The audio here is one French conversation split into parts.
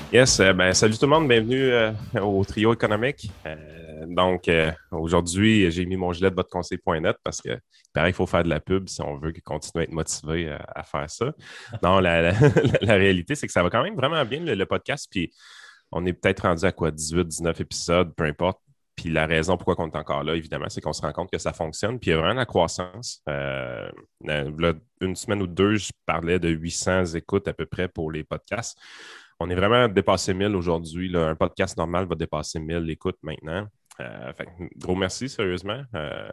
Yes, salut tout le monde, bienvenue au trio économique. Aujourd'hui, j'ai mis mon gilet de votre-conseil.net parce que il paraît qu'il faut faire de la pub si on veut continuer à être motivé à faire ça. Non, la réalité, c'est que ça va quand même vraiment bien le podcast, puis on est peut-être rendu à quoi, 18, 19 épisodes, peu importe. Puis la raison pourquoi on est encore là, évidemment, c'est qu'on se rend compte que ça fonctionne. Puis il y a vraiment la croissance. Là, une semaine ou deux, je parlais de 800 écoutes à peu près pour les podcasts. On est vraiment dépassé 1000 aujourd'hui. Là. Un podcast normal va dépasser 1000 écoutes maintenant. Gros merci, sérieusement.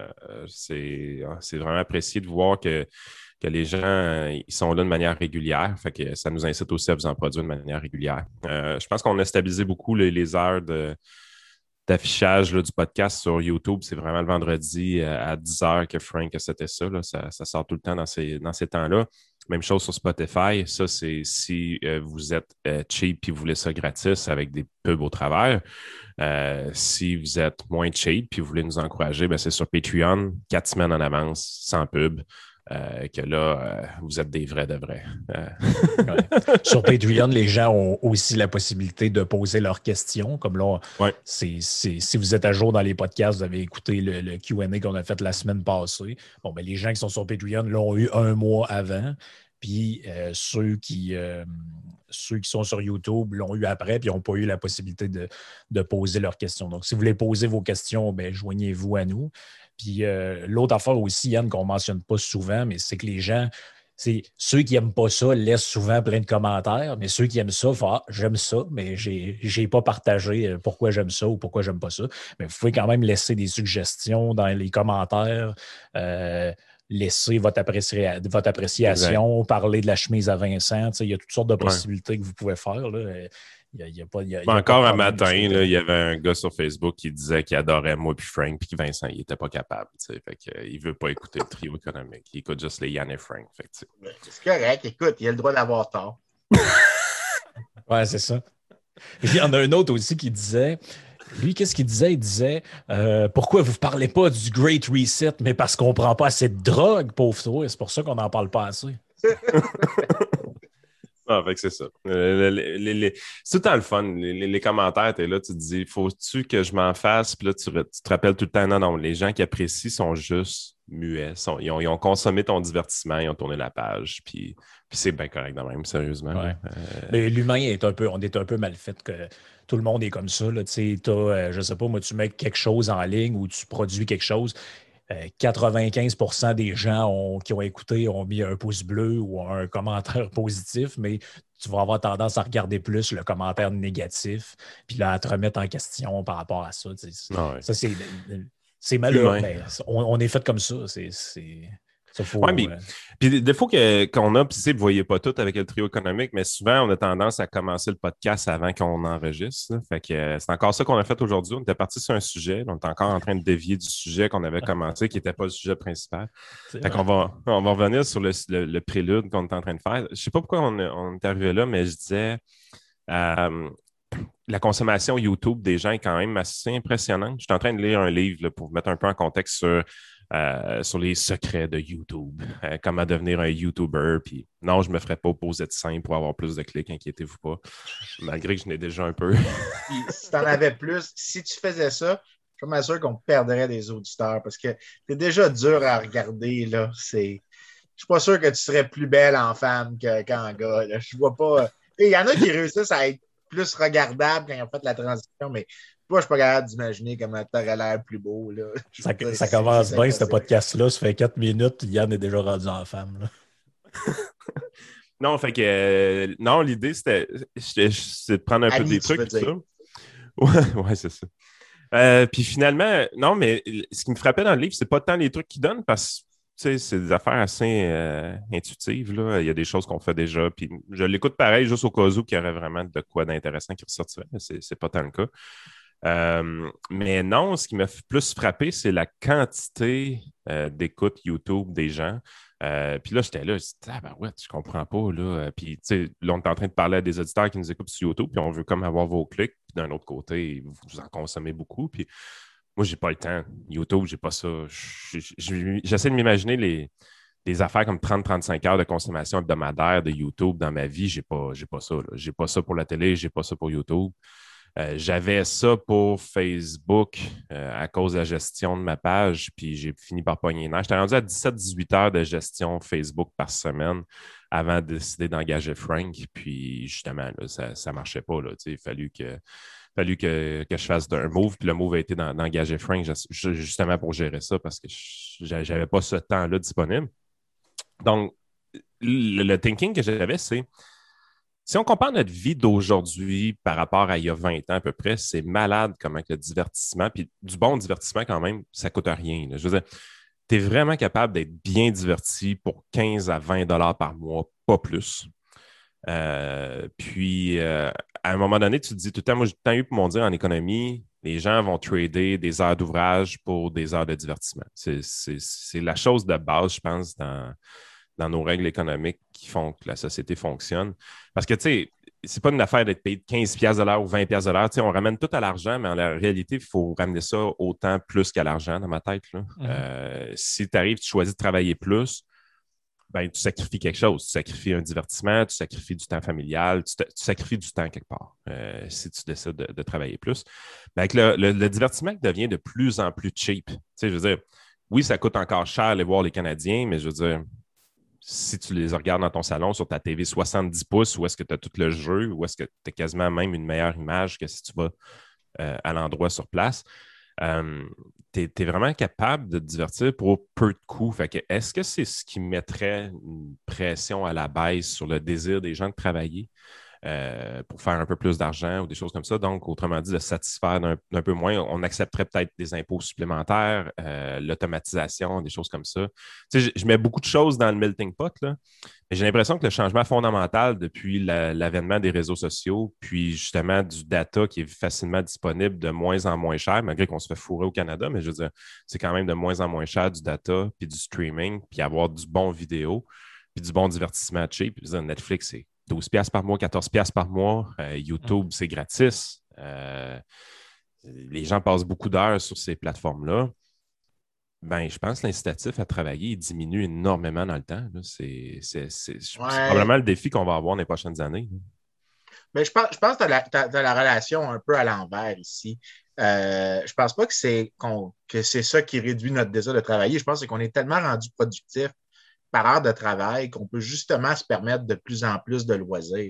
C'est vraiment apprécié de voir que les gens ils sont là de manière régulière. Fait que ça nous incite aussi à vous en produire de manière régulière. Je pense qu'on a stabilisé beaucoup les heures d'affichage là, du podcast sur YouTube. C'est vraiment le vendredi à 10 heures que Frank a c'était ça, là. Ça sort tout le temps dans ces temps-là. Même chose sur Spotify. Ça, c'est si vous êtes cheap et vous voulez ça gratis avec des pubs au travers. Si vous êtes moins cheap et vous voulez nous encourager, ben, c'est sur Patreon, 4 semaines en avance, sans pub. Que là, vous êtes des vrais de vrais. Ouais. Sur Patreon, les gens ont aussi la possibilité de poser leurs questions. Comme là, Ouais. si vous êtes à jour dans les podcasts, vous avez écouté le Q&A qu'on a fait la semaine passée. Bon, ben, les gens qui sont sur Patreon l'ont eu un mois avant. Puis ceux qui sont sur YouTube l'ont eu après, puis n'ont pas eu la possibilité de poser leurs questions. Donc, si vous voulez poser vos questions, ben, joignez-vous à nous. Puis l'autre affaire aussi, Yann, qu'on ne mentionne pas souvent, mais c'est que les gens, ceux qui n'aiment pas ça laissent souvent plein de commentaires, mais ceux qui aiment ça font: Ah, j'aime ça, mais je n'ai pas partagé pourquoi j'aime ça ou pourquoi j'aime pas ça. Mais vous pouvez quand même laisser des suggestions dans les commentaires. Laisser votre Exact. appréciation, parler de la chemise à Vincent. Il y a toutes sortes de Ouais. possibilités que vous pouvez faire. Là. Il y a pas de Encore un problème de ce matin, là, côté-là. il y avait un gars sur Facebook qui disait qu'il adorait moi puis Frank, puis que Vincent, il était pas capable. Fait que, il veut pas écouter le trio économique. Il écoute juste les Yann et Frank. Fait que, C'est correct. Écoute, il a le droit d'avoir tort. Ouais, c'est ça. Il y en a un autre aussi qui disait, lui, qu'est-ce qu'il disait? Il disait, pourquoi vous ne parlez pas du Great Reset? Mais parce qu'on ne prend pas assez de drogue, pauvre toi. C'est pour ça qu'on n'en parle pas assez. Ah, fait que c'est ça. C'est tout le temps le fun. Les commentaires, t'es là, tu te dis, faut-tu que je m'en fasse? Puis là, tu te rappelles tout le temps, non, non, les gens qui apprécient sont juste muets. Ils ont consommé ton divertissement, ils ont tourné la page. Puis c'est bien correct de même, sérieusement. Là. Ouais. Mais l'humain est on est un peu mal fait que tout le monde est comme ça. Là. Tu sais, je sais pas, moi, tu mets quelque chose en ligne ou tu produis quelque chose. 95% des gens qui ont écouté ont mis un pouce bleu ou un commentaire positif, mais tu vas avoir tendance à regarder plus le commentaire négatif, puis là, à te remettre en question par rapport à ça. Ah ouais. Ça, c'est malheureux. Humain. Ben, on est fait comme ça. Ça, Ouais, faut. puis des défauts qu'on a, puis tu sais, vous ne voyez pas tout avec le trio économique, mais souvent, on a tendance à commencer le podcast avant qu'on enregistre. Là. Fait que c'est encore ça qu'on a fait aujourd'hui. On était parti sur un sujet, on est encore en train de dévier du sujet qu'on avait commencé, qui n'était pas le sujet principal. C'est Fait vrai. on va revenir sur le prélude qu'on est en train de faire. Je ne sais pas pourquoi on est arrivé là, mais je disais euh, la consommation YouTube des gens est quand même assez impressionnante. Je suis en train de lire un livre là, pour vous mettre un peu en contexte sur les secrets de YouTube, comment devenir un YouTuber. Puis non, je ne me ferai pas opposer de sein pour avoir plus de clics, inquiétez-vous pas, malgré que je n'ai déjà un peu. Puis, si tu en avais plus, si tu faisais ça, je suis pas sûr qu'on perdrait des auditeurs parce que c'est déjà dur à regarder. Là. Je suis pas sûr que tu serais plus belle en femme qu'en gars. Là. Je vois pas. Il y en a qui réussissent à être plus regardables quand ils ont fait la transition, mais moi, je suis pas capable d'imaginer comment tu aurais l'air plus beau. Là. Je veux dire, Ça c'est commence juste bien, ce impossible. podcast-là. Ça fait 4 minutes, Yann est déjà rendu en femme. Là. Non, fait que non, l'idée, c'est de prendre un peu Annie, des tu trucs veux et tout ça. dire. Ouais, c'est ça. Puis finalement, non, mais ce qui me frappait dans le livre, c'est pas tant les trucs qu'ils donnent parce que tu sais, c'est des affaires assez intuitives. Là. Il y a des choses qu'on fait déjà. Puis je l'écoute pareil, juste au cas où qu'il y aurait vraiment de quoi d'intéressant qui ressortirait. Mais c'est pas tant le cas. Mais non, ce qui m'a plus frappé, c'est la quantité d'écoute YouTube des gens. Puis là, j'étais là, je disais, ah ben ouais, je comprends pas. Là. Puis, tu sais, là, on est en train de parler à des auditeurs qui nous écoutent sur YouTube, puis on veut comme avoir vos clics. Puis d'un autre côté, vous en consommez beaucoup. Puis moi, j'ai pas le temps. YouTube, j'ai pas ça. J'essaie de m'imaginer des affaires comme 30-35 heures de consommation hebdomadaire de YouTube dans ma vie, j'ai pas ça. J'ai pas ça pour la télé, j'ai pas ça pour YouTube. J'avais ça pour Facebook à cause de la gestion de ma page, puis j'ai fini par pogner les nerfs. J'étais rendu à 17-18 heures de gestion Facebook par semaine avant de décider d'engager Frank. Puis justement, là, ça ne marchait pas. Là, il fallu que je fasse un move. Puis le move a été d'engager Frank justement pour gérer ça parce que je n'avais pas ce temps-là disponible. Donc, le thinking que j'avais, c'est si on compare notre vie d'aujourd'hui par rapport à il y a 20 ans à peu près, c'est malade comment que le divertissement, puis du bon divertissement quand même, ça ne coûte rien. Là. Je veux dire, tu es vraiment capable d'être bien diverti pour 15 à 20 dollars par mois, pas plus. Puis, à un moment donné, tu te dis tout le temps, moi, j'ai tout le temps eu pour mon dire en économie, les gens vont trader des heures d'ouvrage pour des heures de divertissement. C'est la chose de base, je pense, dans nos règles économiques qui font que la société fonctionne. Parce que, tu sais, c'est pas une affaire d'être payé 15$ de l'heure ou 20$ de l'heure. Tu sais, on ramène tout à l'argent, mais en réalité, il faut ramener ça autant plus qu'à l'argent dans ma tête. Là. Si tu arrives, tu choisis de travailler plus, ben, tu sacrifies quelque chose. Tu sacrifies un divertissement, tu sacrifies du temps familial, tu sacrifies du temps quelque part si tu décides de travailler plus. Ben, avec le divertissement qui devient de plus en plus cheap. Tu sais, je veux dire, oui, ça coûte encore cher aller voir les Canadiens, mais je veux dire, si tu les regardes dans ton salon sur ta TV 70 pouces, où est-ce que tu as tout le jeu, où est-ce que tu as quasiment même une meilleure image que si tu vas à l'endroit sur place, tu es vraiment capable de te divertir pour peu de coûts. Fait que, est-ce que c'est ce qui mettrait une pression à la baisse sur le désir des gens de travailler pour faire un peu plus d'argent ou des choses comme ça? Donc, autrement dit, de satisfaire d'un peu moins. On accepterait peut-être des impôts supplémentaires, l'automatisation, des choses comme ça. Tu sais, je mets beaucoup de choses dans le melting pot, là, mais j'ai l'impression que le changement fondamental depuis l'avènement des réseaux sociaux, puis justement du data qui est facilement disponible de moins en moins cher, malgré qu'on se fait fourrer au Canada, mais je veux dire, c'est quand même de moins en moins cher du data, puis du streaming, puis avoir du bon vidéo, puis du bon divertissement cheap. Puis Netflix, c'est 12$ par mois, 14$ par mois. YouTube, c'est gratis. Les gens passent beaucoup d'heures sur ces plateformes-là. Ben, je pense que l'incitatif à travailler il diminue énormément dans le temps. Là. C'est probablement le défi qu'on va avoir dans les prochaines années. Mais je pense que tu as la relation un peu à l'envers ici. Je pense pas que c'est ça qui réduit notre désir de travailler. Je pense qu'on est tellement rendu productif par heure de travail qu'on peut justement se permettre de plus en plus de loisirs.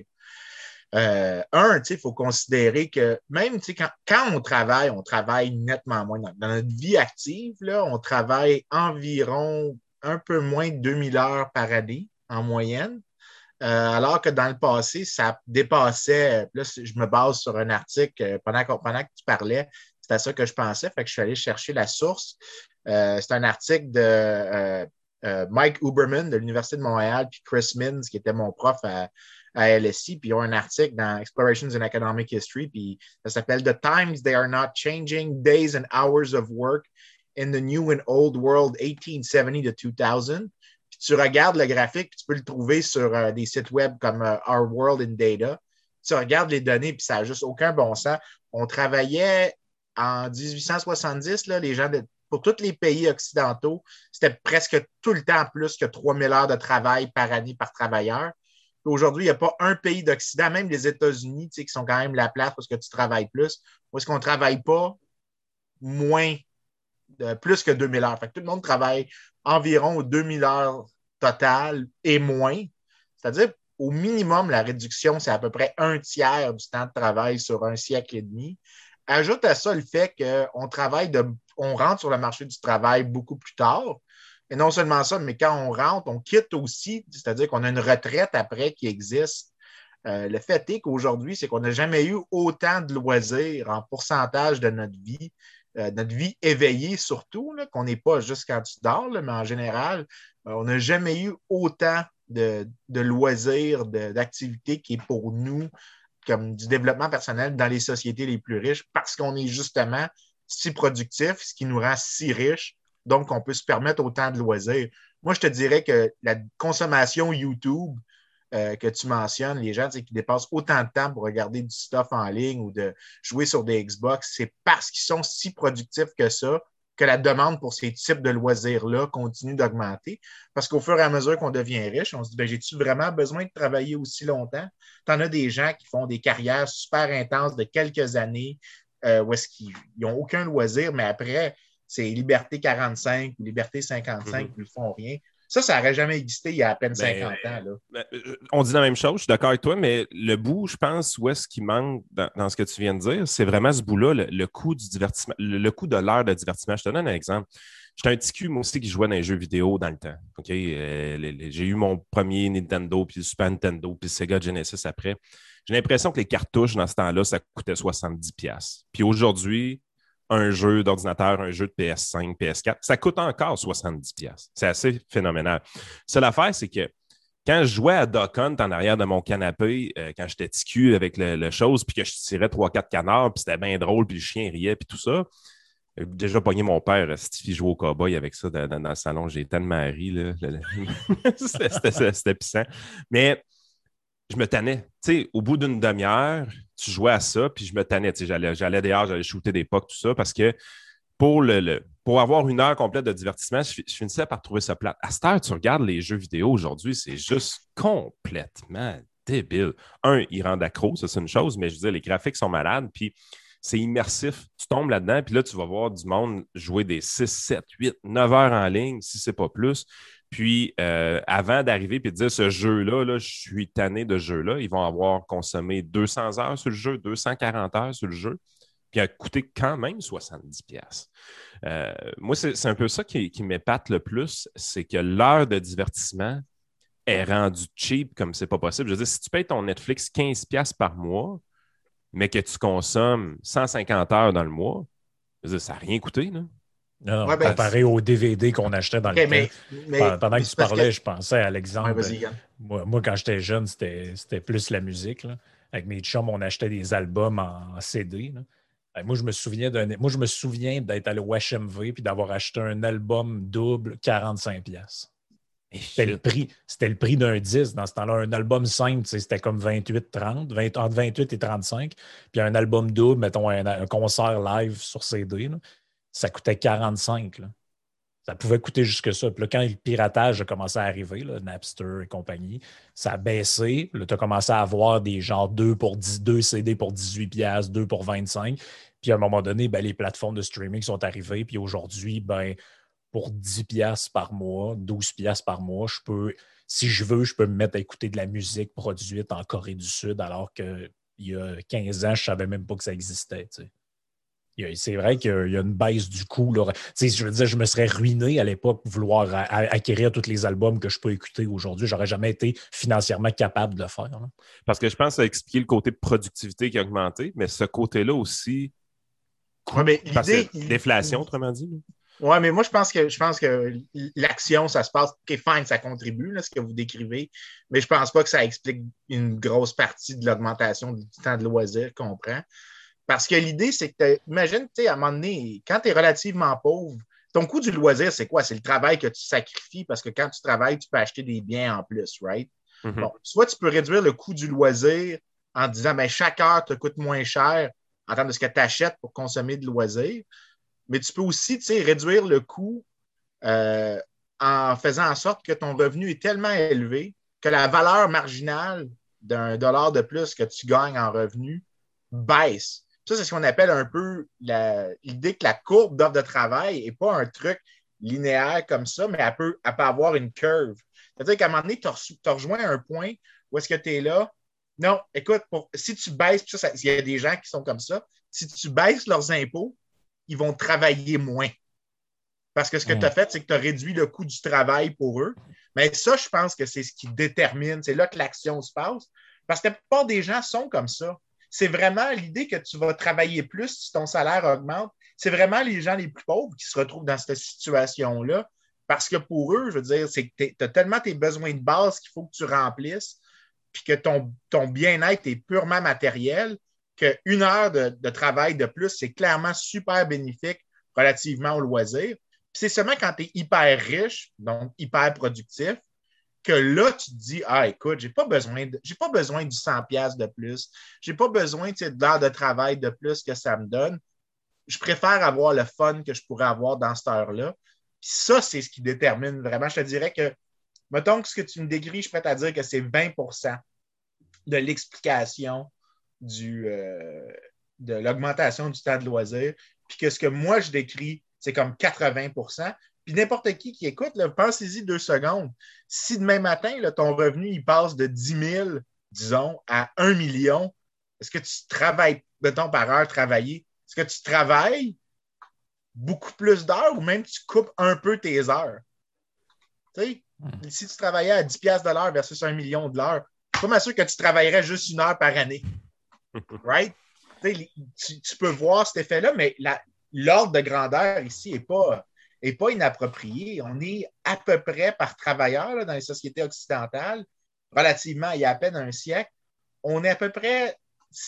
Il faut considérer que même quand on travaille nettement moins. Dans notre vie active, là, on travaille environ un peu moins de 2000 heures par année en moyenne. Alors que dans le passé, ça dépassait. Là, je me base sur un article pendant que tu parlais, c'est à ça que je pensais, fait que je suis allé chercher la source. C'est un article de Mike Huberman de l'Université de Montréal, puis Chris Minns, qui était mon prof à LSI, puis ils ont un article dans Explorations in Economic History, puis ça s'appelle The Times They Are Not Changing, Days and Hours of Work in the New and Old World 1870 to 2000. Puis tu regardes le graphique, puis tu peux le trouver sur des sites web comme Our World in Data. Tu regardes les données, puis ça n'a juste aucun bon sens. On travaillait en 1870, là, les gens pour tous les pays occidentaux, c'était presque tout le temps plus que 3000 heures de travail par année par travailleur. Puis aujourd'hui, il n'y a pas un pays d'Occident, même les États-Unis, qui sont quand même la place parce que tu travailles plus, où est-ce qu'on ne travaille pas plus que 2000 heures. Fait que tout le monde travaille environ 2000 heures totales et moins. C'est-à-dire, au minimum, la réduction, c'est à peu près un tiers du temps de travail sur un siècle et demi. Ajoute à ça le fait qu'on rentre sur le marché du travail beaucoup plus tard. Et non seulement ça, mais quand on rentre, on quitte aussi, c'est-à-dire qu'on a une retraite après qui existe. Le fait est qu'aujourd'hui, c'est qu'on n'a jamais eu autant de loisirs en pourcentage de notre vie éveillée surtout, là, qu'on n'est pas juste quand tu dors, là, mais en général, on n'a jamais eu autant de loisirs, d'activités qui est pour nous comme du développement personnel dans les sociétés les plus riches parce qu'on est justement si productif, ce qui nous rend si riches, donc on peut se permettre autant de loisirs. Moi, je te dirais que la consommation YouTube que tu mentionnes, les gens qui dépassent autant de temps pour regarder du stuff en ligne ou de jouer sur des Xbox, c'est parce qu'ils sont si productifs que ça que la demande pour ces types de loisirs-là continue d'augmenter. Parce qu'au fur et à mesure qu'on devient riche, on se dit, ben, j'ai-tu vraiment besoin de travailler aussi longtemps? Tu en as des gens qui font des carrières super intenses de quelques années où est-ce qu'ils n'ont aucun loisir, mais après, c'est Liberté 45 ou Liberté 55, ils ne font rien. Ça n'aurait jamais existé il y a à peine 50 ans. Là. On dit la même chose, je suis d'accord avec toi, mais le bout, je pense, où est-ce qu'il manque dans ce que tu viens de dire, c'est vraiment ce bout-là, le coût du divertissement, le coût de l'heure de divertissement. Je te donne un exemple. J'étais un petit cul, moi aussi, qui jouait dans les jeux vidéo dans le temps. Okay? J'ai eu mon premier Nintendo, puis le Super Nintendo, puis le Sega Genesis après. J'ai l'impression que les cartouches, dans ce temps-là, ça coûtait 70$. Puis aujourd'hui, un jeu d'ordinateur, un jeu de PS5, PS4, ça coûte encore 70$. C'est assez phénoménal. Seule affaire, c'est que quand je jouais à Duck Hunt en arrière de mon canapé, quand j'étais TQ avec le chose, puis que je tirais 3-4 canards, puis c'était bien drôle, puis le chien riait, puis tout ça, j'ai déjà pogné mon père, il jouait au cowboy avec ça dans le salon. J'ai tellement ri, là. C'était puissant. Mais je me tannais. Tu sais, au bout d'une demi-heure, tu jouais à ça, puis je me tannais. Tu sais, j'allais dehors, j'allais shooter des pucks, tout ça, parce que pour avoir une heure complète de divertissement, je finissais par trouver ça plate. À cette heure, tu regardes les jeux vidéo aujourd'hui, c'est juste complètement débile. Ils rendent accro, ça c'est une chose, mais je veux dire, les graphiques sont malades, puis c'est immersif. Tu tombes là-dedans, puis là, tu vas voir du monde jouer des 6, 7, 8, 9 heures en ligne, si c'est pas plus. Puis, avant d'arriver et de dire ce jeu-là, là, je suis tanné de ce jeu-là, ils vont avoir consommé 200 heures sur le jeu, 240 heures sur le jeu, puis a coûté quand même 70$. Moi, c'est un peu ça qui m'épate le plus, c'est que l'heure de divertissement est rendue cheap comme c'est pas possible. Je veux dire, si tu payes ton Netflix 15$ par mois, mais que tu consommes 150 heures dans le mois, je veux dire, ça n'a rien coûté, là. Non, comparé aux DVD qu'on achetait dans le temps. Pendant que tu parlais, je pensais à l'exemple. Moi, quand j'étais jeune, c'était plus la musique. Là. Avec mes chums, on achetait des albums en CD. Là. Moi, je me souviens d'être allé au HMV et d'avoir acheté un album double 45$. C'était le prix d'un disque. Dans ce temps-là, un album simple, c'était comme 28-30, entre 28 et 35. Puis un album double, mettons un concert live sur CD, là, ça coûtait 45$. Là. Ça pouvait coûter jusque ça. Puis là, quand le piratage a commencé à arriver, là, Napster et compagnie, ça a baissé. Là, tu as commencé à avoir des genres 2 CD pour 18$, 2 pour 25$. Puis à un moment donné, les plateformes de streaming sont arrivées. Puis aujourd'hui, pour 10$ par mois, 12$ par mois, si je veux, je peux me mettre à écouter de la musique produite en Corée du Sud, alors qu'il y a 15 ans, je ne savais même pas que ça existait. Tu sais. C'est vrai qu'il y a une baisse du coût. Là. Je veux dire, je me serais ruiné à l'époque pour vouloir acquérir tous les albums que je peux écouter aujourd'hui. Je n'aurais jamais été financièrement capable de le faire. Là. Parce que je pense que ça a expliqué le côté productivité qui a augmenté, mais ce côté-là aussi, l'inflation, autrement dit. Oui, mais moi, je pense que l'action, ça se passe. OK, fine, ça contribue, là, ce que vous décrivez, mais je ne pense pas que ça explique une grosse partie de l'augmentation du temps de loisir qu'on prend. Parce que l'idée, c'est que, imagine, à un moment donné, quand tu es relativement pauvre, ton coût du loisir, c'est quoi? C'est le travail que tu sacrifies parce que quand tu travailles, tu peux acheter des biens en plus, right? Mm-hmm. Bon, soit tu peux réduire le coût du loisir en disant, chaque heure te coûte moins cher en termes de ce que tu achètes pour consommer de loisir, mais tu peux aussi, réduire le coût en faisant en sorte que ton revenu est tellement élevé que la valeur marginale d'$1 de plus que tu gagnes en revenu baisse. Ça, c'est ce qu'on appelle un peu l'idée que la courbe d'offre de travail n'est pas un truc linéaire comme ça, mais elle peut avoir une curve. C'est-à-dire qu'à un moment donné, tu as rejoint un point où est-ce que tu es là. Non, écoute, si tu baisses, il y a des gens qui sont comme ça, si tu baisses leurs impôts, ils vont travailler moins. Parce que ce que tu as fait, c'est que tu as réduit le coût du travail pour eux. Mais ça, je pense que c'est ce qui détermine. C'est là que l'action se passe. Parce que la plupart des gens sont comme ça. C'est vraiment l'idée que tu vas travailler plus si ton salaire augmente. C'est vraiment les gens les plus pauvres qui se retrouvent dans cette situation-là. Parce que pour eux, je veux dire, c'est que tu as tellement tes besoins de base qu'il faut que tu remplisses, puis que ton bien-être est purement matériel, qu'une heure de travail de plus, c'est clairement super bénéfique relativement au loisir. Puis c'est seulement quand tu es hyper riche, donc hyper productif, que là, tu te dis, écoute, j'ai pas besoin du 100$ de plus, j'ai pas besoin de l'heure de travail de plus que ça me donne. je préfère avoir le fun que je pourrais avoir dans cette heure-là. Puis ça, c'est ce qui détermine vraiment. Je te dirais que, mettons que ce que tu me décris, je suis prêt à dire que c'est 20% de l'explication de l'augmentation du temps de loisir, puis que ce que moi je décris, c'est comme 80%. Puis n'importe qui écoute, là, pensez-y 2 secondes. Si demain matin, là, ton revenu, il passe de 10 000, disons, à 1 million, est-ce que tu travailles, mettons, par heure travaillée? Est-ce que tu travailles beaucoup plus d'heures ou même tu coupes un peu tes heures? Tu sais, si tu travaillais à 10$ de l'heure versus 1 million de l'heure, je suis pas sûr que tu travaillerais juste 1 heure par année. Right? Tu peux voir cet effet-là, mais l'ordre de grandeur ici n'est pas inapproprié. On est à peu près par travailleur là, dans les sociétés occidentales, relativement il y a à peine un siècle, on est à peu près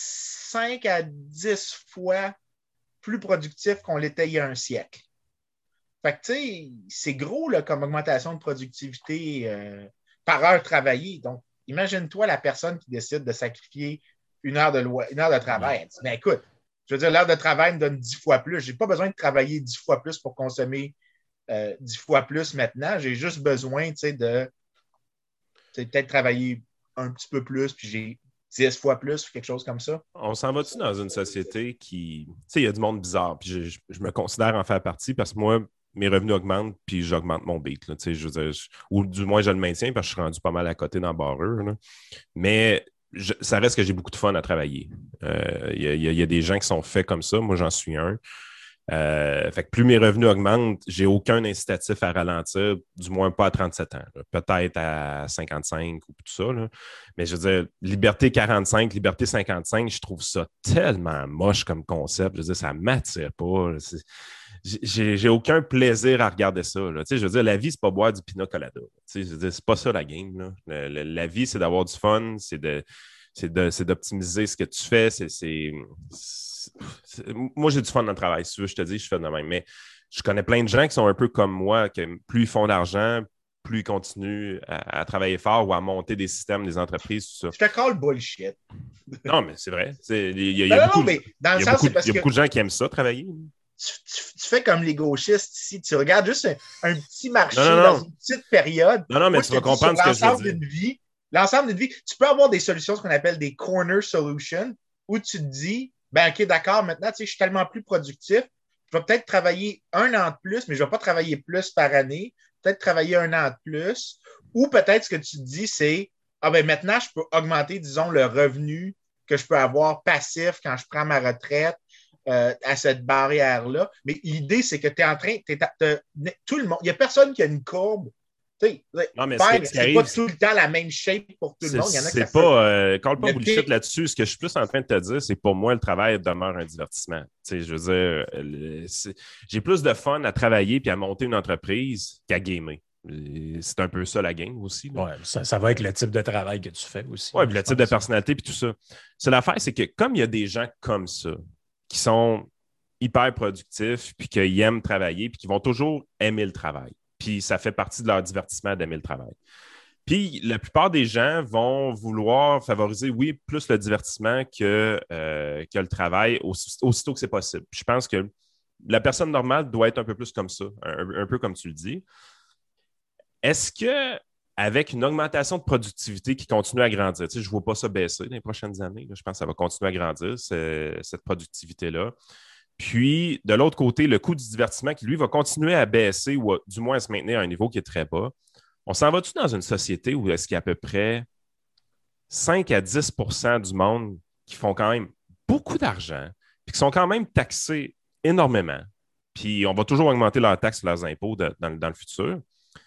5 à 10 fois plus productif qu'on l'était il y a un siècle. Fait que, tu sais, c'est gros là, comme augmentation de productivité par heure travaillée. Donc, imagine-toi la personne qui décide de sacrifier 1 heure de travail. Elle dit, ben écoute, je veux dire, l'heure de travail me donne 10 fois plus. Je n'ai pas besoin de travailler 10 fois plus pour consommer 10 fois plus maintenant. J'ai juste besoin, tu sais, de peut-être travailler un petit peu plus, puis j'ai 10 fois plus ou quelque chose comme ça. On s'en va-tu dans une société qui... Tu sais, il y a du monde bizarre, puis je me considère en faire partie parce que moi, mes revenus augmentent, puis j'augmente mon beat. Là, je veux dire, ou du moins, je le maintiens parce que je suis rendu pas mal à côté dans le barreur. Là. Mais ça reste que j'ai beaucoup de fun à travailler. Il y a des gens qui sont faits comme ça. Moi, j'en suis un. Fait que plus mes revenus augmentent, j'ai aucun incitatif à ralentir, du moins pas à 37 ans. Là. Peut-être à 55 ou tout ça. Là. Mais je veux dire, liberté 45, liberté 55, je trouve ça tellement moche comme concept. Je veux dire, ça ne m'attire pas. J'ai aucun plaisir à regarder ça. Là. Je veux dire, la vie, c'est pas boire du pina colada. Je veux dire, c'est pas ça la game. Là. La vie, c'est d'avoir du fun, c'est d'optimiser ce que tu fais. Moi, j'ai du fun dans le travail. Si tu veux, je te dis, je fais de même. Mais je connais plein de gens qui sont un peu comme moi, que plus ils font d'argent, plus ils continuent à travailler fort ou à monter des systèmes, des entreprises, tout ça. Je te call bullshit. Non, mais c'est vrai. Il y a beaucoup de gens qui aiment ça, travailler. Tu fais comme les gauchistes ici. Tu regardes juste un petit marché dans une petite période. Non, mais tu vas comprendre ce que je veux dire. L'ensemble d'une vie, tu peux avoir des solutions, ce qu'on appelle des corner solutions, où tu te dis, ben OK, d'accord, maintenant, je suis tellement plus productif, je vais peut-être travailler 1 an de plus, mais je ne vais pas travailler plus par année, peut-être travailler 1 an de plus, ou peut-être ce que tu te dis, c'est, ben maintenant, je peux augmenter, disons, le revenu que je peux avoir passif quand je prends ma retraite, à cette barrière-là. Mais l'idée, c'est que tu es en train, tout le monde, il n'y a personne qui a une courbe. Non, mais c'est pas tout le temps la même shape pour tout le monde. Il y en a c'est pas, parle pas bullshit là-dessus. Ce que je suis plus en train de te dire, c'est pour moi, le travail demeure un divertissement. Je veux dire, j'ai plus de fun à travailler puis à monter une entreprise qu'à gamer. C'est un peu ça la game aussi. Oui, ça va avec le type de travail que tu fais aussi. Oui, puis le type de personnalité puis tout ça. L'affaire, c'est que comme il y a des gens comme ça, qui sont hyper productifs, puis qui aiment travailler, puis qui vont toujours aimer le travail. Puis ça fait partie de leur divertissement d'aimer le travail. Puis la plupart des gens vont vouloir favoriser, oui, plus le divertissement que le travail, aussitôt que c'est possible. Puis je pense que la personne normale doit être un peu plus comme ça, un peu comme tu le dis. Est-ce que avec une augmentation de productivité qui continue à grandir. Je ne vois pas ça baisser dans les prochaines années. Là. Je pense que ça va continuer à grandir, cette productivité-là. Puis, de l'autre côté, le coût du divertissement qui, lui, va continuer à baisser ou du moins à se maintenir à un niveau qui est très bas. On s'en va-tu dans une société où est-ce qu'il y a à peu près 5 à 10 du monde qui font quand même beaucoup d'argent puis qui sont quand même taxés énormément. Puis, on va toujours augmenter leurs taxes et leurs impôts dans le futur.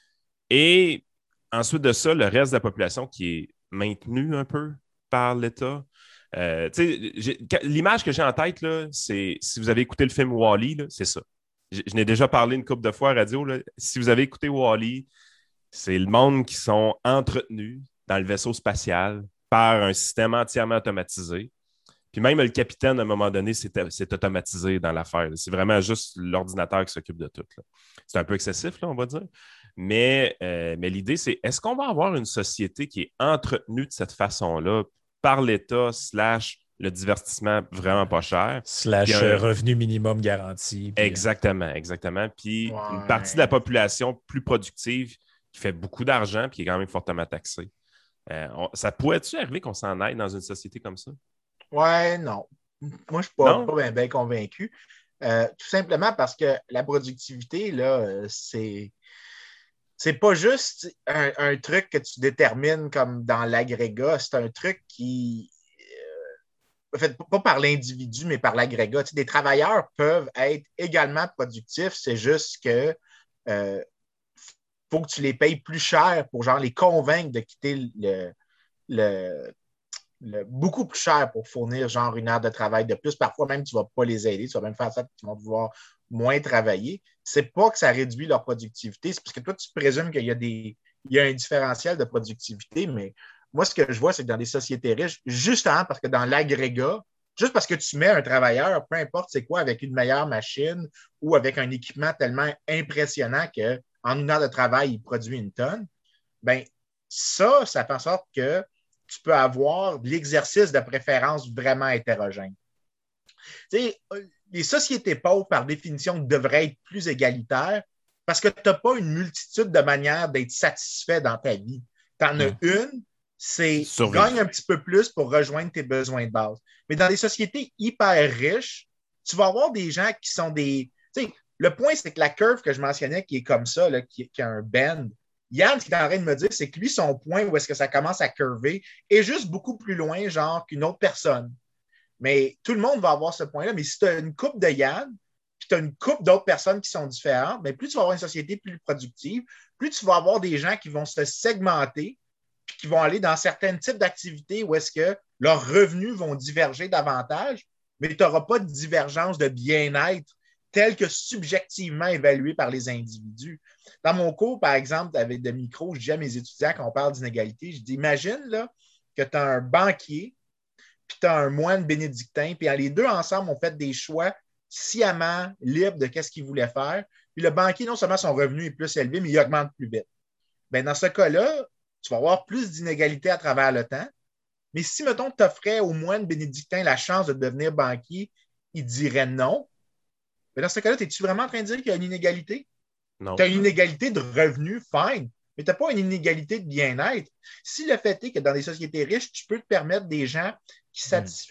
Et ensuite de ça, le reste de la population qui est maintenue un peu par l'État. L'image que j'ai en tête, là, c'est si vous avez écouté le film Wall-E, c'est ça. Je n'ai déjà parlé une couple de fois à radio. Là. Si vous avez écouté Wall-E, c'est le monde qui sont entretenus dans le vaisseau spatial par un système entièrement automatisé. Puis même le capitaine, à un moment donné, c'est automatisé dans l'affaire. C'est vraiment juste l'ordinateur qui s'occupe de tout. Là. C'est un peu excessif, là, on va dire. Mais l'idée, c'est est-ce qu'on va avoir une société qui est entretenue de cette façon-là par l'État / le divertissement vraiment pas cher. Slash revenu minimum garanti. Exactement. Puis une partie de la population plus productive qui fait beaucoup d'argent puis qui est quand même fortement taxée. Ça pourrait-tu arriver qu'on s'en aille dans une société comme ça? Ouais, non. Moi, je ne suis pas bien convaincu. Tout simplement parce que la productivité, là, c'est pas juste un truc que tu détermines comme dans l'agrégat, c'est un truc qui, en fait, pas par l'individu, mais par l'agrégat. Tu sais, des travailleurs peuvent être également productifs, c'est juste que faut que tu les payes plus cher pour genre les convaincre de quitter beaucoup plus cher pour fournir genre une heure de travail de plus. Parfois même, tu ne vas pas les aider, tu vas même faire ça, ils vont devoir moins travailler. C'est pas que ça réduit leur productivité, c'est parce que toi, tu présumes qu'il y a un différentiel de productivité, mais moi, ce que je vois, c'est que dans des sociétés riches, justement parce que dans l'agrégat, juste parce que tu mets un travailleur, peu importe c'est quoi, avec une meilleure machine ou avec un équipement tellement impressionnant qu'en une heure de travail, il produit une tonne, bien, ça fait en sorte que tu peux avoir l'exercice de préférence vraiment hétérogène. Tu sais, les sociétés pauvres, par définition, devraient être plus égalitaires parce que tu n'as pas une multitude de manières d'être satisfait dans ta vie. Tu en as une, c'est gagne un petit peu plus pour rejoindre tes besoins de base. Mais dans des sociétés hyper riches, tu vas avoir des gens qui sont des... Tu sais, le point, c'est que la curve que je mentionnais, qui est comme ça, là, qui a un bend, Yann, ce qu'il est en train de me dire, c'est que lui, son point où est-ce que ça commence à curver est juste beaucoup plus loin, genre, qu'une autre personne. Mais tout le monde va avoir ce point-là. Mais si tu as une couple de Yann, puis tu as une couple d'autres personnes qui sont différentes, bien, plus tu vas avoir une société plus productive, plus tu vas avoir des gens qui vont se segmenter, puis qui vont aller dans certains types d'activités où est-ce que leurs revenus vont diverger davantage, mais tu n'auras pas de divergence de bien-être telle que subjectivement évaluée par les individus. Dans mon cours, par exemple, avec de micro, je dis à mes étudiants quand on parle d'inégalité, je dis, imagine là, que tu as un banquier puis tu as un moine bénédictin, puis les deux ensemble ont fait des choix sciemment libres de qu'est-ce qu'ils voulaient faire. Puis le banquier, non seulement son revenu est plus élevé, mais il augmente plus vite. Bien, dans ce cas-là, tu vas avoir plus d'inégalités à travers le temps. Mais si, mettons, tu offrais au moine bénédictin la chance de devenir banquier, il dirait non. Mais dans ce cas-là, es-tu vraiment en train de dire qu'il y a une inégalité? Non. Tu as une inégalité de revenus, fine, mais tu n'as pas une inégalité de bien-être. Si le fait est que dans des sociétés riches, tu peux te permettre des gens qui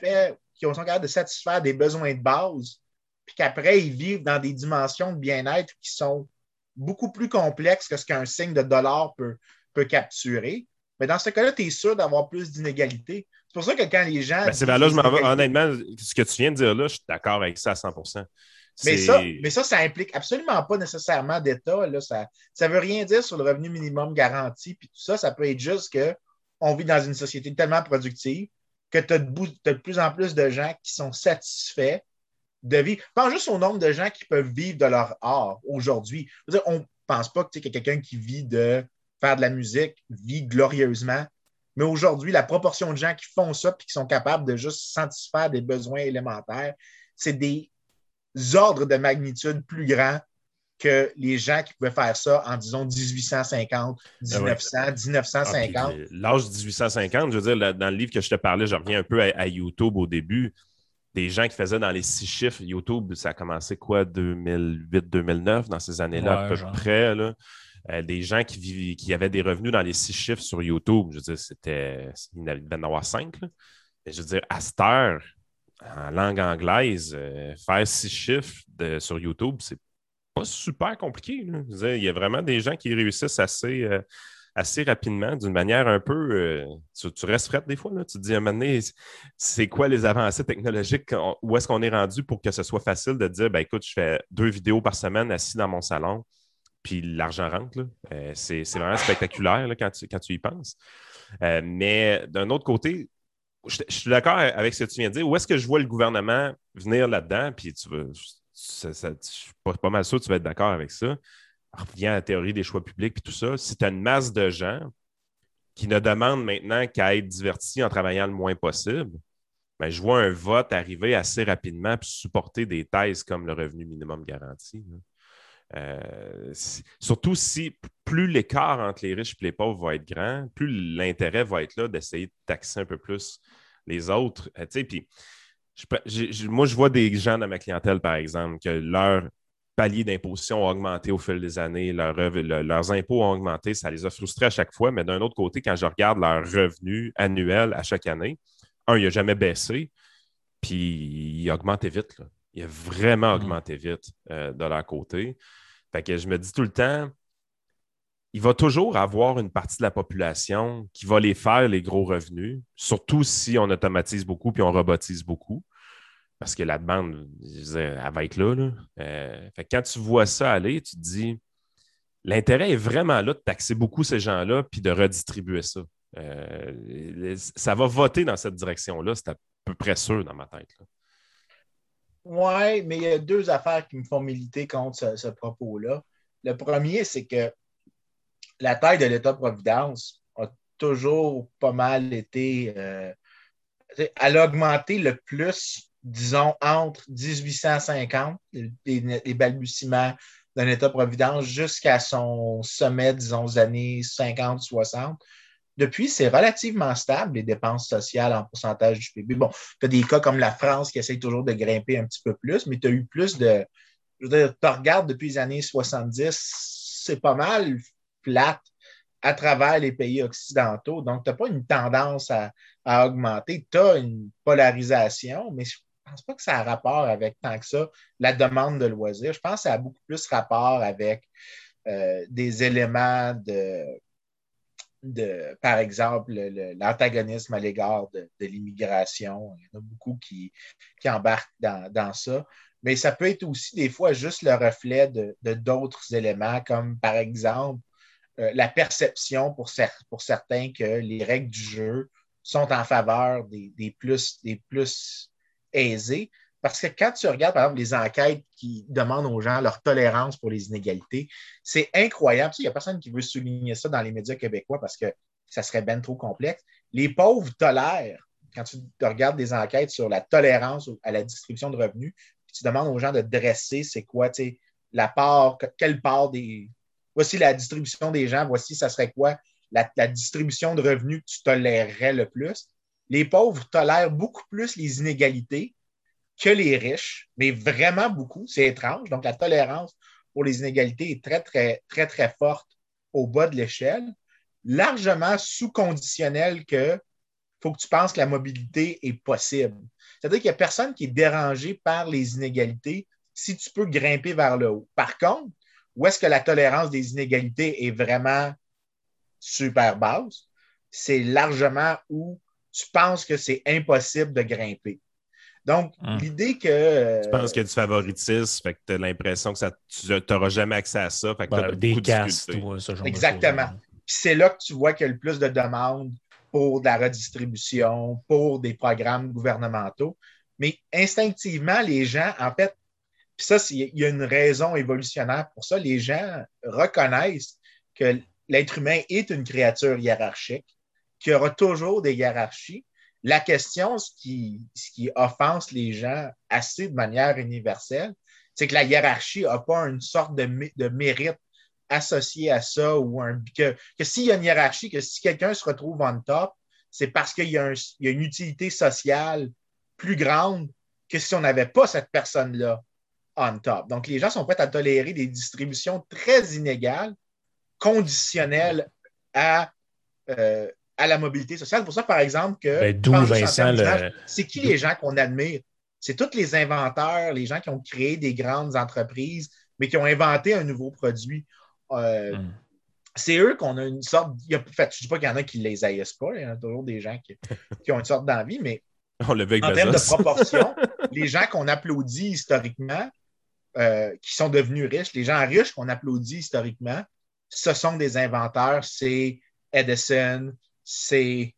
sont capables de satisfaire des besoins de base, puis qu'après, ils vivent dans des dimensions de bien-être qui sont beaucoup plus complexes que ce qu'un signe de dollar peut capturer. Mais dans ce cas-là, tu es sûr d'avoir plus d'inégalités. C'est pour ça que quand les gens... c'est vers là, je m'en vais. Honnêtement, ce que tu viens de dire là, je suis d'accord avec ça à 100%. Mais ça implique absolument pas nécessairement d'État. Là. Ça ne veut rien dire sur le revenu minimum garanti. Puis tout ça, ça peut être juste qu'on vit dans une société tellement productive que tu as de plus en plus de gens qui sont satisfaits de vivre. Pense juste au nombre de gens qui peuvent vivre de leur art aujourd'hui. On ne pense pas que quelqu'un qui vit de faire de la musique vit glorieusement. Mais aujourd'hui, la proportion de gens qui font ça et qui sont capables de juste satisfaire des besoins élémentaires, c'est des ordres de magnitude plus grands que les gens qui pouvaient faire ça en, disons, 1850, 1900, 1950. L'âge 1850, je veux dire, dans le livre que je te parlais, je reviens un peu à YouTube au début. Des gens qui faisaient dans les 6 chiffres. YouTube, ça a commencé quoi, 2008-2009, dans ces années-là, à peu près. Là. Des gens qui avaient des revenus dans les 6 chiffres sur YouTube. Je veux dire, il devait en avoir 5. Là. Mais je veux dire, à cette heure, en langue anglaise, faire 6 chiffres sur YouTube, c'est pas super compliqué. Là. Je veux dire, il y a vraiment des gens qui réussissent assez rapidement, d'une manière un peu... tu restes frette des fois. Là. Tu te dis à un moment donné, c'est quoi les avancées technologiques? Où est-ce qu'on est rendu pour que ce soit facile de dire, ben écoute, je fais 2 vidéos par semaine assis dans mon salon, puis l'argent rentre. Là. C'est vraiment spectaculaire là, quand tu y penses. Mais d'un autre côté, je suis d'accord avec ce que tu viens de dire. Où est-ce que je vois le gouvernement venir là-dedans? Puis je suis pas mal sûr que tu vas être d'accord avec ça. On revient à la théorie des choix publics puis tout ça. Si tu as une masse de gens qui ne demandent maintenant qu'à être divertis en travaillant le moins possible, ben, je vois un vote arriver assez rapidement puis supporter des thèses comme le revenu minimum garanti. Surtout si plus l'écart entre les riches et les pauvres va être grand, plus l'intérêt va être là d'essayer de taxer un peu plus Les autres, tu sais, puis moi, je vois des gens dans ma clientèle, par exemple, que leur palier d'imposition a augmenté au fil des années, leurs impôts ont augmenté, ça les a frustrés à chaque fois, mais d'un autre côté, quand je regarde leur revenu annuel à chaque année, il n'a jamais baissé, puis il a augmenté vite, là. Il a vraiment augmenté vite de leur côté. Fait que je me dis tout le temps, il va toujours avoir une partie de la population qui va les faire, les gros revenus, surtout si on automatise beaucoup puis on robotise beaucoup. Parce que la demande, je disais, elle va être là. Fait que quand tu vois ça aller, tu te dis, l'intérêt est vraiment là de taxer beaucoup ces gens-là puis de redistribuer ça. Ça va voter dans cette direction-là, c'est à peu près sûr dans ma tête. Oui, mais il y a deux affaires qui me font militer contre ce propos-là. Le premier, c'est que la taille de l'État-providence a toujours pas mal été. Elle a augmenté le plus, disons, entre 1850, les balbutiements d'un État-providence, jusqu'à son sommet, disons, aux années 50-60. Depuis, c'est relativement stable, les dépenses sociales en pourcentage du PIB. Bon, tu as des cas comme la France qui essaie toujours de grimper un petit peu plus, mais tu as eu plus de. Je veux dire, tu regardes depuis les années 70, c'est pas mal plate à travers les pays occidentaux. Donc, tu n'as pas une tendance à augmenter. Tu as une polarisation, mais je ne pense pas que ça a rapport avec tant que ça la demande de loisirs. Je pense que ça a beaucoup plus rapport avec des éléments par exemple, l'antagonisme à l'égard de l'immigration. Il y en a beaucoup qui embarquent dans ça. Mais ça peut être aussi des fois juste le reflet de d'autres éléments, comme par exemple la perception pour certains que les règles du jeu sont en faveur des plus aisés. Parce que quand tu regardes, par exemple, les enquêtes qui demandent aux gens leur tolérance pour les inégalités, c'est incroyable. Tu sais, il n'y a personne qui veut souligner ça dans les médias québécois parce que ça serait bien trop complexe. Les pauvres tolèrent, quand tu regardes des enquêtes sur la tolérance à la distribution de revenus, puis tu demandes aux gens de dresser c'est quoi, tu sais, quelle part des. Voici la distribution des gens, voici ça serait quoi la distribution de revenus que tu tolérerais le plus. Les pauvres tolèrent beaucoup plus les inégalités que les riches, mais vraiment beaucoup. C'est étrange. Donc, la tolérance pour les inégalités est très, très, très, très forte au bas de l'échelle, largement sous-conditionnel que faut que tu penses que la mobilité est possible. C'est-à-dire qu'il n'y a personne qui est dérangé par les inégalités si tu peux grimper vers le haut. Par contre, où est-ce que la tolérance des inégalités est vraiment super basse? C'est largement où tu penses que c'est impossible de grimper. Donc, l'idée que. Tu penses qu'il y a du favoritisme, fait que tu as l'impression que tu n'auras jamais accès à ça. Fait que tu as des castes, ce genre exactement. de choses. Puis c'est là que tu vois qu'il y a le plus de demandes pour de la redistribution, pour des programmes gouvernementaux. Mais instinctivement, les gens, en fait, puis ça, il y a une raison évolutionnaire pour ça. Les gens reconnaissent que l'être humain est une créature hiérarchique, qu'il y aura toujours des hiérarchies. La question, ce qui offense les gens assez de manière universelle, c'est que la hiérarchie n'a pas une sorte de mérite associé à ça ou que s'il y a une hiérarchie, que si quelqu'un se retrouve on top, c'est parce qu'il y a une utilité sociale plus grande que si on n'avait pas cette personne-là on top. Donc, les gens sont prêts à tolérer des distributions très inégales, conditionnelles à la mobilité sociale. C'est pour ça, par exemple, que d'où Vincent, c'est qui les gens qu'on admire? C'est tous les inventeurs, les gens qui ont créé des grandes entreprises, mais qui ont inventé un nouveau produit. C'est eux qu'on a une sorte. Je ne dis pas qu'il y en a qui les haïssent pas, il y en a toujours des gens qui ont une sorte d'envie, mais en termes de proportion, les gens qu'on applaudit historiquement, qui sont devenus riches, les gens riches qu'on applaudit historiquement, ce sont des inventeurs. C'est Edison, c'est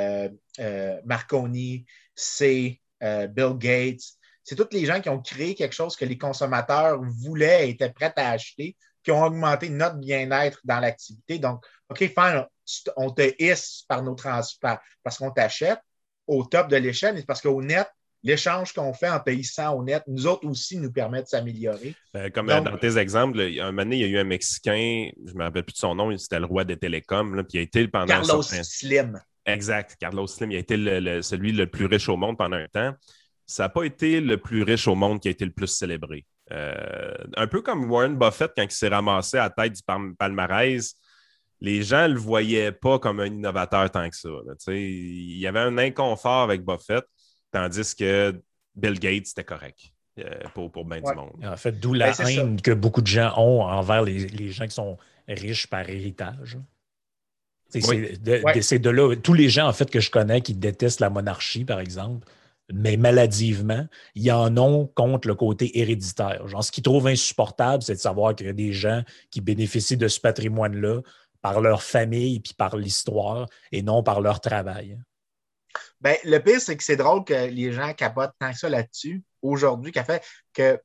Marconi, c'est Bill Gates. C'est tous les gens qui ont créé quelque chose que les consommateurs voulaient et étaient prêts à acheter, qui ont augmenté notre bien-être dans l'activité. Donc, OK, fine, on te hisse par nos transferts parce qu'on t'achète au top de l'échelle, mais c'est parce qu'au net, l'échange qu'on fait en te hissant au net, nous autres aussi, nous permet de s'améliorer. Comme donc, dans tes exemples, un moment donné, il y a eu un Mexicain, je ne me rappelle plus de son nom, c'était le roi des télécoms, là, puis il a été pendant Carlos Slim. Exact. Carlos Slim, il a été celui le plus riche au monde pendant un temps. Ça n'a pas été le plus riche au monde qui a été le plus célébré. Un peu comme Warren Buffett, quand il s'est ramassé à la tête du palmarès, les gens ne le voyaient pas comme un innovateur tant que ça. Il y avait un inconfort avec Buffett, tandis que Bill Gates, c'était correct pour bien du monde. En fait, d'où la haine que beaucoup de gens ont envers les gens qui sont riches par héritage. C'est de là, tous les gens en fait que je connais qui détestent la monarchie, par exemple, mais maladivement, ils en ont contre le côté héréditaire. Genre, ce qu'ils trouvent insupportable, c'est de savoir qu'il y a des gens qui bénéficient de ce patrimoine-là par leur famille puis par l'histoire et non par leur travail. Ben, le pire, c'est que c'est drôle que les gens capotent tant que ça là-dessus aujourd'hui, qui a fait que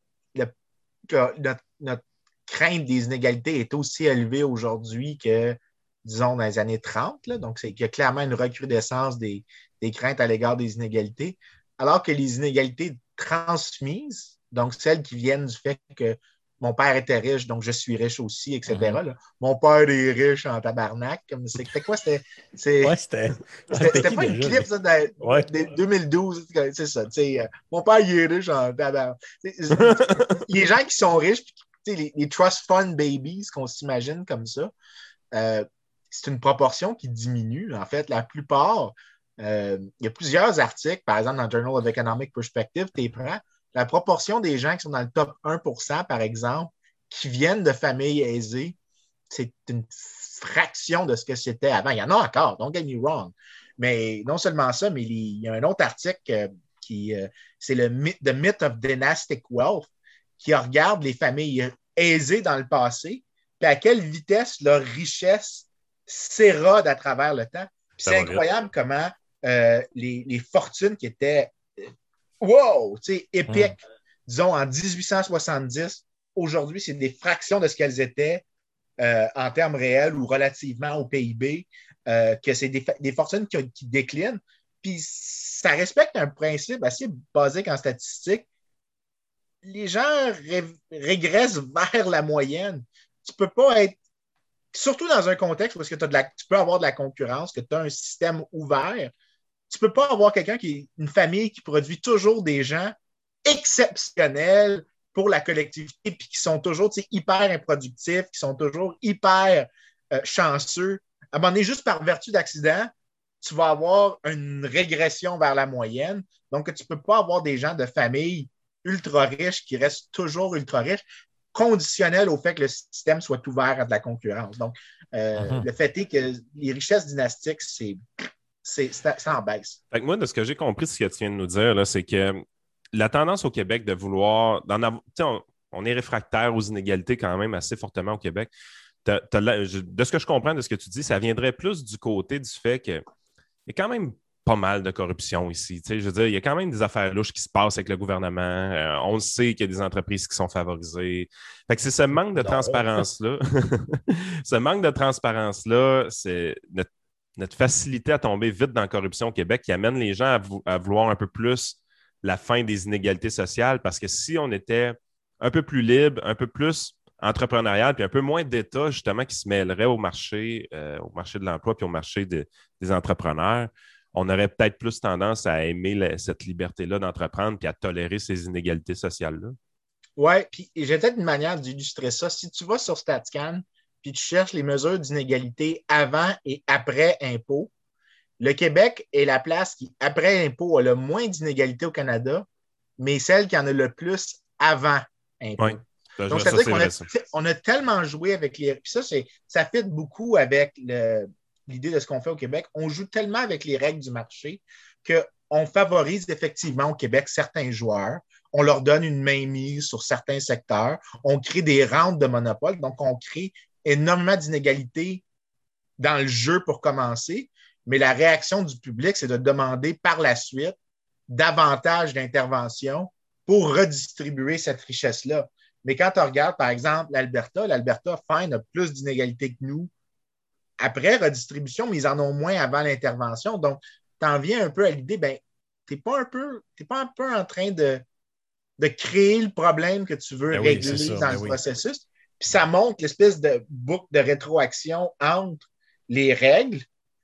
notre crainte des inégalités est aussi élevée aujourd'hui que, disons, dans les années 30. Là. Donc, il y a clairement une recrudescence des craintes à l'égard des inégalités, alors que les inégalités transmises, donc celles qui viennent du fait que mon père était riche, donc je suis riche aussi, etc. Là. Mon père est riche en tabarnak. C'était quoi? C'était pas une clip, ça, de 2012. C'est ça. Mon père, il est riche en tabarnak. Les gens qui sont riches, les trust fund babies qu'on s'imagine comme ça, c'est une proportion qui diminue. En fait, la plupart, il y a plusieurs articles, par exemple, dans le Journal of Economic Perspective, tu prends. La proportion des gens qui sont dans le top 1%, par exemple, qui viennent de familles aisées, c'est une fraction de ce que c'était avant. Il y en a encore, don't get me wrong. Mais non seulement ça, mais il y a un autre article c'est The Myth of Dynastic Wealth, qui regarde les familles aisées dans le passé, puis à quelle vitesse leur richesse s'érode à travers le temps. Puis c'est incroyable comment les fortunes qui étaient wow, tu sais, épiques, disons en 1870, aujourd'hui, c'est des fractions de ce qu'elles étaient en termes réels ou relativement au PIB, que c'est des fortunes qui déclinent. Puis ça respecte un principe assez basique en statistique. Les gens régressent vers la moyenne. Tu peux pas être, surtout dans un contexte où tu peux avoir de la concurrence, que tu as un système ouvert. Tu ne peux pas avoir une famille qui produit toujours des gens exceptionnels pour la collectivité, puis qui sont toujours hyper improductifs, qui sont toujours hyper chanceux. À un moment donné, juste par vertu d'accident, tu vas avoir une régression vers la moyenne. Donc, tu ne peux pas avoir des gens de famille ultra riches qui restent toujours ultra riches, conditionnels au fait que le système soit ouvert à de la concurrence. Donc, le fait est que les richesses dynastiques, c'est en baisse. Fait que moi, de ce que j'ai compris, ce que tu viens de nous dire, là, c'est que la tendance au Québec de vouloir... on est réfractaire aux inégalités quand même assez fortement au Québec. De ce que je comprends de ce que tu dis, ça viendrait plus du côté du fait qu'il y a quand même pas mal de corruption ici. Je veux dire, il y a quand même des affaires louches qui se passent avec le gouvernement. On sait qu'il y a des entreprises qui sont favorisées. Fait que c'est ce manque de transparence-là. Ce manque de transparence-là, c'est notre facilité à tomber vite dans la corruption au Québec qui amène les gens à vouloir un peu plus la fin des inégalités sociales, parce que si on était un peu plus libre, un peu plus entrepreneurial, puis un peu moins d'État, justement, qui se mêlerait au marché de l'emploi puis au marché des entrepreneurs, on aurait peut-être plus tendance à aimer cette liberté-là d'entreprendre puis à tolérer ces inégalités sociales-là. Oui, puis j'ai peut-être une manière d'illustrer ça. Si tu vas sur StatCan, puis tu cherches les mesures d'inégalité avant et après impôt, le Québec est la place qui, après impôt, a le moins d'inégalités au Canada, mais celle qui en a le plus avant impôt. Oui. Donc, c'est-à-dire qu'on a tellement joué avec les... Puis ça fit beaucoup avec l'idée de ce qu'on fait au Québec. On joue tellement avec les règles du marché qu'on favorise effectivement au Québec certains joueurs. On leur donne une mainmise sur certains secteurs. On crée des rentes de monopole. Donc, on crée énormément d'inégalités dans le jeu pour commencer, mais la réaction du public, c'est de demander par la suite davantage d'intervention pour redistribuer cette richesse-là. Mais quand tu regardes, par exemple, l'Alberta, fine, a plus d'inégalités que nous après redistribution, mais ils en ont moins avant l'intervention. Donc, tu en viens un peu à l'idée, ben, tu n'es pas un peu en train de créer le problème que tu veux régler dans le processus. Puis ça montre l'espèce de boucle de rétroaction entre les règles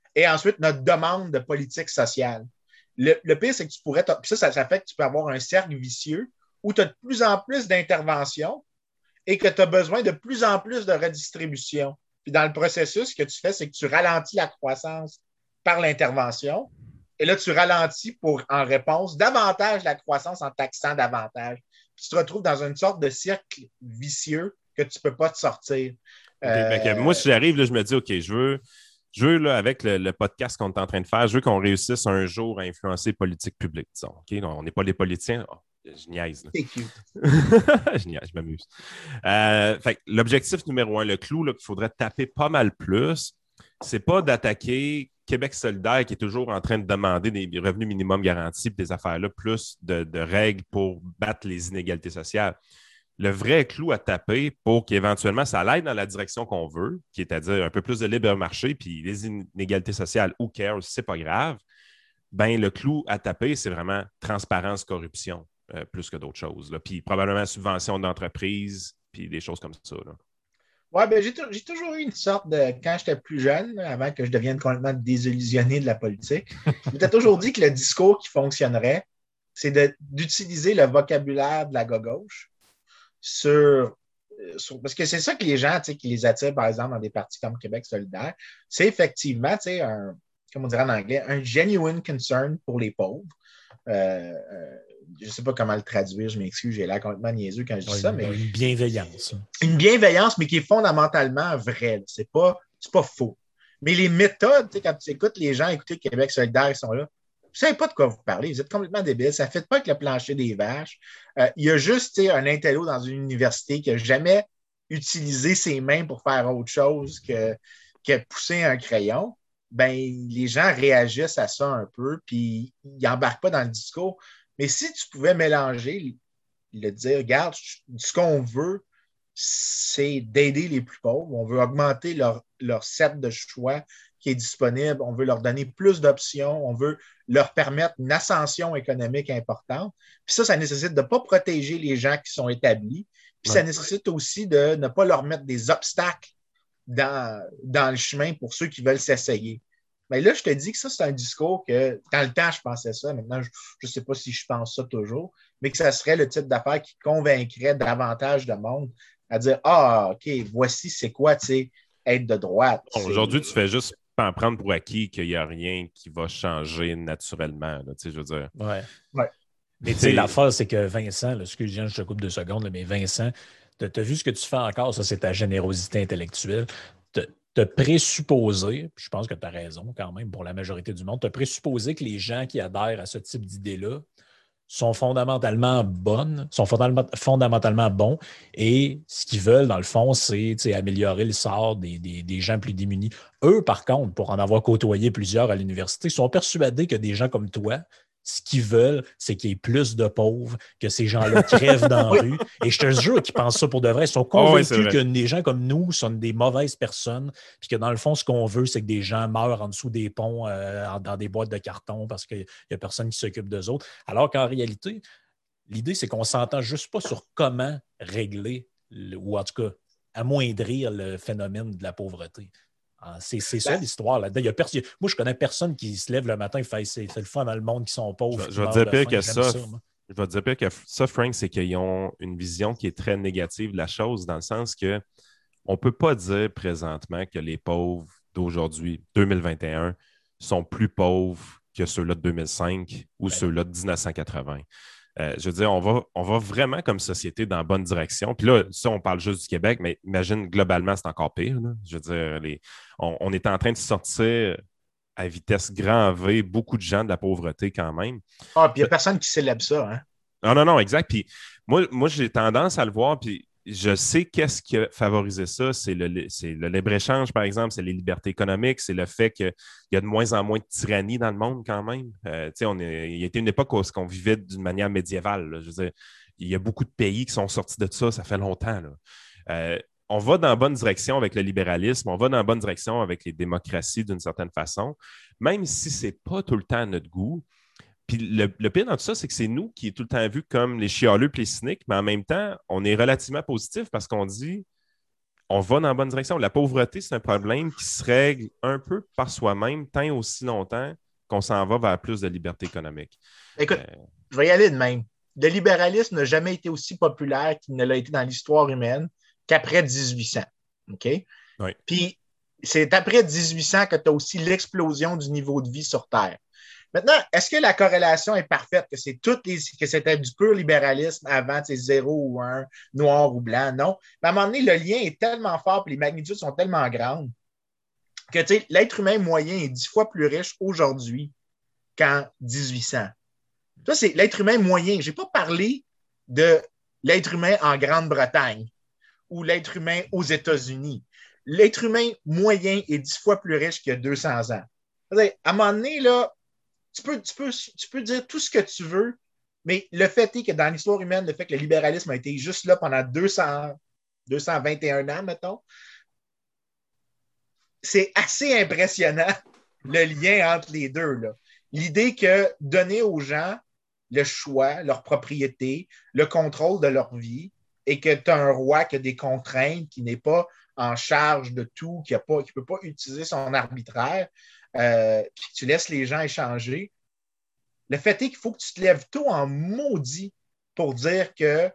et ensuite notre demande de politique sociale. Le pire, c'est que tu pourrais, puis ça fait que tu peux avoir un cercle vicieux où tu as de plus en plus d'interventions et que tu as besoin de plus en plus de redistribution. Puis dans le processus, ce que tu fais, c'est que tu ralentis la croissance par l'intervention. Et là, tu ralentis en réponse davantage la croissance en taxant davantage. Puis tu te retrouves dans une sorte de cercle vicieux que tu ne peux pas te sortir. Okay, moi, si j'arrive, là, je me dis, OK, je veux là, avec le podcast qu'on est en train de faire, je veux qu'on réussisse un jour à influencer politique publique, disons. Okay? On n'est pas les politiciens. Oh, je niaise. C'est cute. Je niaise, je m'amuse. L'objectif numéro 1, le clou qu'il faudrait taper pas mal plus, c'est pas d'attaquer Québec solidaire qui est toujours en train de demander des revenus minimum garantis et des affaires-là, plus de règles pour battre les inégalités sociales. Le vrai clou à taper pour qu'éventuellement ça aille dans la direction qu'on veut, qui est à dire un peu plus de libre marché, puis les inégalités sociales, who cares, c'est pas grave, ben le clou à taper, c'est vraiment transparence, corruption, plus que d'autres choses. Là. Puis probablement subvention d'entreprise, puis des choses comme ça. Oui, ben, j'ai toujours eu une sorte de. Quand j'étais plus jeune, avant que je devienne complètement désillusionné de la politique, je m'étais toujours dit que le discours qui fonctionnerait, c'est d'utiliser le vocabulaire de la gauche parce que c'est ça que les gens qui les attirent, par exemple, dans des partis comme Québec solidaire, c'est effectivement, comme on dirait en anglais, un genuine concern pour les pauvres. Je ne sais pas comment le traduire, je m'excuse, j'ai l'air complètement niaiseux quand je dis ça, mais une bienveillance. Une bienveillance, mais qui est fondamentalement vraie. C'est pas faux. Mais les méthodes, quand tu écoutes les gens écouter Québec solidaire, ils sont là. Vous ne savez pas de quoi vous parlez. Vous êtes complètement débiles. Ça ne fait pas avec le plancher des vaches. Il y a juste un intello dans une université qui n'a jamais utilisé ses mains pour faire autre chose que pousser un crayon. Ben, les gens réagissent à ça un peu, puis ils n'embarquent pas dans le discours. Mais si tu pouvais mélanger, le dire, regarde, ce qu'on veut, c'est d'aider les plus pauvres. On veut augmenter leur set de choix qui est disponible. On veut leur donner plus d'options. On veut leur permettre une ascension économique importante. Puis ça nécessite de ne pas protéger les gens qui sont établis. Puis ça nécessite aussi de ne pas leur mettre des obstacles dans le chemin pour ceux qui veulent s'essayer. Mais là, je te dis que ça, c'est un discours que, dans le temps, je pensais ça. Maintenant, je ne sais pas si je pense ça toujours, mais que ça serait le type d'affaire qui convaincrait davantage de monde à dire, ah, OK, voici c'est quoi, tu sais, être de droite. Aujourd'hui, tu fais juste en prendre pour acquis qu'il n'y a rien qui va changer naturellement, là, je veux dire. Ouais. Ouais. Mais tu sais, l'affaire, c'est que Vincent, excuse-moi, je te coupe 2 secondes, là, mais Vincent, tu as vu ce que tu fais encore, ça, c'est ta générosité intellectuelle. Te présupposer, je pense que tu as raison quand même pour la majorité du monde, te présupposer que les gens qui adhèrent à ce type d'idée-là sont fondamentalement bonnes, sont fondamentalement bons et ce qu'ils veulent, dans le fond, c'est améliorer le sort des gens plus démunis. Eux, par contre, pour en avoir côtoyé plusieurs à l'université, sont persuadés que des gens comme toi, ce qu'ils veulent, c'est qu'il y ait plus de pauvres, que ces gens-là crèvent dans la rue. Et je te jure qu'ils pensent ça pour de vrai. Ils sont convaincus que des gens comme nous sont des mauvaises personnes, puis que dans le fond, ce qu'on veut, c'est que des gens meurent en dessous des ponts, dans des boîtes de carton, parce qu'il n'y a personne qui s'occupe d'eux autres. Alors qu'en réalité, l'idée, c'est qu'on ne s'entend juste pas sur comment régler, ou en tout cas, amoindrir le phénomène de la pauvreté. C'est ça l'histoire là-dedans. Moi, je connais personne qui se lève le matin et fait c'est le fun dans le monde qui sont pauvres. Je vais te dire pire que ça. Je vais te dire pire que ça, Frank, c'est qu'ils ont une vision qui est très négative de la chose, dans le sens que on ne peut pas dire présentement que les pauvres d'aujourd'hui, 2021, sont plus pauvres que ceux-là de 2005 ou ceux-là de 1980. Je veux dire, on va vraiment comme société dans la bonne direction. Puis là, ça, on parle juste du Québec, mais imagine, globalement, c'est encore pire. Là. Je veux dire, on est en train de sortir à vitesse grand V beaucoup de gens de la pauvreté quand même. Ah, puis il n'y a personne qui célèbre ça, hein? Non, exact. Puis moi j'ai tendance à le voir, puis je sais qu'est-ce qui a favorisé ça. C'est le libre-échange, par exemple, c'est les libertés économiques, c'est le fait qu'il y a de moins en moins de tyrannie dans le monde quand même. Il y a été une époque où on vivait d'une manière médiévale. Là. Je veux dire, il y a beaucoup de pays qui sont sortis de ça fait longtemps. Là. On va dans la bonne direction avec le libéralisme, on va dans la bonne direction avec les démocraties d'une certaine façon, même si ce n'est pas tout le temps à notre goût. Puis le pire dans tout ça, c'est que c'est nous qui est tout le temps vu comme les chialeux et les cyniques, mais en même temps, on est relativement positif parce qu'on dit on va dans la bonne direction. La pauvreté, c'est un problème qui se règle un peu par soi-même, tant aussi longtemps qu'on s'en va vers plus de liberté économique. Écoute, je vais y aller de même. Le libéralisme n'a jamais été aussi populaire qu'il ne l'a été dans l'histoire humaine qu'après 1800. OK? Oui. Puis, c'est après 1800 que tu as aussi l'explosion du niveau de vie sur Terre. Maintenant, est-ce que la corrélation est parfaite, que c'était du pur libéralisme avant, 0 ou 1, noir ou blanc? Non. Mais à un moment donné, le lien est tellement fort et les magnitudes sont tellement grandes que l'être humain moyen est 10 fois plus riche aujourd'hui qu'en 1800. Ça, c'est l'être humain moyen. Je n'ai pas parlé de l'être humain en Grande-Bretagne ou l'être humain aux États-Unis. L'être humain moyen est 10 fois plus riche qu'il y a 200 ans. À un moment donné, là, tu peux dire tout ce que tu veux, mais le fait est que dans l'histoire humaine, le fait que le libéralisme a été juste là pendant 221 ans, mettons, c'est assez impressionnant, le lien entre les deux, là. L'idée que donner aux gens le choix, leur propriété, le contrôle de leur vie, et que tu as un roi qui a des contraintes, qui n'est pas en charge de tout, qui ne peut pas utiliser son arbitraire, puis que tu laisses les gens échanger. Le fait est qu'il faut que tu te lèves tôt en maudit pour dire que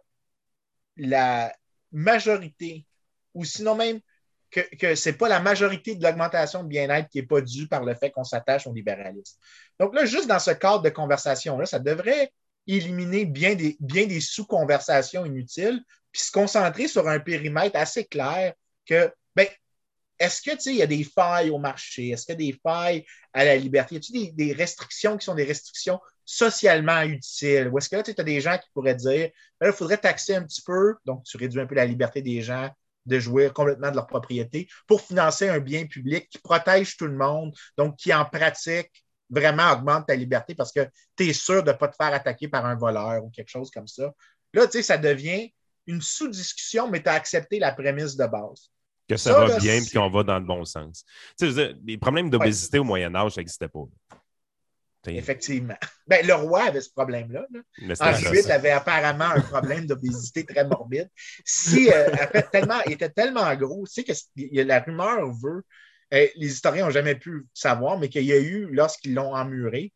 la majorité, ou sinon même que ce n'est pas la majorité de l'augmentation de bien-être qui n'est pas due par le fait qu'on s'attache au libéralisme. Donc là, juste dans ce cadre de conversation-là, ça devrait éliminer bien des sous-conversations inutiles, puis se concentrer sur un périmètre assez clair que, est-ce que, il y a des failles au marché? Est-ce qu'il y a des failles à la liberté? Y a-t-il des restrictions qui sont des restrictions socialement utiles? Ou est-ce que là, tu as des gens qui pourraient dire, il faudrait taxer un petit peu, donc tu réduis un peu la liberté des gens de jouir complètement de leur propriété pour financer un bien public qui protège tout le monde, donc qui, en pratique, vraiment augmente ta liberté parce que tu es sûr de ne pas te faire attaquer par un voleur ou quelque chose comme ça. Là, ça devient une sous-discussion, mais tu as accepté la prémisse de base. Que ça va bien et qu'on va dans le bon sens. Tu sais, les problèmes d'obésité au Moyen-Âge, ça n'existait pas. Effectivement. Le roi avait ce problème-là. Henri VIII avait apparemment un problème d'obésité très morbide. Il était tellement gros, tu sais que la rumeur veut, les historiens n'ont jamais pu savoir, mais qu'il y a eu, lorsqu'ils l'ont emmuré,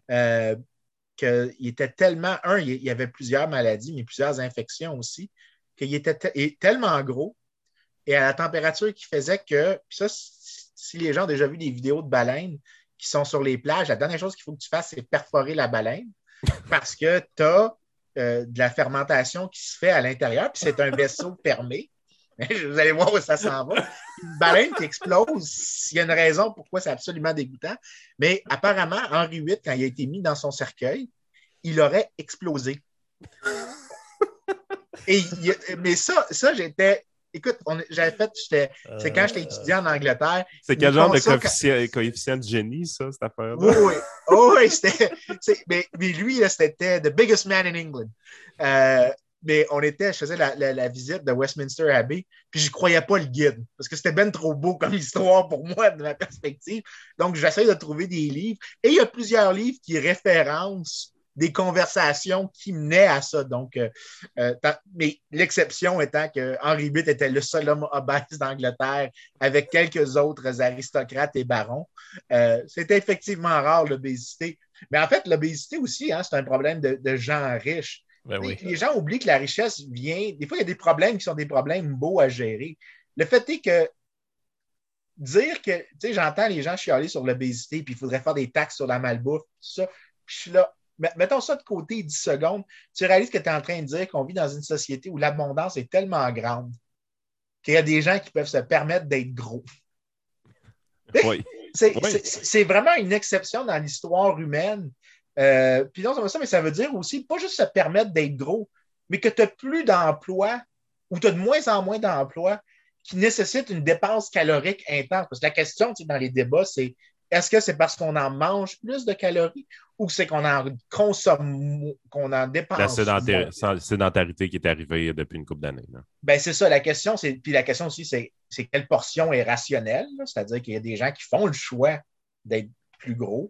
qu'il était tellement, il y avait plusieurs maladies, mais plusieurs infections aussi, qu'il était tellement gros et à la température qui faisait que, puis ça, si les gens ont déjà vu des vidéos de baleines qui sont sur les plages, la dernière chose qu'il faut que tu fasses, c'est perforer la baleine parce que tu as de la fermentation qui se fait à l'intérieur, puis c'est un vaisseau fermé. Vous allez voir où ça s'en va. Une baleine qui explose, il y a une raison pourquoi c'est absolument dégoûtant, mais apparemment, Henri VIII, quand il a été mis dans son cercueil, il aurait explosé. Mais ça, j'étais... Écoute, c'est quand j'étais étudiant en Angleterre. C'est quel genre de coefficient de génie, ça, cette affaire-là? Oui, mais lui, là, c'était the biggest man in England. Mais je faisais la visite de Westminster Abbey, puis je ne croyais pas le guide, parce que c'était bien trop beau comme histoire pour moi, de ma perspective. Donc, j'essaie de trouver des livres. Et il y a plusieurs livres qui référencent des conversations qui menaient à ça. Donc, mais l'exception étant que Henri VIII était le seul homme obèse d'Angleterre avec quelques autres aristocrates et barons. C'était effectivement rare, l'obésité. Mais en fait, l'obésité aussi, c'est un problème de gens riches. Oui. Les gens oublient que la richesse vient... Des fois, il y a des problèmes qui sont des problèmes beaux à gérer. Le fait est que dire que... Tu sais, j'entends les gens chialer sur l'obésité, puis il faudrait faire des taxes sur la malbouffe, tout ça. Puis je suis là... Mettons ça de côté 10 secondes. Tu réalises que tu es en train de dire qu'on vit dans une société où l'abondance est tellement grande qu'il y a des gens qui peuvent se permettre d'être gros. Oui. C'est vraiment une exception dans l'histoire humaine. Puis non seulement ça, mais ça veut dire aussi pas juste se permettre d'être gros, mais que tu n'as plus d'emplois ou tu as de moins en moins d'emplois qui nécessitent une dépense calorique intense. Parce que la question dans les débats, c'est est-ce que c'est parce qu'on en mange plus de calories ou c'est qu'on en consomme, qu'on en dépense? La sédentarité qui est arrivée depuis une couple d'années. C'est ça, la question. Puis la question aussi, c'est quelle portion est rationnelle? C'est-à-dire qu'il y a des gens qui font le choix d'être plus gros.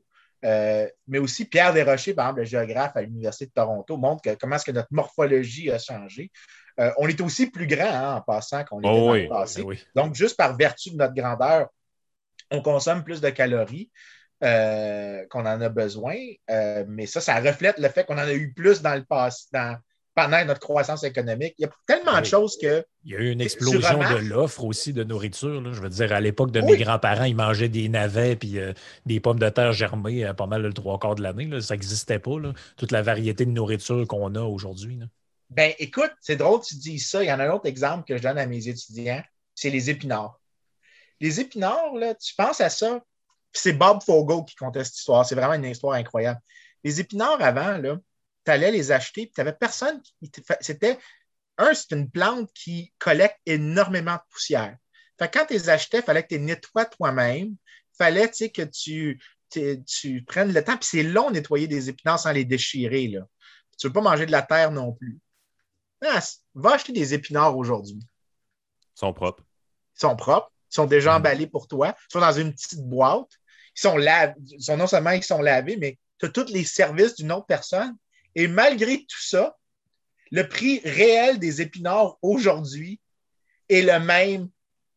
Mais aussi Pierre Desrochers, par exemple, le géographe à l'Université de Toronto, montre comment est-ce que notre morphologie a changé. On est aussi plus grand en passant qu'on était dans le passé. Oui. Donc, juste par vertu de notre grandeur, on consomme plus de calories qu'on en a besoin. Mais ça reflète le fait qu'on en a eu plus dans le passé, pendant notre croissance économique. Il y a tellement de choses que... Il y a eu une explosion de l'offre aussi de nourriture. Là. Je veux dire, à l'époque de mes grands-parents, ils mangeaient des navets puis des pommes de terre germées pas mal le 3/4 de l'année. Là. Ça n'existait pas, là. Toute la variété de nourriture qu'on a aujourd'hui. Là. Ben, écoute, c'est drôle que tu dis ça. Il y en a un autre exemple que je donne à mes étudiants, c'est les épinards. Les épinards, là, tu penses à ça, c'est Bob Fogle qui contait cette histoire. C'est vraiment une histoire incroyable. Les épinards, avant, là, tu allais les acheter, puis tu n'avais personne qui... c'est une plante qui collecte énormément de poussière. Fait que quand tu les achetais, il fallait que tu les nettoies toi-même. Il fallait que tu prennes le temps. Puis c'est long de nettoyer des épinards sans les déchirer. Là. Tu ne veux pas manger de la terre non plus. Va acheter des épinards aujourd'hui. Ils sont propres. Ils sont propres. Ils sont déjà emballés pour toi. Ils sont dans une petite boîte. Non seulement ils sont lavés, mais tu as tous les services d'une autre personne. Et malgré tout ça, le prix réel des épinards aujourd'hui est le même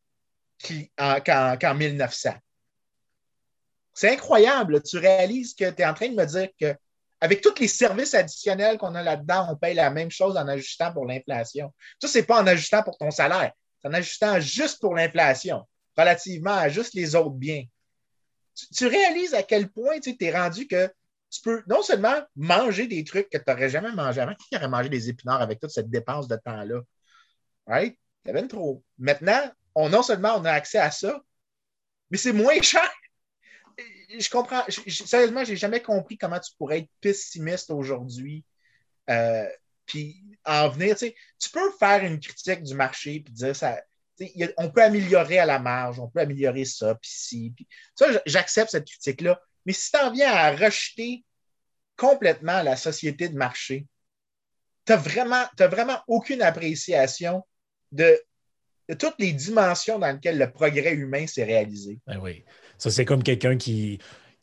qu'en 1900. C'est incroyable. Tu réalises que tu es en train de me dire qu'avec tous les services additionnels qu'on a là-dedans, on paye la même chose en ajustant pour l'inflation. Ça, ce n'est pas en ajustant pour ton salaire. C'est en ajustant juste pour l'inflation, relativement à juste les autres biens. Tu réalises à quel point tu es rendu que tu peux non seulement manger des trucs que tu n'aurais jamais mangé avant. Qui aurait mangé des épinards avec toute cette dépense de temps-là? Right? C'est bien trop. Maintenant, non seulement on a accès à ça, mais c'est moins cher. Je comprends. Sérieusement, je n'ai jamais compris comment tu pourrais être pessimiste aujourd'hui. Puis en venir, tu peux faire une critique du marché et dire ça. On peut améliorer à la marge, on peut améliorer ça, puis ci. Puis ça, j'accepte cette critique-là. Mais si tu en viens à rejeter complètement la société de marché, tu n'as vraiment aucune appréciation de toutes les dimensions dans lesquelles le progrès humain s'est réalisé. Ben oui. Ça, c'est comme quelqu'un qui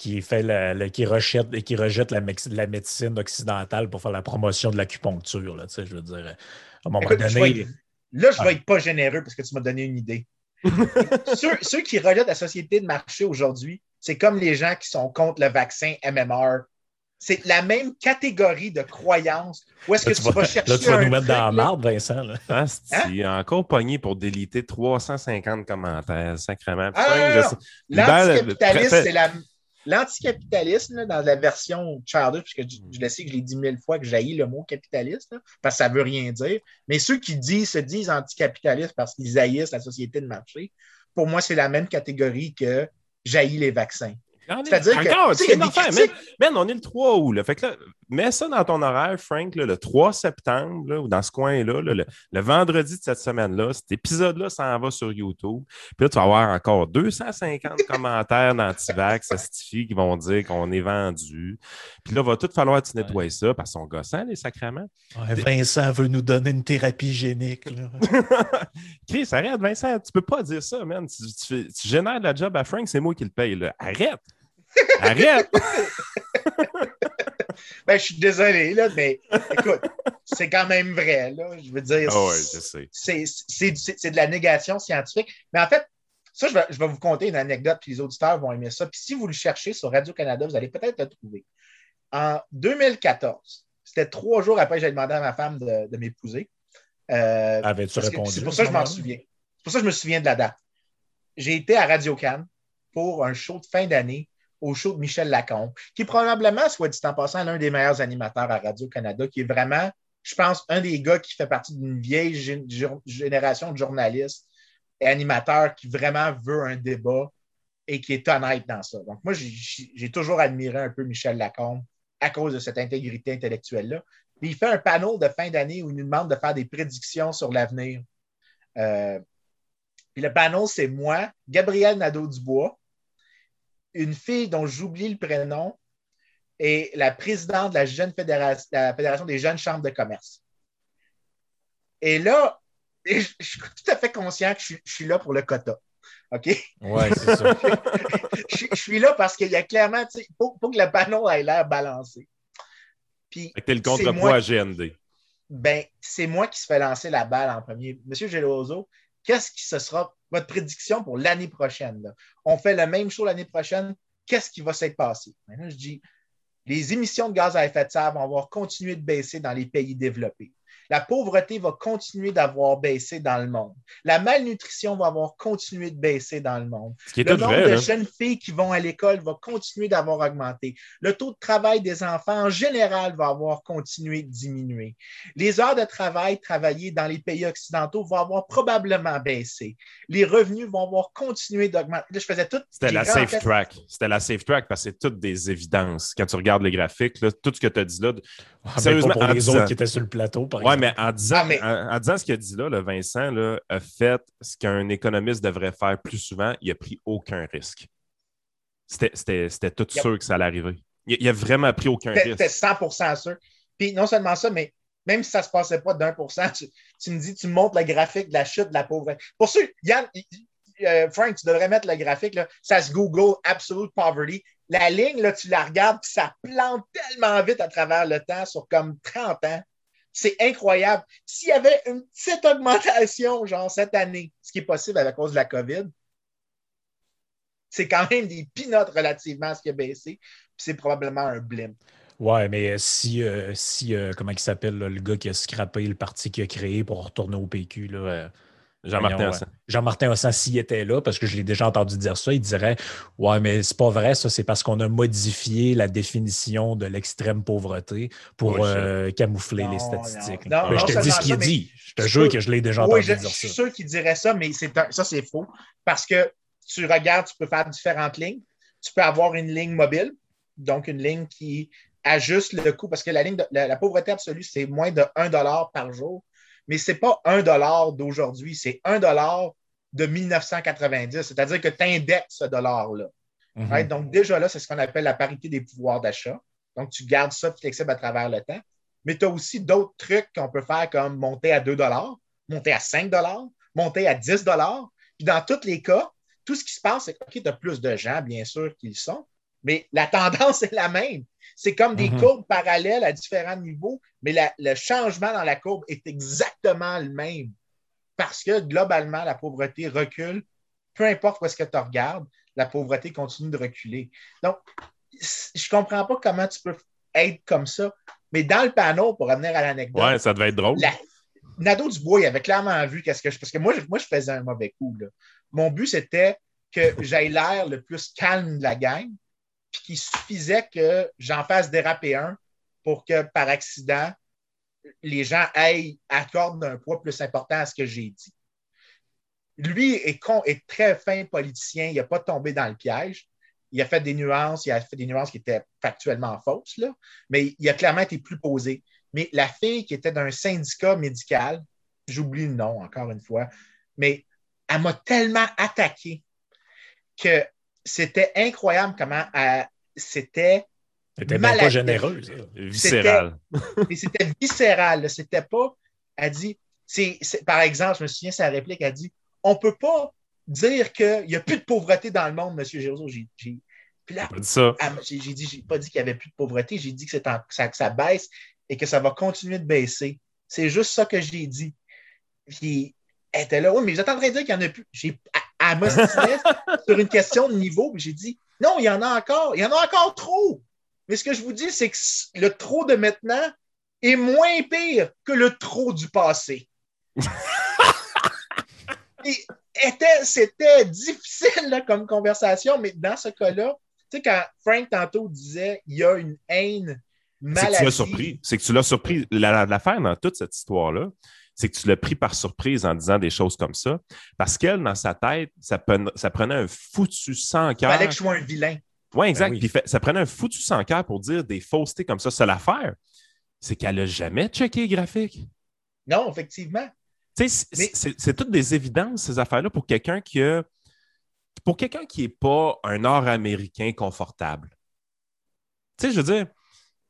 rejette la médecine occidentale pour faire la promotion de l'acupuncture. Là, je veux dire, à un moment donné... je vais être pas généreux parce que tu m'as donné une idée. ceux qui rejettent la société de marché aujourd'hui, c'est comme les gens qui sont contre le vaccin MMR. C'est la même catégorie de croyances. Où est-ce que tu vas chercher là, tu vas nous mettre dans la marde, Vincent. Là. Encore pogné pour déliter 350 commentaires, sacrément. L'anticapitalisme, c'est l'anticapitalisme dans la version Childish, puisque je le sais que je l'ai dit 1000 fois que j'haïs le mot capitaliste, là, parce que ça ne veut rien dire. Mais ceux qui se disent anticapitalistes parce qu'ils haïssent la société de marché, pour moi, c'est la même catégorie que j'haïs les vaccins. C'est-à-dire que on est le 3 août. Là. Fait que là, mets ça dans ton horaire, Frank, là, le 3 septembre, là, ou dans ce coin-là, le vendredi de cette semaine-là, cet épisode-là s'en va sur YouTube. Puis là, tu vas avoir encore 250 commentaires d'anti-vax qui vont dire qu'on est vendu. Puis là, il va tout falloir que tu nettoies ça parce qu'ils sont gossants, les sacrements. Ouais, Vincent veut nous donner une thérapie génique. Chris, arrête, Vincent, tu peux pas dire ça, man. Tu génères de la job à Frank, c'est moi qui le paye. Là. Arrête! Arrête! Ben, je suis désolé, là, mais écoute, c'est quand même vrai. Là. Je veux dire, je sais. C'est de la négation scientifique. Mais en fait, ça, je vais vous conter une anecdote, puis les auditeurs vont aimer ça. Puis si vous le cherchez sur Radio-Canada, vous allez peut-être le trouver. En 2014, c'était 3 jours après que j'ai demandé à ma femme de m'épouser. Avais-tu répondu? C'est pour ça que je m'en souviens. C'est pour ça que je me souviens de la date. J'ai été à Radio-Can pour un show de fin d'année au show de Michel Lacombe, qui est probablement, soit dit en passant, l'un des meilleurs animateurs à Radio-Canada, qui est vraiment, je pense, un des gars qui fait partie d'une vieille génération de journalistes et animateurs qui vraiment veut un débat et qui est honnête dans ça. Donc, moi, j'ai toujours admiré un peu Michel Lacombe à cause de cette intégrité intellectuelle-là. Puis il fait un panel de fin d'année où il nous demande de faire des prédictions sur l'avenir. Puis le panel, c'est moi, Gabrielle Nadeau-Dubois, une fille dont j'oublie le prénom, et la présidente de la Fédération des jeunes chambres de commerce. Et là, je suis tout à fait conscient que je suis là pour le quota. OK? Ouais, c'est ça. Je suis là parce qu'il y a clairement, tu sais, faut que le panneau ait l'air balancé. Puis, Fait que t'es le c'est contrepoids moi, à GND. ben, c'est moi qui se fais lancer la balle en premier. Monsieur Geloso, qu'est-ce qui ce sera votre prédiction pour l'année prochaine? Là? On fait le même show l'année prochaine. Qu'est-ce qui va s'être passé? Maintenant, je dis, les émissions de gaz à effet de serre vont avoir continué de baisser dans les pays développés. La pauvreté va continuer d'avoir baissé dans le monde. La malnutrition va avoir continué de baisser dans le monde. Ce qui est Le tout nombre vrai, de là. jeunes filles qui vont à l'école va continuer d'avoir augmenté. Le taux de travail des enfants en général va avoir continué de diminuer. Les heures de travail travaillées dans les pays occidentaux vont avoir probablement baissé. Les revenus vont avoir continué d'augmenter. Là, je faisais tout. C'était la safe track. C'était la safe track parce que c'est toutes des évidences. Quand tu regardes les graphiques, là, tout ce que tu as dit là, Sérieusement, pour les disant, autres qui étaient sur le plateau, par ouais, exemple. mais en disant ce qu'il a dit là, le Vincent là, a fait ce qu'un économiste devrait faire plus souvent, il n'a pris aucun risque. C'était tout sûr que ça allait arriver. Il a vraiment pris aucun risque. C'était 100% sûr. Puis non seulement ça, mais même si ça ne se passait pas d'1%, tu me dis, tu me montres le graphique de la chute de la pauvreté. Pour ceux, Yann, Frank, tu devrais mettre le graphique, là, ça se Google Absolute Poverty. La ligne, là, tu la regardes, puis ça plante tellement vite à travers le temps, sur comme 30 ans. C'est incroyable. S'il y avait une petite augmentation, genre cette année, ce qui est possible à cause de la COVID, c'est quand même des peanuts relativement à ce qui a baissé, puis c'est probablement un blimp. Ouais, mais si comment il s'appelle, là, le gars qui a scrappé le parti qu'il a créé pour retourner au PQ, là, Jean-Martin Hassan. Jean-Martin Hassan, s'il était là, parce que je l'ai déjà entendu dire ça, il dirait ouais, mais c'est pas vrai, ça, c'est parce qu'on a modifié la définition de l'extrême pauvreté pour camoufler les statistiques. Non, mais je te dis ce qu'il a dit. Je te jure que je l'ai déjà entendu dire ça. Je suis sûr qu'il dirait ça, mais ça, c'est faux. Parce que tu regardes, tu peux faire différentes lignes. Tu peux avoir une ligne mobile, donc une ligne qui ajuste le coût, parce que la pauvreté absolue, c'est moins de 1 $ par jour. Mais ce n'est pas 1 $ d'aujourd'hui, c'est 1 $ de 1990. C'est-à-dire que tu indexes ce dollar-là. Mm-hmm. Right? Donc, déjà là, c'est ce qu'on appelle la parité des pouvoirs d'achat. Donc, tu gardes ça flexible à travers le temps. Mais tu as aussi d'autres trucs qu'on peut faire comme monter à 2 $, monter à 5 $, monter à 10 $. Puis dans tous les cas, tout ce qui se passe, c'est que tu as plus de gens, bien sûr, qui le sont, mais la tendance est la même. C'est comme des courbes parallèles à différents niveaux, mais le changement dans la courbe est exactement le même. Parce que globalement, la pauvreté recule. Peu importe où est-ce que tu regardes, la pauvreté continue de reculer. Donc, je ne comprends pas comment tu peux être comme ça. Mais dans le panneau, pour revenir à l'anecdote. Ouais, ça devait être drôle. Nadeau Dubois, il avait clairement vu parce que moi, je faisais un mauvais coup. Là. Mon but, c'était que j'aille l'air le plus calme de la gang, puis qu'il suffisait que j'en fasse déraper un pour que, par accident, les gens accordent un poids plus important à ce que j'ai dit. Lui est très fin politicien, il n'a pas tombé dans le piège. Il a fait des nuances qui étaient factuellement fausses, là, mais il a clairement été plus posé. Mais la fille qui était d'un syndicat médical, j'oublie le nom encore une fois, mais elle m'a tellement attaqué que c'était incroyable comment c'était pas généreuse. Viscéral. C'était viscéral. C'était pas. Elle dit, par exemple, je me souviens sa réplique, elle dit on ne peut pas dire qu'il n'y a plus de pauvreté dans le monde, M. Géraud. Puis là, j'ai pas dit qu'il n'y avait plus de pauvreté, j'ai dit que ça baisse et que ça va continuer de baisser. C'est juste ça que j'ai dit. Puis elle était là, oui, mais vous êtes en train de dire qu'il n'y en a plus. Elle m'ostinait sur une question de niveau, puis j'ai dit non, il y en a encore trop. Mais ce que je vous dis, c'est que le trop de maintenant est moins pire que le trop du passé. C'était difficile là, comme conversation, mais dans ce cas-là, tu sais, quand Frank tantôt disait il y a une haine maladie. C'est que tu l'as surpris. L'affaire dans toute cette histoire-là, c'est que tu l'as pris par surprise en disant des choses comme ça. Parce qu'elle, dans sa tête, ça prenait un foutu sans cœur. Il fallait que je sois un vilain. Ouais, exact. Oui, exact. Puis ça prenait un foutu sans cœur pour dire des faussetés comme ça. C'est l'affaire. C'est qu'elle n'a jamais checké les graphiques. Non, effectivement. Tu sais, c'est toutes des évidences, ces affaires-là, pour quelqu'un qui n'est pas un Nord-Américain confortable. Tu sais, je veux dire,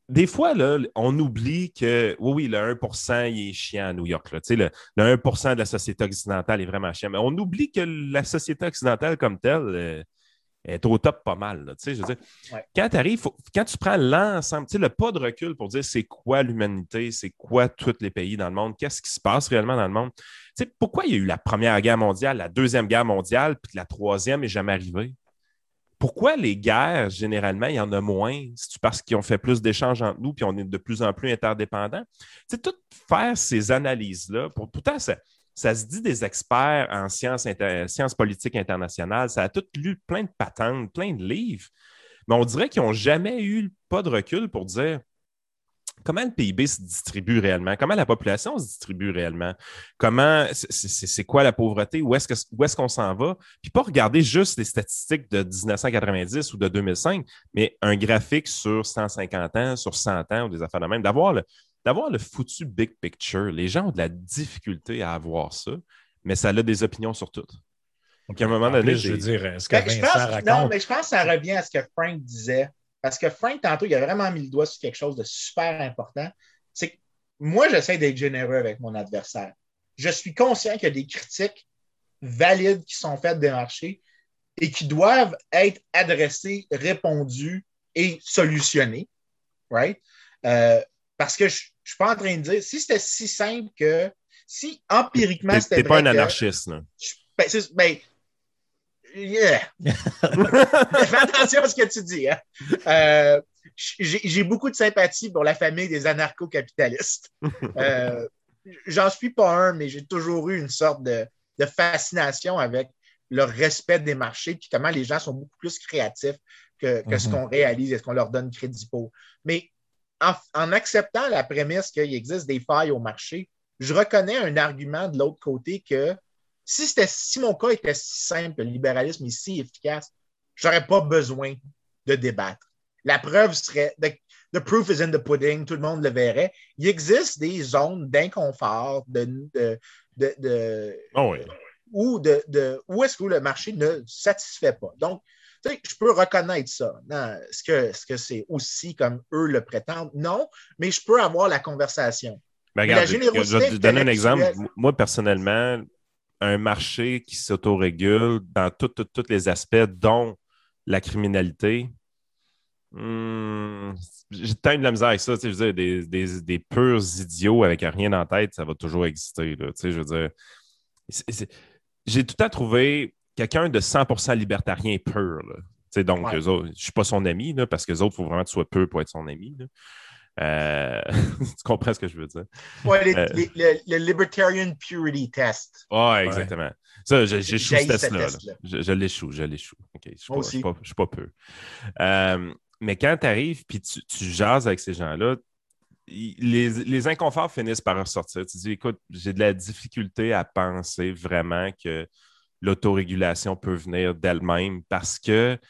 des fois, là, on oublie que, oui, le 1%, il est chiant à New York. Là. Le 1% de la société occidentale est vraiment chiant. Mais on oublie que la société occidentale comme telle est au top pas mal. Là. Je veux dire, Ouais. quand tu arrives, quand tu prends l'ensemble, le pas de recul pour dire c'est quoi l'humanité, c'est quoi tous les pays dans le monde, qu'est-ce qui se passe réellement dans le monde. Pourquoi il y a eu la Première Guerre mondiale, la Deuxième Guerre mondiale, puis la Troisième n'est jamais arrivée? Pourquoi les guerres, généralement, il y en a moins? C'est parce qu'ils ont fait plus d'échanges entre nous puis on est de plus en plus interdépendants? Tout faire ces analyses-là, pourtant, ça se dit des experts en sciences politiques internationales, ça a tout lu plein de patentes, plein de livres, mais on dirait qu'ils n'ont jamais eu pas de recul pour dire comment le PIB se distribue réellement, comment la population se distribue réellement, comment c'est quoi la pauvreté, où est-ce qu'on s'en va, puis pas regarder juste les statistiques de 1990 ou de 2005, mais un graphique sur 150 ans, sur 100 ans ou des affaires de même, d'avoir le foutu big picture. Les gens ont de la difficulté à avoir ça, mais ça a des opinions sur tout. Donc, à un moment donné, je veux dire, ce que Vincent raconte... Non, mais je pense que ça revient à ce que Frank disait. Parce que Frank, tantôt, il a vraiment mis le doigt sur quelque chose de super important. C'est que moi, j'essaie d'être généreux avec mon adversaire. Je suis conscient qu'il y a des critiques valides qui sont faites des marchés et qui doivent être adressées, répondues et solutionnées. Right? Parce que je ne suis pas en train de dire, si c'était si simple que, si empiriquement c'était vrai. T'es pas un anarchiste, là. Yeah. Fais attention à ce que tu dis. Hein? J'ai beaucoup de sympathie pour la famille des anarcho-capitalistes. J'en suis pas un, mais j'ai toujours eu une sorte de fascination avec le respect des marchés et comment les gens sont beaucoup plus créatifs que ce qu'on réalise et ce qu'on leur donne crédit pour. Mais en acceptant la prémisse qu'il existe des failles au marché, je reconnais un argument de l'autre côté que si mon cas était si simple, le libéralisme est si efficace, je n'aurais pas besoin de débattre. La preuve serait, the proof is in the pudding, tout le monde le verrait. Il existe des zones d'inconfort, où est-ce que le marché ne satisfait pas. Donc, je peux reconnaître ça. Non, est-ce que c'est aussi comme eux le prétendent? Non, mais je peux avoir la conversation. Ben, regarde, je vais te donner un exemple. Moi, personnellement, un marché qui s'autorégule dans tous les aspects, dont la criminalité, j'ai tant de la misère avec ça. Je veux dire, des purs idiots avec rien en tête, ça va toujours exister. Là, je veux dire, j'ai tout le temps trouvé quelqu'un de 100% libertarien pur. Là. Donc, eux autres, je ne suis pas son ami, là, parce que les autres, il faut vraiment que tu sois pur pour être son ami. Là. Tu comprends ce que je veux dire? Ouais, le Libertarian Purity Test. Ouais, exactement. Ouais. Ça, j'échoue ce test-là. Je l'échoue. Okay, je ne suis pas peu. Mais quand tu arrives et tu jases avec ces gens-là, les inconforts finissent par ressortir. Tu dis, écoute, j'ai de la difficulté à penser vraiment que l'autorégulation peut venir d'elle-même parce que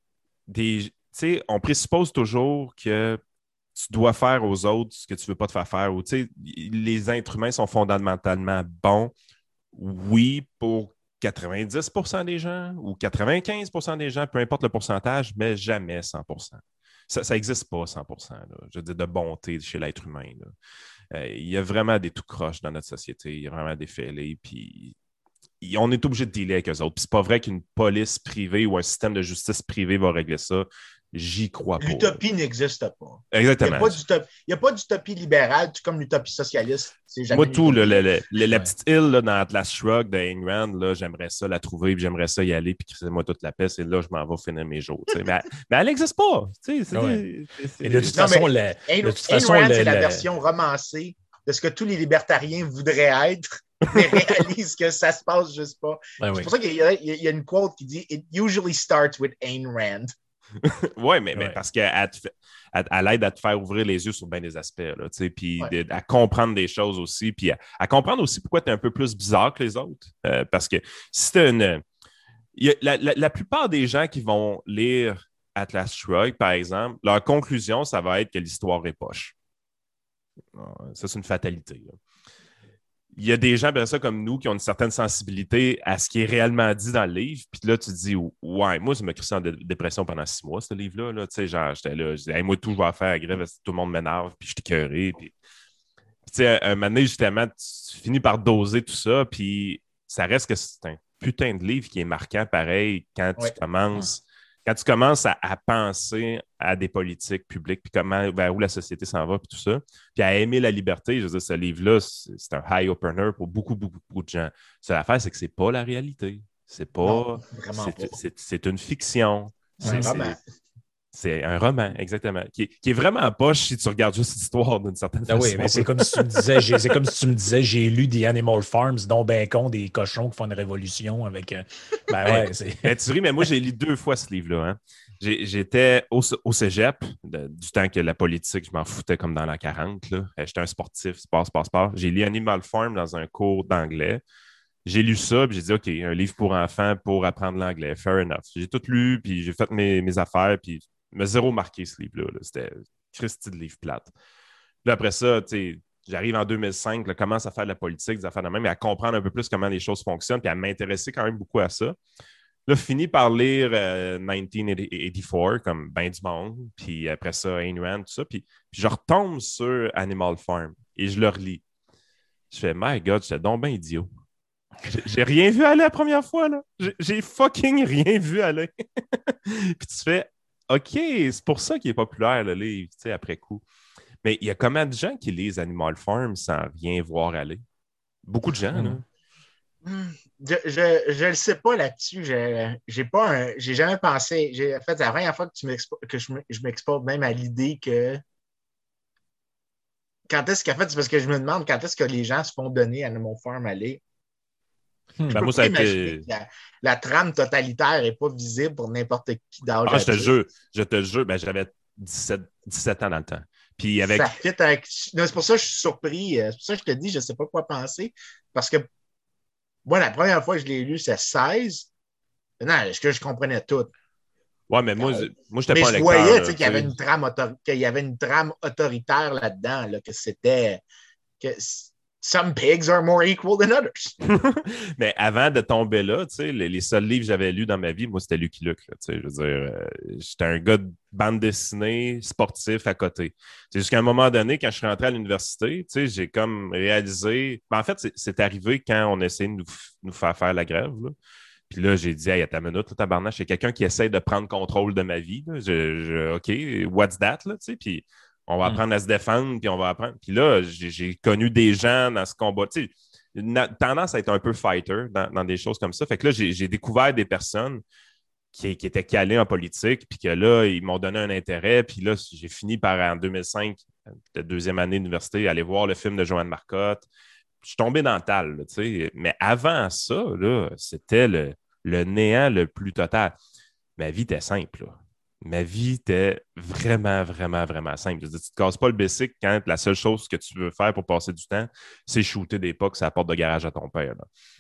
on présuppose toujours que tu dois faire aux autres ce que tu ne veux pas te faire faire. Ou, les êtres humains sont fondamentalement bons, oui, pour 90% des gens ou 95% des gens, peu importe le pourcentage, mais jamais 100%. Ça n'existe pas 100%. Là. Je veux dire, de bonté chez l'être humain. Il y a vraiment des tout croches dans notre société. Il y a vraiment des fêlés. Puis on est obligé de dealer avec eux autres. Puis c'est pas vrai qu'une police privée ou un système de justice privé va régler ça. J'y crois pas. L'utopie n'existe pas. Exactement. Il n'y a pas d'utopie libérale, tout comme l'utopie socialiste. Moi, tout, la petite île là, dans Atlas Shrugged de Ayn Rand, là, j'aimerais ça la trouver, puis j'aimerais ça y aller, puis créer-moi toute la paix, et là, je m'en vais finir mes jours. Mais elle n'existe pas. Et de toute façon, Ayn Rand, c'est la version romancée de ce que tous les libertariens voudraient être, mais réalisent que ça se passe juste pas. C'est pour ça qu'il y a une quote qui dit « It usually starts with Ayn Rand ». Oui, mais parce qu'elle aide à te faire ouvrir les yeux sur bien des aspects, puis à comprendre des choses aussi, puis à comprendre aussi pourquoi tu es un peu plus bizarre que les autres. Parce que si tu la plupart des gens qui vont lire Atlas Shrugged, par exemple, leur conclusion, ça va être que l'histoire est poche. Ça, c'est une fatalité. Là. il y a des gens ben, ça, comme nous qui ont une certaine sensibilité à ce qui est réellement dit dans le livre. Puis là, tu te dis, ouais, moi, ça m'a crissé en dépression pendant 6 mois, ce livre-là. Là. Tu sais, genre, j'étais là, je disais, hey, moi, tout, je vais faire la grève, tout le monde m'énerve, puis je suis écœuré. Puis, tu sais, un moment donné, justement, tu finis par doser tout ça, puis ça reste que c'est un putain de livre qui est marquant, pareil, quand tu commences. Quand tu commences à penser à des politiques publiques, puis comment, vers où la société s'en va, puis tout ça, puis à aimer la liberté, je veux dire, ce livre-là, c'est un high opener pour beaucoup, beaucoup, beaucoup de gens. Seule affaire, c'est que c'est pas la réalité. C'est pas. Non, vraiment pas. C'est une fiction. C'est un roman. C'est un roman, exactement. Qui est vraiment poche si tu regardes juste l'histoire d'une certaine façon. Oui, mais c'est comme si tu me disais, j'ai lu The Animal Farms, dont ben con des cochons qui font une révolution avec. Tu ris, mais moi, j'ai lu 2 fois ce livre-là. Hein. J'étais au cégep, du temps que la politique, je m'en foutais comme dans la 40. Là. J'étais un sportif, sport. J'ai lu Animal Farm dans un cours d'anglais. J'ai lu ça, puis j'ai dit, OK, un livre pour enfants pour apprendre l'anglais. Fair enough. J'ai tout lu, puis j'ai fait mes affaires, puis il m'a zéro marqué ce livre-là. Là. C'était Christy de livre plate. Puis après ça, j'arrive en 2005, là, commence à faire de la politique, des affaires de même, et à comprendre un peu plus comment les choses fonctionnent, puis à m'intéresser quand même beaucoup à ça. Là, fini par lire 1984, comme ben du monde, puis après ça, Ayn Rand, tout ça, puis je retombe sur Animal Farm, et je le relis. Je fais, my God, j'étais donc ben idiot. J'ai rien vu aller la première fois, là. J'ai fucking rien vu aller. Puis tu fais, OK, c'est pour ça qu'il est populaire, le livre, tu sais, après coup. Mais il y a combien de gens qui lisent Animal Farm sans rien voir aller? Beaucoup de gens, là. Je le sais pas là-dessus. J'ai jamais pensé. En fait, c'est la première fois que je m'expose même à l'idée que quand est-ce qu'en fait, c'est parce que je me demande quand est-ce que les gens se font donner Animal Farm aller. Je peux pas imaginer que la trame totalitaire n'est pas visible pour n'importe qui d'âge. Je te jure, ben, j'avais 17 ans dans le temps. Puis avec... C'est pour ça que je suis surpris. C'est pour ça que je te dis, je ne sais pas quoi penser. Parce que moi, la première fois que je l'ai lu, c'est 16. Non, est-ce que je comprenais tout? Ouais, mais moi je n'étais pas un lecteur. Je voyais qu'il y avait une trame autoritaire là-dedans, là, que c'était... Some pigs are more equal than others. Mais avant de tomber là, les seuls livres que j'avais lus dans ma vie, moi, c'était Lucky Luke. Je veux dire, j'étais un gars de bande dessinée sportif à côté. C'est jusqu'à un moment donné, quand je suis rentré à l'université, j'ai comme réalisé... Ben, en fait, c'est arrivé quand on essayait de nous faire la grève. Là. Puis là, j'ai dit, hey, à ta minute, là, tabarnak, c'est quelqu'un qui essaie de prendre contrôle de ma vie. Là. OK, what's that? Là, puis on va apprendre à se défendre, puis on va apprendre. Puis là, j'ai connu des gens dans ce combat. Tu sais, une tendance à être un peu fighter dans des choses comme ça. Fait que là, j'ai découvert des personnes qui étaient calées en politique, puis que là, ils m'ont donné un intérêt. Puis là, j'ai fini par, en 2005, la 2e année d'université, aller voir le film de Joanne Marcotte. Je suis tombé dans le tal, tu sais. Mais avant ça, là, c'était le néant le plus total. Ma vie était simple, là. Ma vie était vraiment, vraiment, vraiment simple. Je veux dire, tu ne te casses pas le basic quand la seule chose que tu veux faire pour passer du temps, c'est shooter des pucks à la porte de garage à ton père.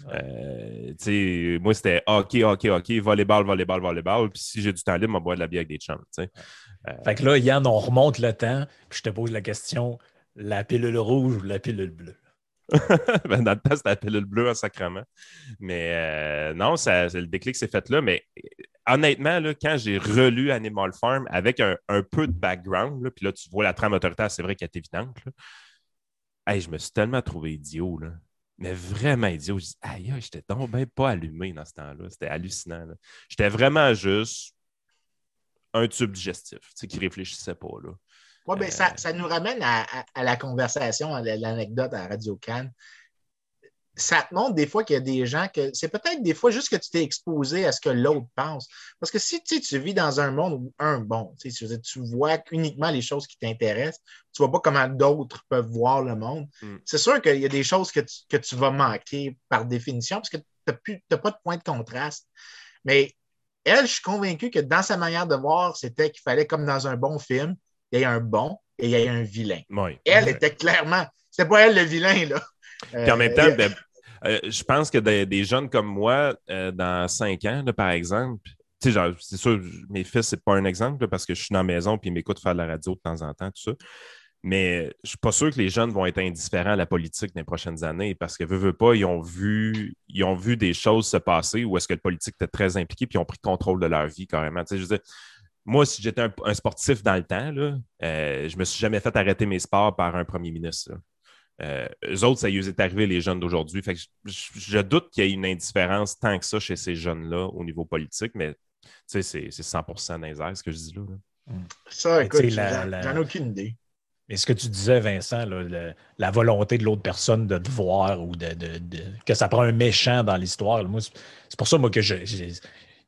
Ouais. Moi, c'était hockey, volleyball. Puis si j'ai du temps libre, je vais boire de la bière avec des chums. Fait que là, Yann, on remonte le temps. Puis je te pose la question, la pilule rouge ou la pilule bleue? Ben, dans le temps, c'était la pilule bleue en sacrement. Mais non, le déclic s'est fait là. Mais honnêtement, là, quand j'ai relu Animal Farm avec un peu de background, là, puis là, tu vois la trame autoritaire, c'est vrai qu'elle est évidente. Là. Hey, je me suis tellement trouvé idiot. Là. Mais vraiment idiot. Je dis, aïe, j'étais donc bien pas allumé dans ce temps-là. C'était hallucinant. Là. J'étais vraiment juste un tube digestif qui ne réfléchissait pas. Là. Oui, bien, ça nous ramène à la conversation, à l'anecdote à Radio-Can. Ça te montre des fois qu'il y a des gens que c'est peut-être des fois juste que tu t'es exposé à ce que l'autre pense. Parce que si tu vis dans un monde où tu vois uniquement les choses qui t'intéressent, tu ne vois pas comment d'autres peuvent voir le monde, c'est sûr qu'il y a des choses que tu vas manquer par définition parce que tu n'as pas de point de contraste. Mais elle, je suis convaincu que dans sa manière de voir, c'était qu'il fallait, comme dans un bon film, il y ait un bon et il y ait un vilain. Oui, elle était clairement... C'était pas elle le vilain, là. Puis en même temps, je pense que des jeunes comme moi, dans 5 ans, là, par exemple, genre, c'est sûr, mes fils, c'est pas un exemple là, parce que je suis dans la maison et ils m'écoutent faire de la radio de temps en temps, tout ça. Mais je ne suis pas sûr que les jeunes vont être indifférents à la politique dans les prochaines années parce que, veut pas, ils ont vu des choses se passer où est-ce que le politique était très impliqué puis ils ont pris le contrôle de leur vie carrément. Tu sais, je veux dire, moi, si j'étais un sportif dans le temps, là, je ne me suis jamais fait arrêter mes sports par un premier ministre. Eux autres, ça y est arrivé, les jeunes d'aujourd'hui. Fait que je doute qu'il y ait une indifférence tant que ça chez ces jeunes-là au niveau politique, mais c'est 100% dans les airs, ce que je dis là. Ça, écoute, j'en ai aucune idée. Mais ce que tu disais, Vincent, là, la volonté de l'autre personne de te voir ou que ça prend un méchant dans l'histoire, moi, c'est pour ça moi, que je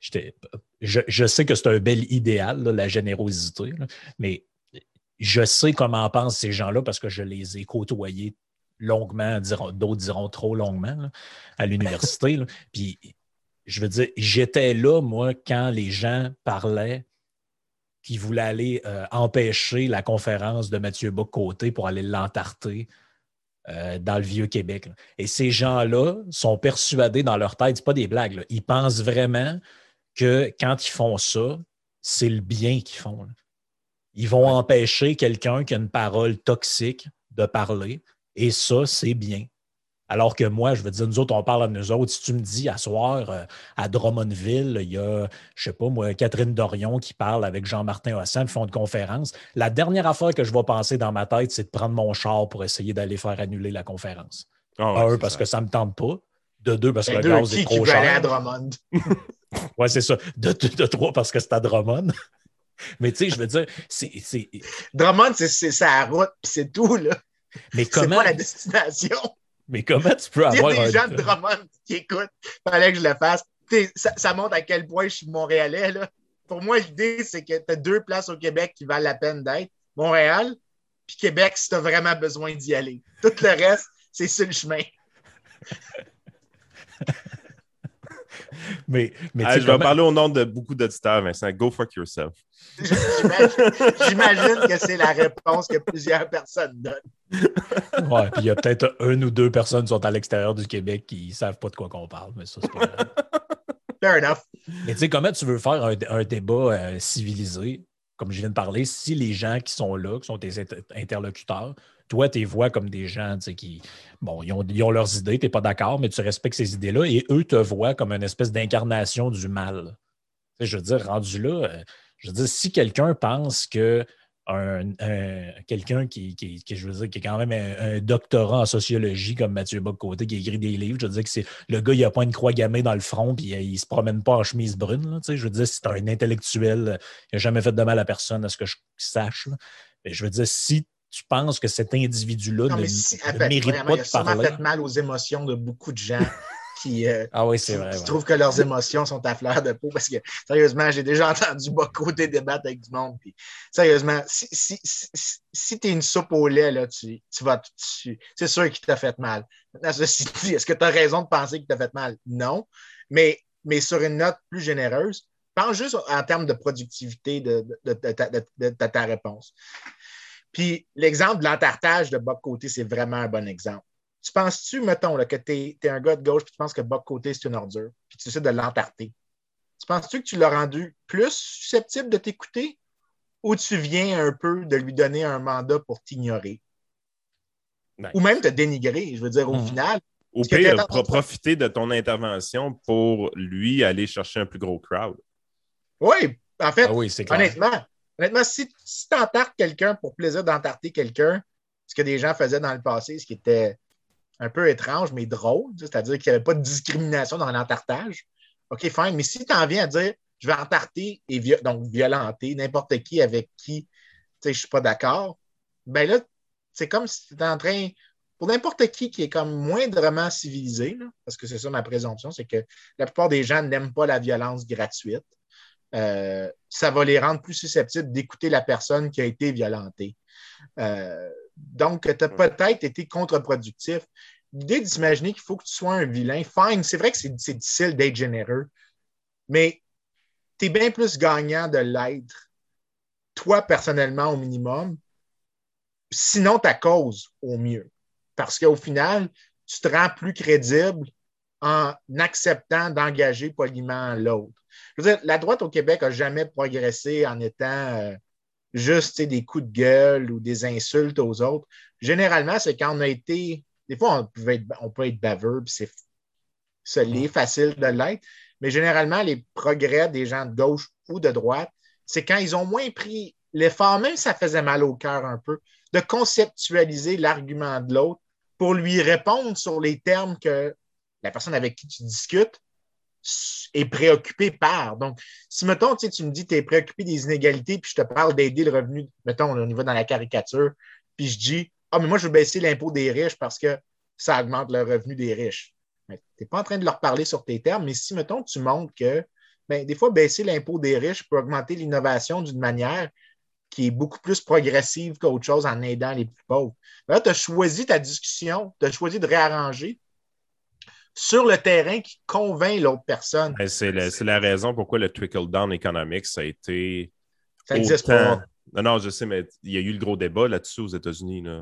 sais que c'est un bel idéal, là, la générosité, là, mais je sais comment pensent ces gens-là parce que je les ai côtoyés longuement, d'autres diront trop longuement, là, à l'université. Puis, je veux dire, j'étais là, moi, quand les gens parlaient qui voulaient aller empêcher la conférence de Mathieu Bock-Côté pour aller l'entarter dans le Vieux-Québec. Là. Et ces gens-là sont persuadés dans leur tête, c'est pas des blagues, là, ils pensent vraiment que quand ils font ça, c'est le bien qu'ils font. Là. Ils vont empêcher quelqu'un qui a une parole toxique de parler, et ça, c'est bien. Alors que moi, je veux dire, nous autres, on parle à nous autres. Si tu me dis, à soir, à Drummondville, il y a, je sais pas, moi, Catherine Dorion qui parle avec Jean-Martin Hossan, qui font une conférence. La dernière affaire que je vais penser dans ma tête, c'est de prendre mon char pour essayer d'aller faire annuler la conférence. Un, parce que ça ne me tente pas. De deux, parce que le gaz est trop cher. Aller à Drummond. Oui, c'est ça. De trois, parce que c'est à Drummond. Mais tu sais, je veux dire, c'est... Drummond, c'est sa route, puis c'est tout, là. Mais comment... C'est pas la destination. Mais comment tu peux avoir... Il y a des gens de Drummond qui écoutent. Il fallait que je le fasse. Ça montre à quel point je suis Montréalais, là. Pour moi, l'idée, c'est que tu as 2 places au Québec qui valent la peine d'être. Montréal, puis Québec, si tu as vraiment besoin d'y aller. Tout le reste, c'est sur le chemin. Mais je vais parler au nom de beaucoup d'auditeurs, Vincent. Go fuck yourself. J'imagine que c'est la réponse que plusieurs personnes donnent. Ouais, puis il y a peut-être 1 ou 2 personnes qui sont à l'extérieur du Québec qui ne savent pas de quoi qu'on parle, mais ça, c'est pas grave. Fair enough. Mais tu sais, comment tu veux faire un débat civilisé, comme je viens de parler, si les gens qui sont là, qui sont tes interlocuteurs, toi, tu les vois comme des gens qui, bon, ils ont leurs idées, tu n'es pas d'accord, mais tu respectes ces idées-là, et eux te voient comme une espèce d'incarnation du mal. Tu sais, je veux dire, rendu là, je veux dire, si quelqu'un pense que quelqu'un je veux dire, qui est quand même un doctorat en sociologie comme Mathieu Bock-Côté, qui écrit des livres, je veux dire que c'est le gars, il n'a pas une croix gammée dans le front puis il ne se promène pas en chemise brune. Là, je veux dire, c'est un intellectuel, il n'a jamais fait de mal à personne, à ce que je sache. Là. Mais je veux dire, si tu penses que cet individu-là ne mérite pas de parler... Il a fait mal aux émotions de beaucoup de gens qui trouvent que leurs émotions sont à fleur de peau parce que, sérieusement, j'ai déjà entendu Bock-Côté débattre avec du monde. Puis, sérieusement, si tu es une soupe au lait, là, c'est sûr qu'il t'a fait mal. Maintenant, ceci dit, est-ce que tu as raison de penser qu'il t'a fait mal? Non. Mais sur une note plus généreuse, pense juste en termes de productivité de ta réponse. Puis, l'exemple de l'entartage de Bock-Côté, c'est vraiment un bon exemple. Tu penses-tu, mettons, là, que tu es un gars de gauche et tu penses que Bock-Côté, c'est une ordure, puis tu essaies de l'entarter. Tu penses-tu que tu l'as rendu plus susceptible de t'écouter ou tu viens un peu de lui donner un mandat pour t'ignorer? Nice. Ou même te dénigrer, je veux dire, au final. Ou pire, profiter de ton intervention pour lui aller chercher un plus gros crowd. Oui, en fait, c'est honnêtement, si tu entartes quelqu'un pour plaisir d'entarter quelqu'un, ce que des gens faisaient dans le passé, ce qui était un peu étrange, mais drôle, c'est-à-dire qu'il n'y avait pas de discrimination dans l'entartage. OK, fine, mais si tu en viens à dire je vais entarter et donc violenter n'importe qui avec qui je ne suis pas d'accord, ben là, c'est comme si tu étais en train, pour n'importe qui est comme moindrement civilisé, là, parce que c'est ça ma présomption, c'est que la plupart des gens n'aiment pas la violence gratuite. Ça va les rendre plus susceptibles d'écouter la personne qui a été violentée. Donc, tu as peut-être été contre-productif. L'idée d'imaginer qu'il faut que tu sois un vilain, fine, c'est vrai que c'est difficile d'être généreux, mais tu es bien plus gagnant de l'être, toi personnellement au minimum, sinon ta cause au mieux. Parce qu'au final, tu te rends plus crédible en acceptant d'engager poliment l'autre. Je veux dire, la droite au Québec n'a jamais progressé en étant juste des coups de gueule ou des insultes aux autres. Généralement, c'est quand on a été. Des fois, on peut être baveux, puis c'est facile de l'être. Mais généralement, les progrès des gens de gauche ou de droite, c'est quand ils ont moins pris l'effort, même si ça faisait mal au cœur un peu, de conceptualiser l'argument de l'autre pour lui répondre sur les termes que la personne avec qui tu discutes est préoccupée par. Donc, si, mettons, tu me dis que tu es préoccupé des inégalités, puis je te parle d'aider le revenu, mettons, on y va dans la caricature, puis je dis, ah, mais moi, je veux baisser l'impôt des riches parce que ça augmente le revenu des riches. Tu n'es pas en train de leur parler sur tes termes, mais si, mettons, tu montres que des fois, baisser l'impôt des riches peut augmenter l'innovation d'une manière qui est beaucoup plus progressive qu'autre chose en aidant les plus pauvres. Là, tu as choisi ta discussion, tu as choisi de réarranger sur le terrain qui convainc l'autre personne. C'est la raison pourquoi le trickle-down economics, ça a été ça n'existe pas. Non, je sais, mais il y a eu le gros débat là-dessus aux États-unis. Là.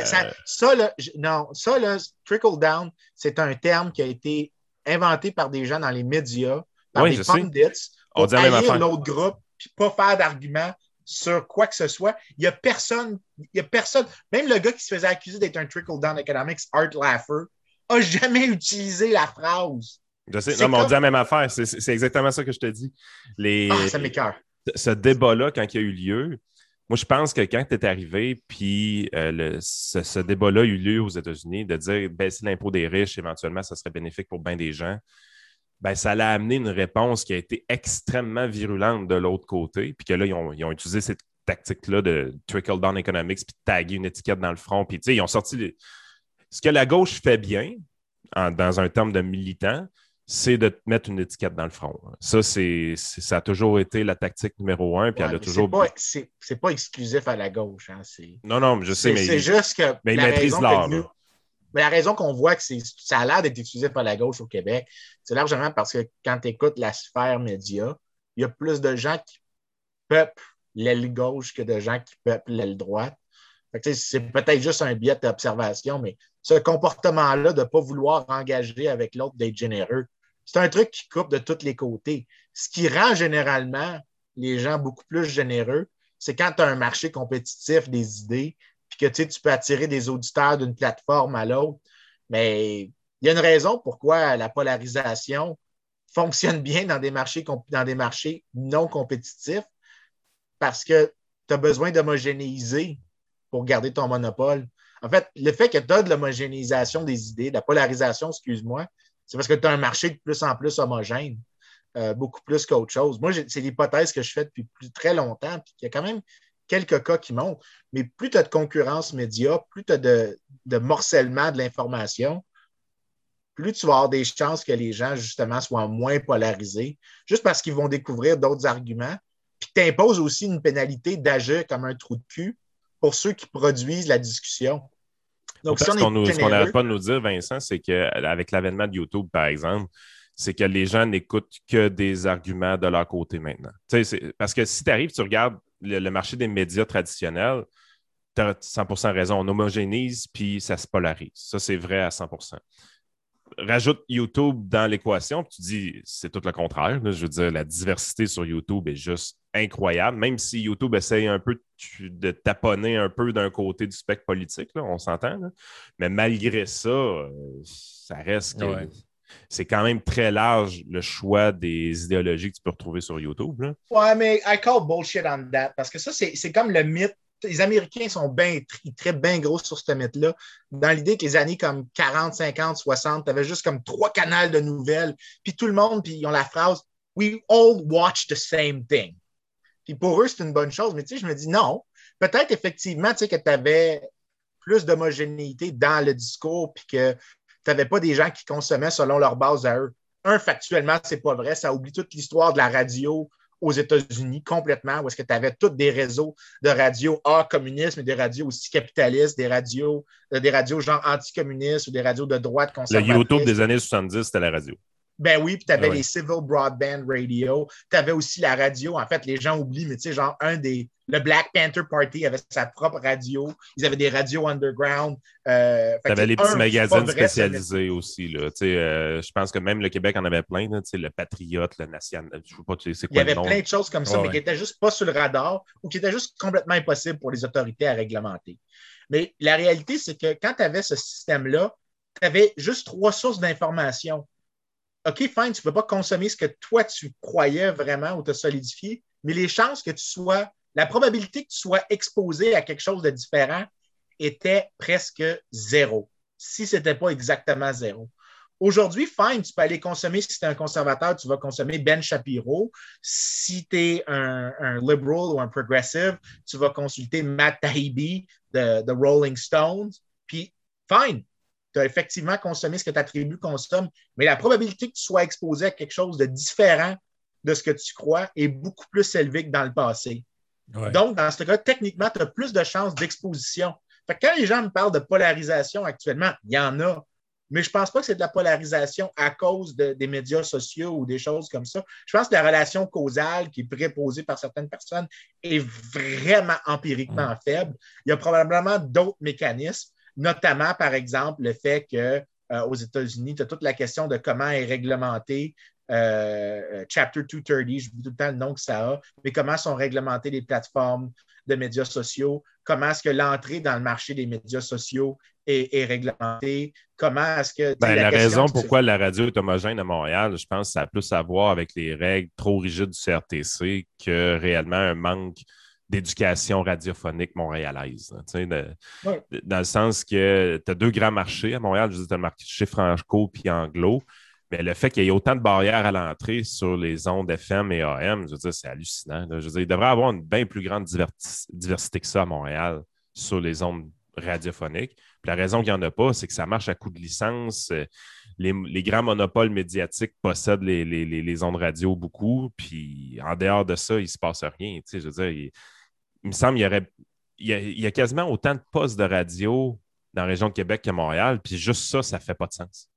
Trickle-down, c'est un terme qui a été inventé par des gens dans les médias, par des pundits, pour haïr l'autre groupe, puis pas faire d'argument sur quoi que ce soit. Il n'y a personne, même le gars qui se faisait accuser d'être un trickle-down economics, Art Laffer, n'a jamais utilisé la phrase. Je sais, non, mais on dit la même affaire. C'est exactement ça que je te dis. Ça m'écoeure. Ce débat-là, quand il a eu lieu, moi, je pense que quand tu es arrivé, puis ce débat-là a eu lieu aux États-Unis, de dire baisser l'impôt des riches, éventuellement, ça serait bénéfique pour bien des gens, ça l'a amené une réponse qui a été extrêmement virulente de l'autre côté, puis que là, ils ont utilisé cette tactique-là de trickle-down economics, puis de taguer une étiquette dans le front, puis ils ont sorti ce que la gauche fait bien, dans un terme de militant, c'est de te mettre une étiquette dans le front. Ça, ça a toujours été la tactique numéro 1. Puis elle a toujours... C'est pas exclusif à la gauche. Hein, non, je sais, mais... C'est juste que... Mais ils maîtrisent l'art. Mais la raison qu'on voit que ça a l'air d'être exclusif à la gauche au Québec, c'est largement parce que quand tu écoutes la sphère média, il y a plus de gens qui peuplent l'aile gauche que de gens qui peuplent l'aile droite. C'est peut-être juste un biais d'observation, mais ce comportement-là de ne pas vouloir engager avec l'autre, d'être généreux, c'est un truc qui coupe de tous les côtés. Ce qui rend généralement les gens beaucoup plus généreux, c'est quand tu as un marché compétitif des idées, puis que tu peux attirer des auditeurs d'une plateforme à l'autre. Mais il y a une raison pourquoi la polarisation fonctionne bien dans des marchés non compétitifs, parce que tu as besoin d'homogénéiser pour garder ton monopole. En fait, le fait que tu as de l'homogénéisation des idées, de la polarisation, excuse-moi, c'est parce que tu as un marché de plus en plus homogène, beaucoup plus qu'autre chose. Moi, c'est l'hypothèse que je fais depuis très longtemps, puis il y a quand même quelques cas qui montrent, mais plus tu as de concurrence média, plus tu as de morcellement de l'information, plus tu vas avoir des chances que les gens, justement, soient moins polarisés, juste parce qu'ils vont découvrir d'autres arguments, puis tu imposes aussi une pénalité d'agir comme un trou de cul pour ceux qui produisent la discussion. Donc, ce qu'on n'arrête pas de nous dire, Vincent, c'est qu'avec l'avènement de YouTube, par exemple, c'est que les gens n'écoutent que des arguments de leur côté maintenant. Parce que si tu arrives, tu regardes le marché des médias traditionnels, tu as 100% raison, on homogénise puis ça se polarise. Ça, c'est vrai à 100%. Rajoute YouTube dans l'équation, puis tu dis, c'est tout le contraire. Là, je veux dire, la diversité sur YouTube est juste incroyable, même si YouTube essaye un peu de taponner un peu d'un côté du spectre politique, là, on s'entend. Là. Mais malgré ça, ça reste que c'est quand même très large le choix des idéologies que tu peux retrouver sur YouTube. Là. Ouais, mais I call bullshit on that, parce que ça, c'est comme le mythe. Les Américains sont très bien gros sur ce mythe-là. Dans l'idée que les années comme 40, 50, 60, tu avais juste comme 3 canaux de nouvelles. Puis tout le monde, puis ils ont la phrase « We all watch the same thing ». Puis pour eux, c'est une bonne chose. Mais tu sais, je me dis non. Peut-être effectivement tu sais, que tu avais plus d'homogénéité dans le discours puis que tu n'avais pas des gens qui consommaient selon leur base à eux. Factuellement, c'est pas vrai. Ça oublie toute l'histoire de la radio aux États-Unis complètement, où est-ce que tu avais tous des réseaux de radio communisme et des radios aussi capitalistes, des radios genre anticommunistes ou des radios de droite conservatrice. Le YouTube des années 70, c'était la radio. Ben oui, puis tu avais Oui. les Civil Broadband Radio. Tu avais aussi la radio. En fait, les gens oublient, mais tu sais, genre, le Black Panther Party avait sa propre radio. Ils avaient des radios underground. Tu avais les petits C'est pas magazines vrai, spécialisés aussi. Là. Je pense que même le Québec en avait plein. Là, le Patriote, le National. Je ne sais pas c'est Il y quoi le avait nom. plein de choses comme ça, Ouais, mais qui n'étaient juste pas sur le radar ou qui étaient juste complètement impossibles pour les autorités à réglementer. Mais la réalité, c'est que quand tu avais ce système-là, tu avais juste 3 sources d'information. OK, fine, tu ne peux pas consommer ce que toi, tu croyais vraiment ou te solidifier, mais les chances que tu sois, la probabilité que tu sois exposé à quelque chose de différent était presque zéro, si ce n'était pas exactement zéro. Aujourd'hui, fine, tu peux aller consommer, si tu es un conservateur, tu vas consommer Ben Shapiro. Si tu es un liberal ou un progressive, tu vas consulter Matt Taibbi de Rolling Stones. Puis, fine, tu as effectivement consommé ce que ta tribu consomme, mais la probabilité que tu sois exposé à quelque chose de différent de ce que tu crois est beaucoup plus élevée que dans le passé. Ouais. Donc, dans ce cas, techniquement, tu as plus de chances d'exposition. Fait que quand les gens me parlent de polarisation actuellement, il y en a. Mais je ne pense pas que c'est de la polarisation à cause des médias sociaux ou des choses comme ça. Je pense que la relation causale qui est préposée par certaines personnes est vraiment empiriquement faible. Il y a probablement d'autres mécanismes, notamment, par exemple, le fait que aux États-Unis, tu as toute la question de comment est réglementé Chapter 230, je dis tout le temps le nom que ça a, mais comment sont réglementées les plateformes de médias sociaux, comment est-ce que l'entrée dans le marché des médias sociaux est réglementée, comment est-ce que... La raison pourquoi la radio est homogène à Montréal, je pense que ça a plus à voir avec les règles trop rigides du CRTC que réellement un manque d'éducation radiophonique montréalaise. Dans le sens que tu as 2 grands marchés à Montréal, je dis, tu as le marché franco puis anglo, mais le fait qu'il y ait autant de barrières à l'entrée sur les ondes FM et AM, je veux dire, c'est hallucinant. Là. Je veux dire, il devrait y avoir une bien plus grande diversité que ça à Montréal sur les ondes radiophoniques. Puis la raison qu'il n'y en a pas, c'est que ça marche à coup de licence. Les grands monopoles médiatiques possèdent les ondes radio beaucoup, puis en dehors de ça, il ne se passe rien. Je veux dire, il me semble qu'il y a quasiment autant de postes de radio dans la région de Québec qu'à Montréal, puis juste ça ne fait pas de sens.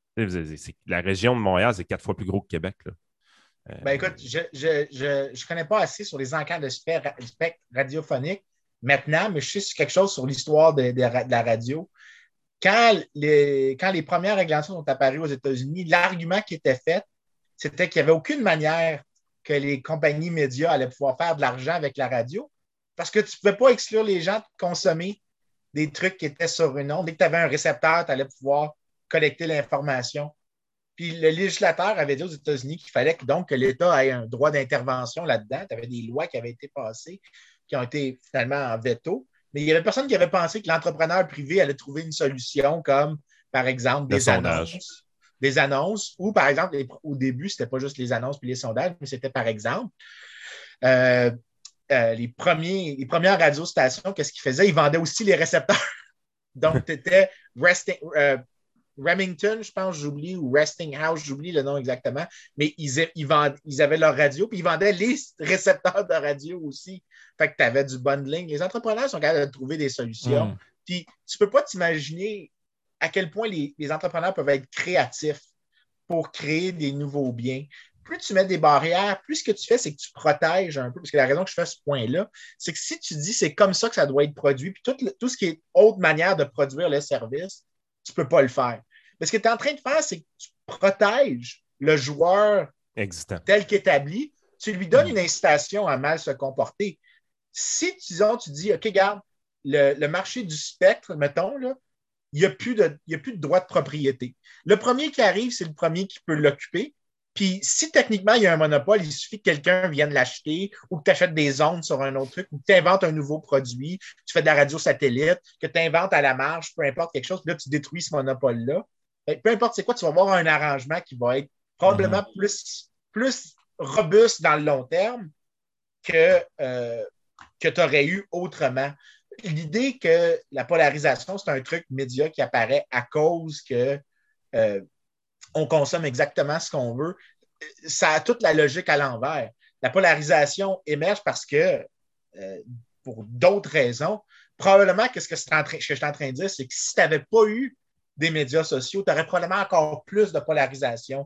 La région de Montréal, c'est 4 fois plus gros que Québec. Là. Ben écoute, je ne connais pas assez sur les encadres de spectre radiophonique maintenant, mais je sais quelque chose sur l'histoire de la radio. Quand les premières réglementations sont apparues aux États-Unis, l'argument qui était fait, c'était qu'il n'y avait aucune manière que les compagnies médias allaient pouvoir faire de l'argent avec la radio parce que tu ne pouvais pas exclure les gens de consommer des trucs qui étaient sur une onde. Dès que tu avais un récepteur, tu allais pouvoir collecter l'information. Puis le législateur avait dit aux États-Unis qu'il fallait donc que l'État ait un droit d'intervention là-dedans. Tu avais des lois qui avaient été passées, qui ont été finalement en veto. Mais il n'y avait personne qui avait pensé que l'entrepreneur privé allait trouver une solution comme, par exemple, des annonces, ou par exemple, au début, ce n'était pas juste les annonces puis les sondages, mais c'était par exemple les premières radiostations, qu'est-ce qu'ils faisaient? Ils vendaient aussi les récepteurs. Donc, tu étais Remington, je pense, j'oublie, ou Westinghouse, j'oublie le nom exactement, mais ils avaient leur radio, puis ils vendaient les récepteurs de radio aussi. Fait que tu avais du bundling. Les entrepreneurs sont capables de trouver des solutions. Puis tu ne peux pas t'imaginer à quel point les entrepreneurs peuvent être créatifs pour créer des nouveaux biens. Plus tu mets des barrières, plus ce que tu fais, c'est que tu protèges un peu. Parce que la raison que je fais ce point-là, c'est que si tu dis c'est comme ça que ça doit être produit, puis tout ce qui est autre manière de produire le service, tu ne peux pas le faire. Mais ce que tu es en train de faire, c'est que tu protèges le joueur existant tel qu'établi. Tu lui donnes une incitation à mal se comporter. Si, disons, tu dis, OK, regarde, le marché du spectre, mettons, là, il n'y a plus de droit de propriété. Le premier qui arrive, c'est le premier qui peut l'occuper. Puis si techniquement, il y a un monopole, il suffit que quelqu'un vienne l'acheter ou que tu achètes des ondes sur un autre truc ou que tu inventes un nouveau produit, tu fais de la radio satellite, que tu inventes à la marge, peu importe quelque chose, puis là, tu détruis ce monopole-là. Peu importe c'est quoi, tu vas avoir un arrangement qui va être probablement plus robuste dans le long terme que tu aurais eu autrement. L'idée que la polarisation, c'est un truc média qui apparaît à cause que on consomme exactement ce qu'on veut, ça a toute la logique à l'envers. La polarisation émerge parce que, pour d'autres raisons, probablement que ce que je suis en train de dire, c'est que si tu n'avais pas eu des médias sociaux, tu aurais probablement encore plus de polarisation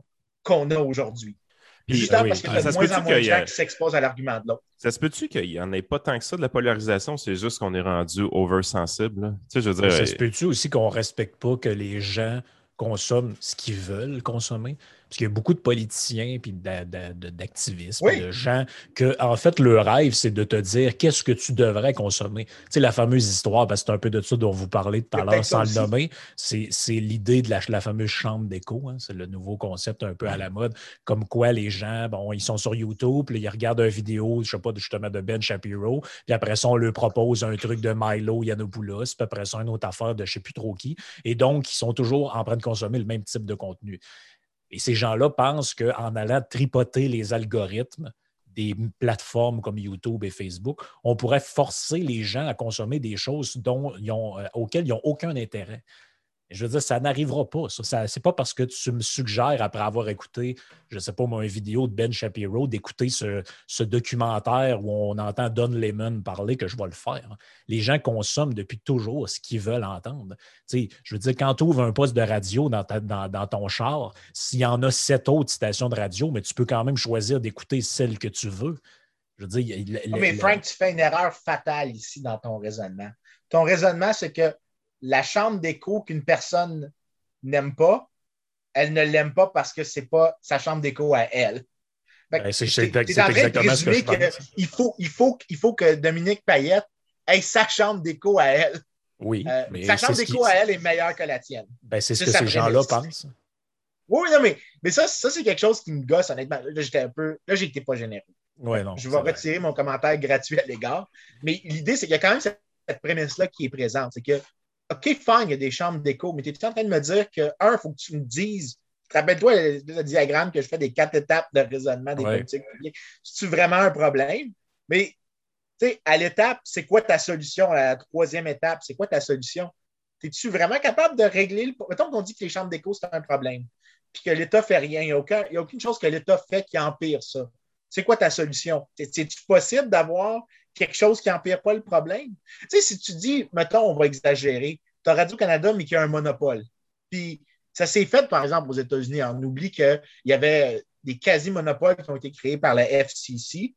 qu'on a aujourd'hui. Puis, Justement parce que tu as ça de se moins peut-tu en moins de qu'il y a- gens qui s'exposent à l'argument de l'autre. Ça se peut-tu qu'il n'y en ait pas tant que ça de la polarisation, c'est juste qu'on est rendu oversensible, là? Tu sais, je veux Mais dire, ça se peut-tu aussi qu'on ne respecte pas que les gens consomment ce qu'ils veulent consommer? Parce qu'il y a beaucoup de politiciens, puis d'activistes, puis Oui, de gens que, en fait, le rêve, c'est de te dire qu'est-ce que tu devrais consommer. Tu sais, la fameuse histoire, parce que c'est un peu de ça dont vous parlez tout il y à a l'heure peut-être ça sans le aussi. nommer, c'est l'idée de la fameuse chambre d'écho. Hein. C'est le nouveau concept un peu à la mode. Comme quoi les gens, bon, ils sont sur YouTube, puis ils regardent une vidéo, je sais pas, justement, de Ben Shapiro, puis après ça, on leur propose un truc de Milo Yiannopoulos, puis après ça, une autre affaire de je sais plus trop qui. Et donc, ils sont toujours en train de consommer le même type de contenu. Et ces gens-là pensent qu'en allant tripoter les algorithmes des plateformes comme YouTube et Facebook, on pourrait forcer les gens à consommer des choses auxquelles ils n'ont aucun intérêt. Je veux dire, ça n'arrivera pas. Ça c'est pas parce que tu me suggères, après avoir écouté, je ne sais pas moi, une vidéo de Ben Shapiro, d'écouter ce documentaire où on entend Don Lemon parler que je vais le faire. Les gens consomment depuis toujours ce qu'ils veulent entendre. Tu sais, je veux dire, quand tu ouvres un poste de radio dans ton char, s'il y en a 7 autres stations de radio, mais tu peux quand même choisir d'écouter celle que tu veux. Je veux dire, Mais Frank, tu fais une erreur fatale ici dans ton raisonnement. Ton raisonnement, c'est que la chambre d'écho qu'une personne n'aime pas, elle ne l'aime pas parce que ce n'est pas sa chambre d'écho à elle. C'est Tu es en train de exactement ce que je présumer pense. qu'il faut que Dominique Payette ait sa chambre d'écho à elle. Oui, mais Sa chambre d'écho à elle est meilleure que la tienne. Ben, c'est ce que ces gens-là pensent. Oui, non, mais ça, c'est quelque chose qui me gosse, honnêtement. Là, j'étais pas généreux. Ouais, non, je vais retirer mon commentaire gratuit à l'égard. Mais l'idée, c'est qu'il y a quand même cette prémisse-là qui est présente. C'est que, OK, fine, il y a des chambres d'écho, mais tu es en train de me dire que, il faut que tu me dises. Rappelle-toi le diagramme que je fais des 4 étapes de raisonnement des politiques publiques. C'est-tu vraiment un problème? Mais, tu sais, à l'étape, c'est quoi ta solution? À la 3e étape, c'est quoi ta solution? Es-tu vraiment capable de régler le. Mettons qu'on dit que les chambres d'écho, c'est un problème, puis que l'État ne fait rien. Il n'y a aucune chose que l'État fait qui empire ça. C'est quoi ta solution? C'est-tu possible d'avoir quelque chose qui n'empire pas le problème? Tu sais, si tu dis, mettons, on va exagérer, tu as Radio-Canada, mais qui a un monopole. Puis ça s'est fait, par exemple, aux États-Unis. On oublie qu'il y avait des quasi-monopoles qui ont été créés par la FCC.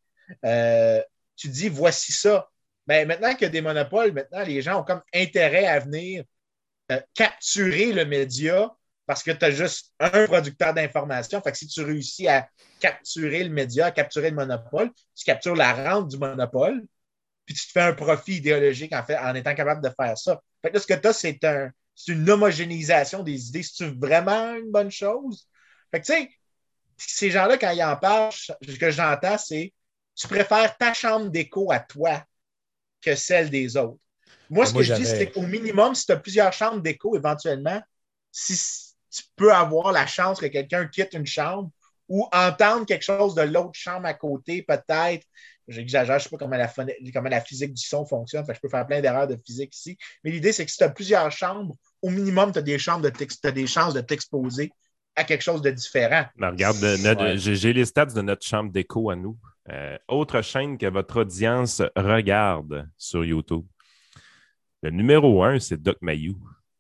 Tu dis, voici ça. Mais maintenant qu'il y a des monopoles, maintenant, les gens ont comme intérêt à venir capturer le média parce que tu as juste un producteur d'information. Fait que si tu réussis à capturer le média, à capturer le monopole, tu captures la rente du monopole, puis tu te fais un profit idéologique en étant capable de faire ça. Fait que là, ce que tu as, c'est une homogénéisation des idées. C'est-tu vraiment une bonne chose? Fait que tu sais, ces gens-là, quand ils en parlent, ce que j'entends, c'est tu préfères ta chambre d'écho à toi que celle des autres. Moi, ce que je dis, c'est qu'au minimum, si tu as plusieurs chambres d'écho, éventuellement, si tu peux avoir la chance que quelqu'un quitte une chambre ou entendre quelque chose de l'autre chambre à côté, peut-être. J'exagère, je ne sais pas comment la physique du son fonctionne, fait que je peux faire plein d'erreurs de physique ici. Mais l'idée, c'est que si tu as plusieurs chambres, au minimum, tu as des chances de t'exposer à quelque chose de différent. Ben, regarde, j'ai les stats de notre chambre d'écho à nous. Autre chaîne que votre audience regarde sur YouTube. Le numéro 1, c'est Doc Mayou.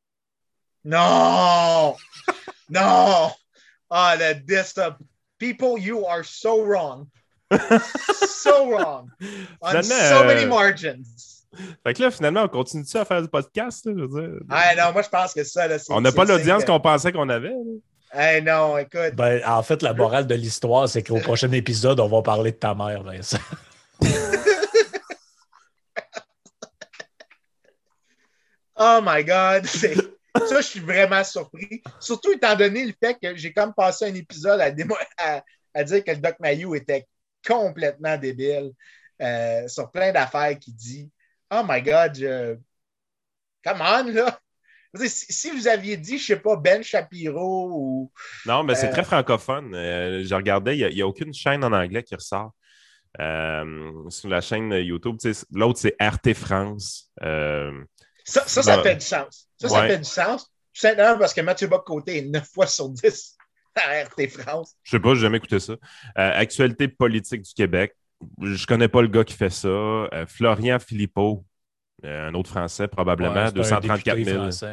Non! Non! Ah, le desktop. People, you are so wrong. So wrong. On so many margins. Fait que là, finalement, on continue-tu à faire du podcast? Là, je veux dire? Ah non, moi, je pense que ça, là, c'est. On n'a pas l'audience qu'on pensait qu'on avait. Eh non, écoute. Ben, en fait, la morale de l'histoire, c'est qu'au prochain épisode, on va parler de ta mère, Vincent. Oh my God! Ça, je suis vraiment surpris. Surtout étant donné le fait que j'ai comme passé un épisode à dire que le Doc Mayou était complètement débile sur plein d'affaires qu'il dit. Oh my God! Come on, là! Si vous aviez dit, je ne sais pas, Ben Shapiro ou. Non, mais c'est très francophone. Je regardais, il n'y a aucune chaîne en anglais qui ressort. Sur la chaîne YouTube, l'autre, c'est RT France. Ça fait du sens. Ça fait du sens. Tout simplement parce que Mathieu Bock-Côté est 9 fois sur 10 à RT France. Je sais pas, j'ai jamais écouté ça. Actualité politique du Québec. Je connais pas le gars qui fait ça. Florian Philippot, un autre Français probablement, 234 000.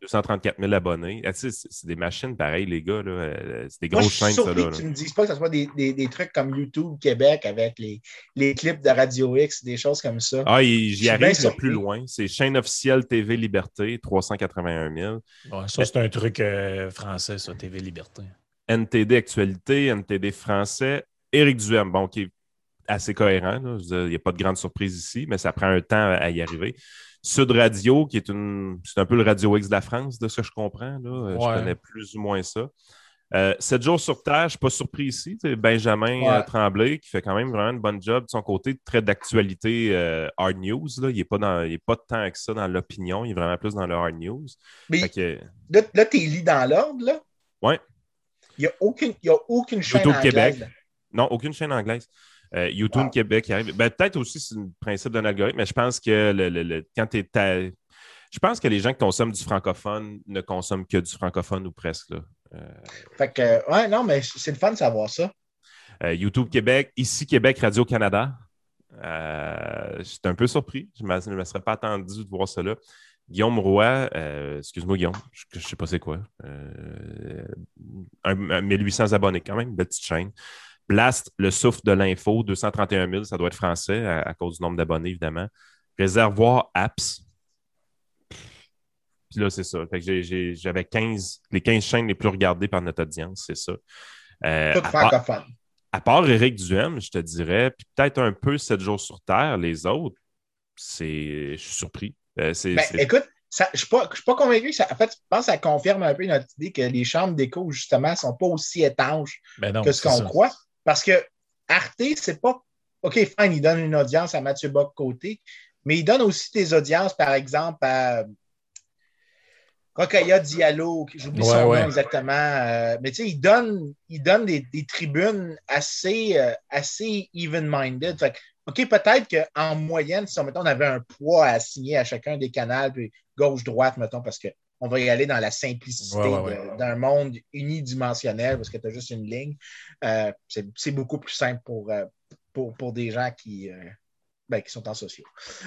234 000 abonnés. Ah, tu sais, c'est des machines pareilles, les gars. Là. C'est des Moi, grosses je suis chaînes, ça. surpris Là. que tu ne me dises pas que ce soit des trucs comme YouTube Québec avec les clips de Radio X, des choses comme ça. Ah, Je j'y suis bien arrive le plus surpris. loin. C'est chaîne officielle TV Liberté, 381 000. Ouais, ça, c'est un truc français, ça, TV Liberté. NTD Actualité, NTD Français, Éric Duhem, bon, qui est assez cohérent. Là. Il n'y a pas de grande surprise ici, mais ça prend un temps à y arriver. Sud Radio, qui est c'est un peu le Radio X de la France, de ce que je comprends. Là. Je connais plus ou moins ça. 7 jours sur Terre, je ne suis pas surpris ici. C'est Benjamin Tremblay, qui fait quand même vraiment une bonne job de son côté, très d'actualité hard news. Là. Il n'est pas tant que ça dans l'opinion, il est vraiment plus dans le hard news. Mais que... là, tu es lis dans l'ordre, là? Oui. Il n'y a aucune chaîne YouTube anglaise. Québec. Là. Non, aucune chaîne anglaise. YouTube Québec qui arrive. Ben, peut-être aussi, c'est le principe d'un algorithme, mais je pense que quand tu es. Je pense que les gens qui consomment du francophone ne consomment que du francophone ou presque. Là. Fait que, ouais, non, mais c'est le fun de savoir ça. YouTube Québec, ici Québec, Radio-Canada. J'étais un peu surpris. Je ne me serais pas attendu de voir ça là. Guillaume Roy, excuse-moi Guillaume, je ne sais pas c'est quoi. 1800 abonnés quand même, une petite chaîne. Blast, le souffle de l'info, 231 000, ça doit être français à cause du nombre d'abonnés, évidemment. Réservoir Apps. Puis là, c'est ça. Fait que j'avais les 15 chaînes les plus regardées par notre audience, c'est ça. Tout francophone. À part Éric Duhem, je te dirais, puis peut-être un peu 7 jours sur Terre, les autres, je suis surpris. Écoute, je ne suis pas convaincu. En fait, je pense que ça confirme un peu notre idée que les chambres d'écho, justement, ne sont pas aussi étanches que ce qu'on croit. Parce que Arte, c'est pas. OK, fine, il donne une audience à Mathieu Bock-Côté, mais il donne aussi des audiences, par exemple, à Rokhaya Diallo, j'oublie son nom exactement. Mais tu sais, il donne des tribunes assez even-minded. Fait que, OK, peut-être qu'en moyenne, si mettons, on avait un poids à assigner à chacun des canaux, puis gauche-droite, mettons, parce qu'on va y aller dans la simplicité d'un monde unidimensionnel, parce que tu as juste une ligne, c'est beaucoup plus simple pour des gens qui sont en sociaux.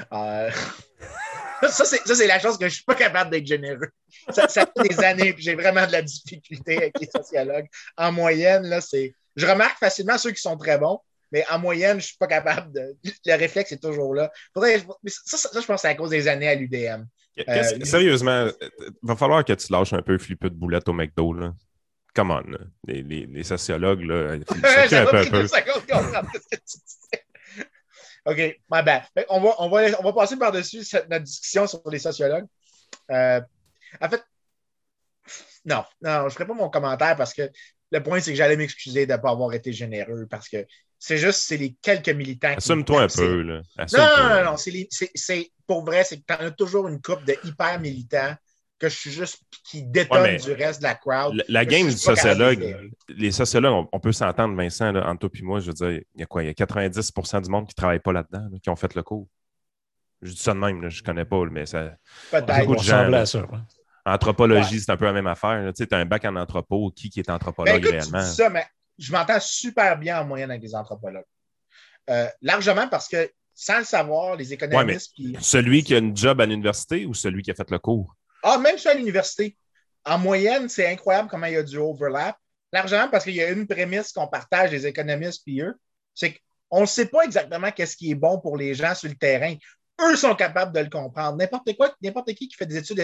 Ça, c'est la chose que je ne suis pas capable d'être généreux. Ça fait des années que j'ai vraiment de la difficulté avec les sociologues. En moyenne, là, je remarque facilement ceux qui sont très bons, mais en moyenne, je ne suis pas capable de. Le réflexe est toujours là. Ça, je pense que c'est à cause des années à l'UDM. Sérieusement, il va falloir que tu lâches un peu flipper de boulette au McDo. Là. Come on, là. Les sociologues, là, ça va pris 2 secondes qu'on comprend ce que tu disais. OK, my bad. On va passer par-dessus notre discussion sur les sociologues. En fait, non, je ne ferai pas mon commentaire parce que le point, c'est que j'allais m'excuser de ne pas avoir été généreux parce que c'est les quelques militants qui... Assume-toi un peu, là. Non. C'est pour vrai, c'est que tu en as toujours une couple de hyper militants que je suis juste qui détonne du reste de la crowd. La game du sociologue, les sociologues, on peut s'entendre, Vincent, là, entre toi et moi, je veux dire, il y a quoi? Il y a 90% du monde qui ne travaille pas là-dedans, là, qui ont fait le cours. Je dis ça de même, là, je ne connais pas, mais ça. Peut-être. On ressemble à ça. Ouais. Anthropologie, c'est un peu la même affaire. Tu sais, as un bac en anthropo, qui est anthropologue réellement? Tu dis ça, mais je m'entends super bien en moyenne avec les anthropologues. Largement parce que, sans le savoir, les économistes... Celui qui a une job à l'université ou celui qui a fait le cours? Même ça à l'université. En moyenne, c'est incroyable comment il y a du overlap. Largement parce qu'il y a une prémisse qu'on partage, les économistes puis eux, c'est qu'on ne sait pas exactement qu'est-ce qui est bon pour les gens sur le terrain. Eux sont capables de le comprendre. N'importe qui fait des études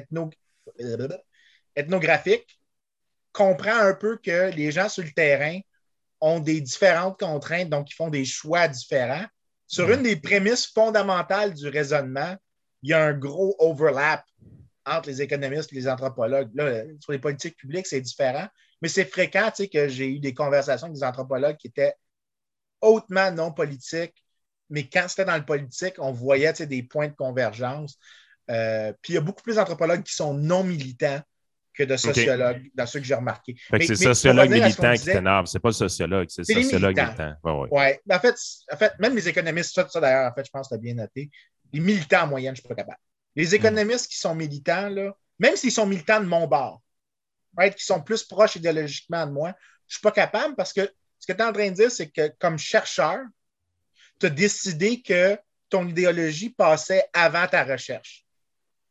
ethnographiques comprend un peu que les gens sur le terrain ont des différentes contraintes, donc ils font des choix différents. Sur une des prémisses fondamentales du raisonnement, il y a un gros overlap entre les économistes et les anthropologues. Là, sur les politiques publiques, c'est différent, mais c'est fréquent que j'ai eu des conversations avec des anthropologues qui étaient hautement non politiques, mais quand c'était dans le politique, on voyait des points de convergence. Puis il y a beaucoup plus d'anthropologues qui sont non militants que de sociologues, dans ceux que j'ai remarqués. C'est le sociologue militant qui t'énerve, c'est pas le sociologue, c'est le sociologue militant. Ouais. En fait, même les économistes, ça d'ailleurs, en fait, je pense que tu as bien noté, les militants en moyenne, je ne suis pas capable. Les économistes qui sont militants, là, même s'ils sont militants de mon bord, qui sont plus proches idéologiquement de moi, je ne suis pas capable parce que ce que tu es en train de dire, c'est que comme chercheur, tu as décidé que ton idéologie passait avant ta recherche.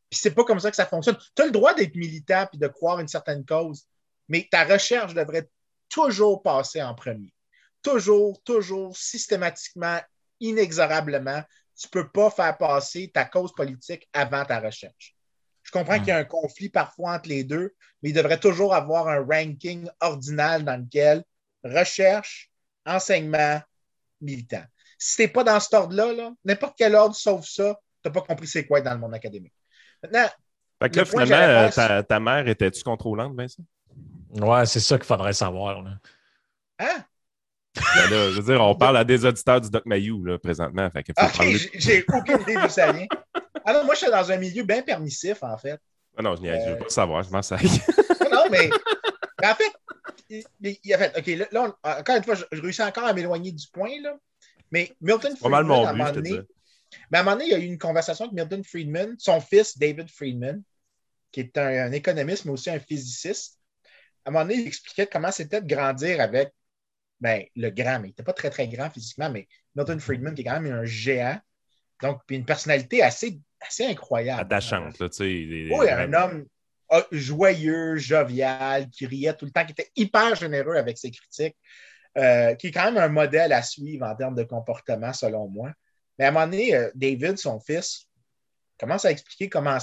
Puis c'est pas comme ça que ça fonctionne. Tu as le droit d'être militant puis de croire une certaine cause, mais ta recherche devrait toujours passer en premier. Toujours, toujours, systématiquement, inexorablement, tu ne peux pas faire passer ta cause politique avant ta recherche. Je comprends qu'il y a un conflit parfois entre les deux, mais il devrait toujours avoir un ranking ordinal dans lequel recherche, enseignement, militant. Si tu n'es pas dans cet ordre-là, là, n'importe quel ordre sauf ça, tu n'as pas compris c'est quoi être dans le monde académique. Maintenant, fait que là, finalement, ta mère, était-tu contrôlante, Vincent? Ouais, c'est ça qu'il faudrait savoir. Là. Hein? Ben là, je veux dire, on parle à des auditeurs du Doc Mayou, là, présentement. Fait j'ai aucune idée d'où ça vient. Ah non, moi, je suis dans un milieu bien permissif, en fait. Ah non, je ne veux pas le savoir, je m'en sers. Non, mais en fait, OK, là encore une fois, je réussis encore à m'éloigner du point, là. Mais Milton Friedman, à un moment donné, il y a eu une conversation avec Milton Friedman, son fils, David Friedman, qui est un économiste, mais aussi un physiciste. À un moment donné, il expliquait comment c'était de grandir avec le grand, mais il n'était pas très, très grand physiquement, mais Milton Friedman, qui est quand même un géant, donc, puis une personnalité assez incroyable. Attachante, là, tu sais. Oui, un homme joyeux, jovial, qui riait tout le temps, qui était hyper généreux avec ses critiques, qui est quand même un modèle à suivre en termes de comportement, selon moi. Mais à un moment donné, David, son fils, commence à expliquer comment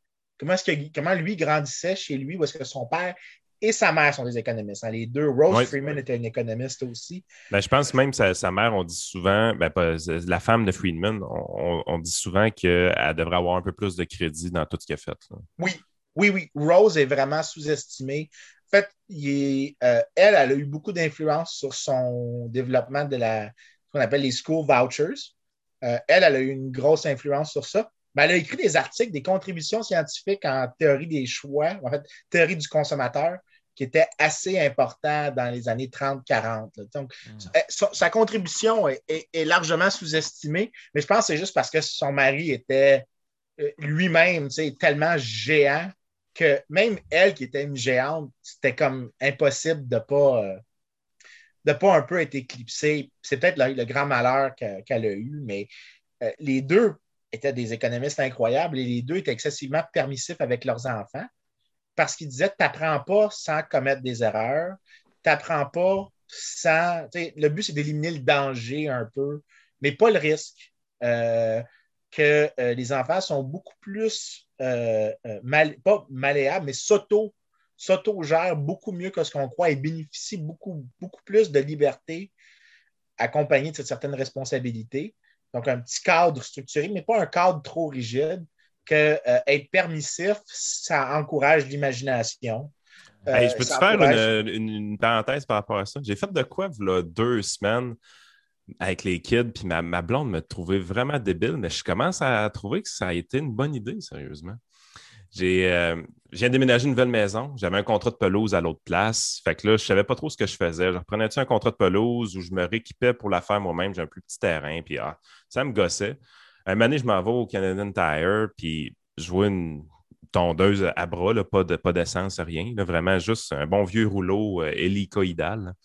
lui grandissait chez lui, où est-ce que son père et sa mère sont des économistes. Hein. Les deux, Rose Freeman était une économiste aussi. Je pense même que sa mère, on dit souvent, la femme de Friedman, on dit souvent qu'elle devrait avoir un peu plus de crédit dans tout ce qu'elle a fait. Là. Oui. Rose est vraiment sous-estimée. En fait, elle a eu beaucoup d'influence sur son développement de ce qu'on appelle les school vouchers. Elle a eu une grosse influence sur ça. Elle a écrit des articles, des contributions scientifiques en théorie des choix, en fait, théorie du consommateur, qui était assez important dans les années 30-40. Donc, sa contribution est largement sous-estimée, mais je pense que c'est juste parce que son mari était lui-même tellement géant que même elle, qui était une géante, c'était comme impossible de pas un peu être éclipsée. C'est peut-être le grand malheur qu'elle a eu, mais les deux étaient des économistes incroyables et les deux étaient excessivement permissifs avec leurs enfants parce qu'ils disaient tu n'apprends pas sans commettre des erreurs, tu n'apprends pas sans... Le but, c'est d'éliminer le danger un peu, mais pas le risque. Que les enfants sont beaucoup plus, pas malléables, mais s'auto-gèrent beaucoup mieux que ce qu'on croit et bénéficient beaucoup, beaucoup plus de liberté accompagnée de certaines responsabilités. Donc, un petit cadre structuré, mais pas un cadre trop rigide, que être permissif, ça encourage l'imagination. Je peux-tu faire une parenthèse par rapport à ça? J'ai fait de quoi, là, 2 semaines avec les kids, puis ma blonde me trouvait vraiment débile, mais je commence à trouver que ça a été une bonne idée, sérieusement. Je viens de déménager une nouvelle maison. J'avais un contrat de pelouse à l'autre place. Fait que là, je ne savais pas trop ce que je faisais. Je reprenais-tu un contrat de pelouse où je me rééquipais pour la faire moi-même? J'ai un plus petit terrain, puis ça me gossait. Un moment donné, je m'en vais au Canadian Tire, puis je vois une tondeuse à bras, là, pas d'essence, rien. Là, vraiment juste un bon vieux rouleau hélicoïdal.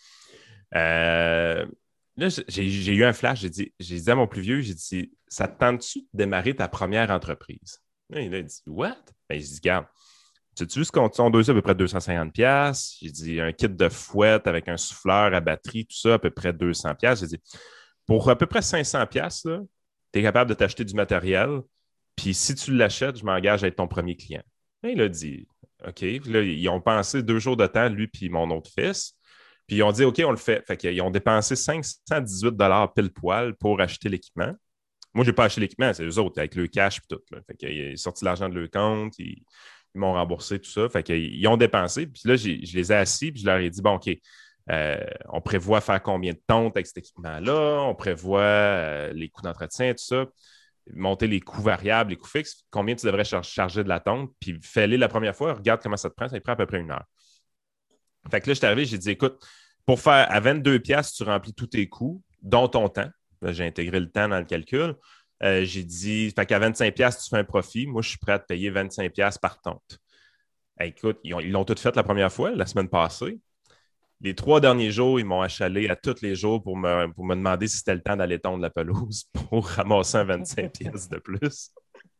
Là, j'ai eu un flash. J'ai dit à mon plus vieux, j'ai dit, ça te tente-tu de démarrer ta première entreprise? Là, il a dit, what? Ben, j'ai dit, regarde, sais-tu ce qu'on dossier à peu près 250$? J'ai dit, un kit de fouette avec un souffleur à batterie, tout ça, à peu près 200$. J'ai dit, pour à peu près 500$, tu es capable de t'acheter du matériel. Puis si tu l'achètes, je m'engage à être ton premier client. Et il a dit, OK. Puis là, ils ont pensé 2 jours de temps, lui puis mon autre fils. Puis ils ont dit, OK, on le fait. Fait qu'ils ont dépensé 518$ pile poil pour acheter l'équipement. Moi, je n'ai pas acheté l'équipement, c'est eux autres, avec le cash et tout. Là. Fait qu'ils ont sorti l'argent de leur compte, ils m'ont remboursé tout ça. Fait qu'ils ont dépensé. Puis là, je les ai assis, puis je leur ai dit, bon, OK, on prévoit faire combien de tontes avec cet équipement-là? On prévoit les coûts d'entretien, tout ça. Monter les coûts variables, les coûts fixes, combien tu devrais charger de la tonte, puis fais-les la première fois, regarde comment ça te prend, ça te prend à peu près 1 heure. Fait que là, je suis arrivé, j'ai dit, écoute, pour faire à 22$, tu remplis tous tes coûts, dont ton temps. Là, j'ai intégré le temps dans le calcul. J'ai dit, fait qu'à 25$, tu fais un profit. Moi, je suis prêt à te payer 25$ par tonte. Écoute, ils l'ont tout fait la première fois, la semaine passée. Les 3 derniers jours, ils m'ont achalé à tous les jours pour me demander si c'était le temps d'aller tondre la pelouse pour ramasser un 25$ de plus.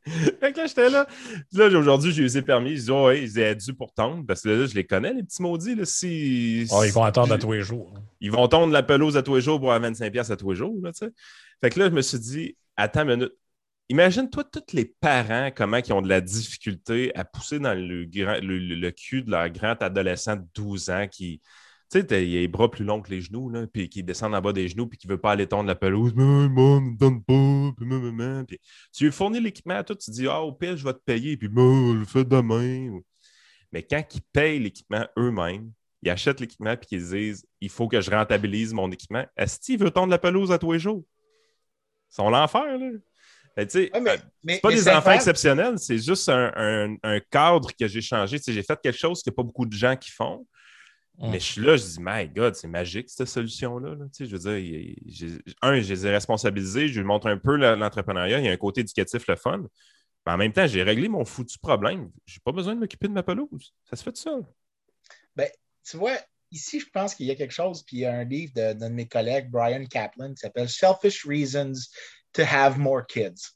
Fait que là, j'étais là. Puis là, aujourd'hui, j'ai usé le permis. Je dis, oh, ouais, ils étaient dû pour tondre. Parce que là, je les connais, les petits maudits. Là, Oh, ils vont attendre à tous les jours. Ils vont tondre la pelouse à tous les jours pour avoir 25$ à tous les jours. Là, tu sais. Fait que là, je me suis dit, attends une minute. Imagine-toi tous les parents, comment ils ont de la difficulté à pousser dans le cul de leur grand adolescent de 12 ans qui. Tu sais, il a les bras plus longs que les genoux, là, puis qui descend en bas des genoux, puis qui ne veut pas aller tondre la pelouse. Maman, ne me donne pas. Puis, maman. Puis, tu lui fournis l'équipement à tout, tu dis, ah, au pire, je vais te payer, puis, je le fais demain. Mais quand ils payent l'équipement eux-mêmes, ils achètent l'équipement, puis qu'ils disent, il faut que je rentabilise mon équipement. Est-ce qu'il veut tondre la pelouse à tous les jours? Ils sont l'enfer, là. Ben, ouais, c'est pas des enfants exceptionnels, c'est juste un cadre que j'ai changé. J'ai fait quelque chose qu'il n'y a pas beaucoup de gens qui font. Mais je suis là, je dis, my God, c'est magique cette solution-là. Là. Je veux dire, je les ai responsabilisés, je lui montre un peu l'entrepreneuriat, il y a un côté éducatif, le fun. Mais en même temps, j'ai réglé mon foutu problème. J'ai pas besoin de m'occuper de ma pelouse. Ça se fait tout seul. Ben, tu vois, ici, je pense qu'il y a quelque chose, puis il y a un livre d'un de mes collègues, Brian Kaplan, qui s'appelle Selfish Reasons to Have More Kids.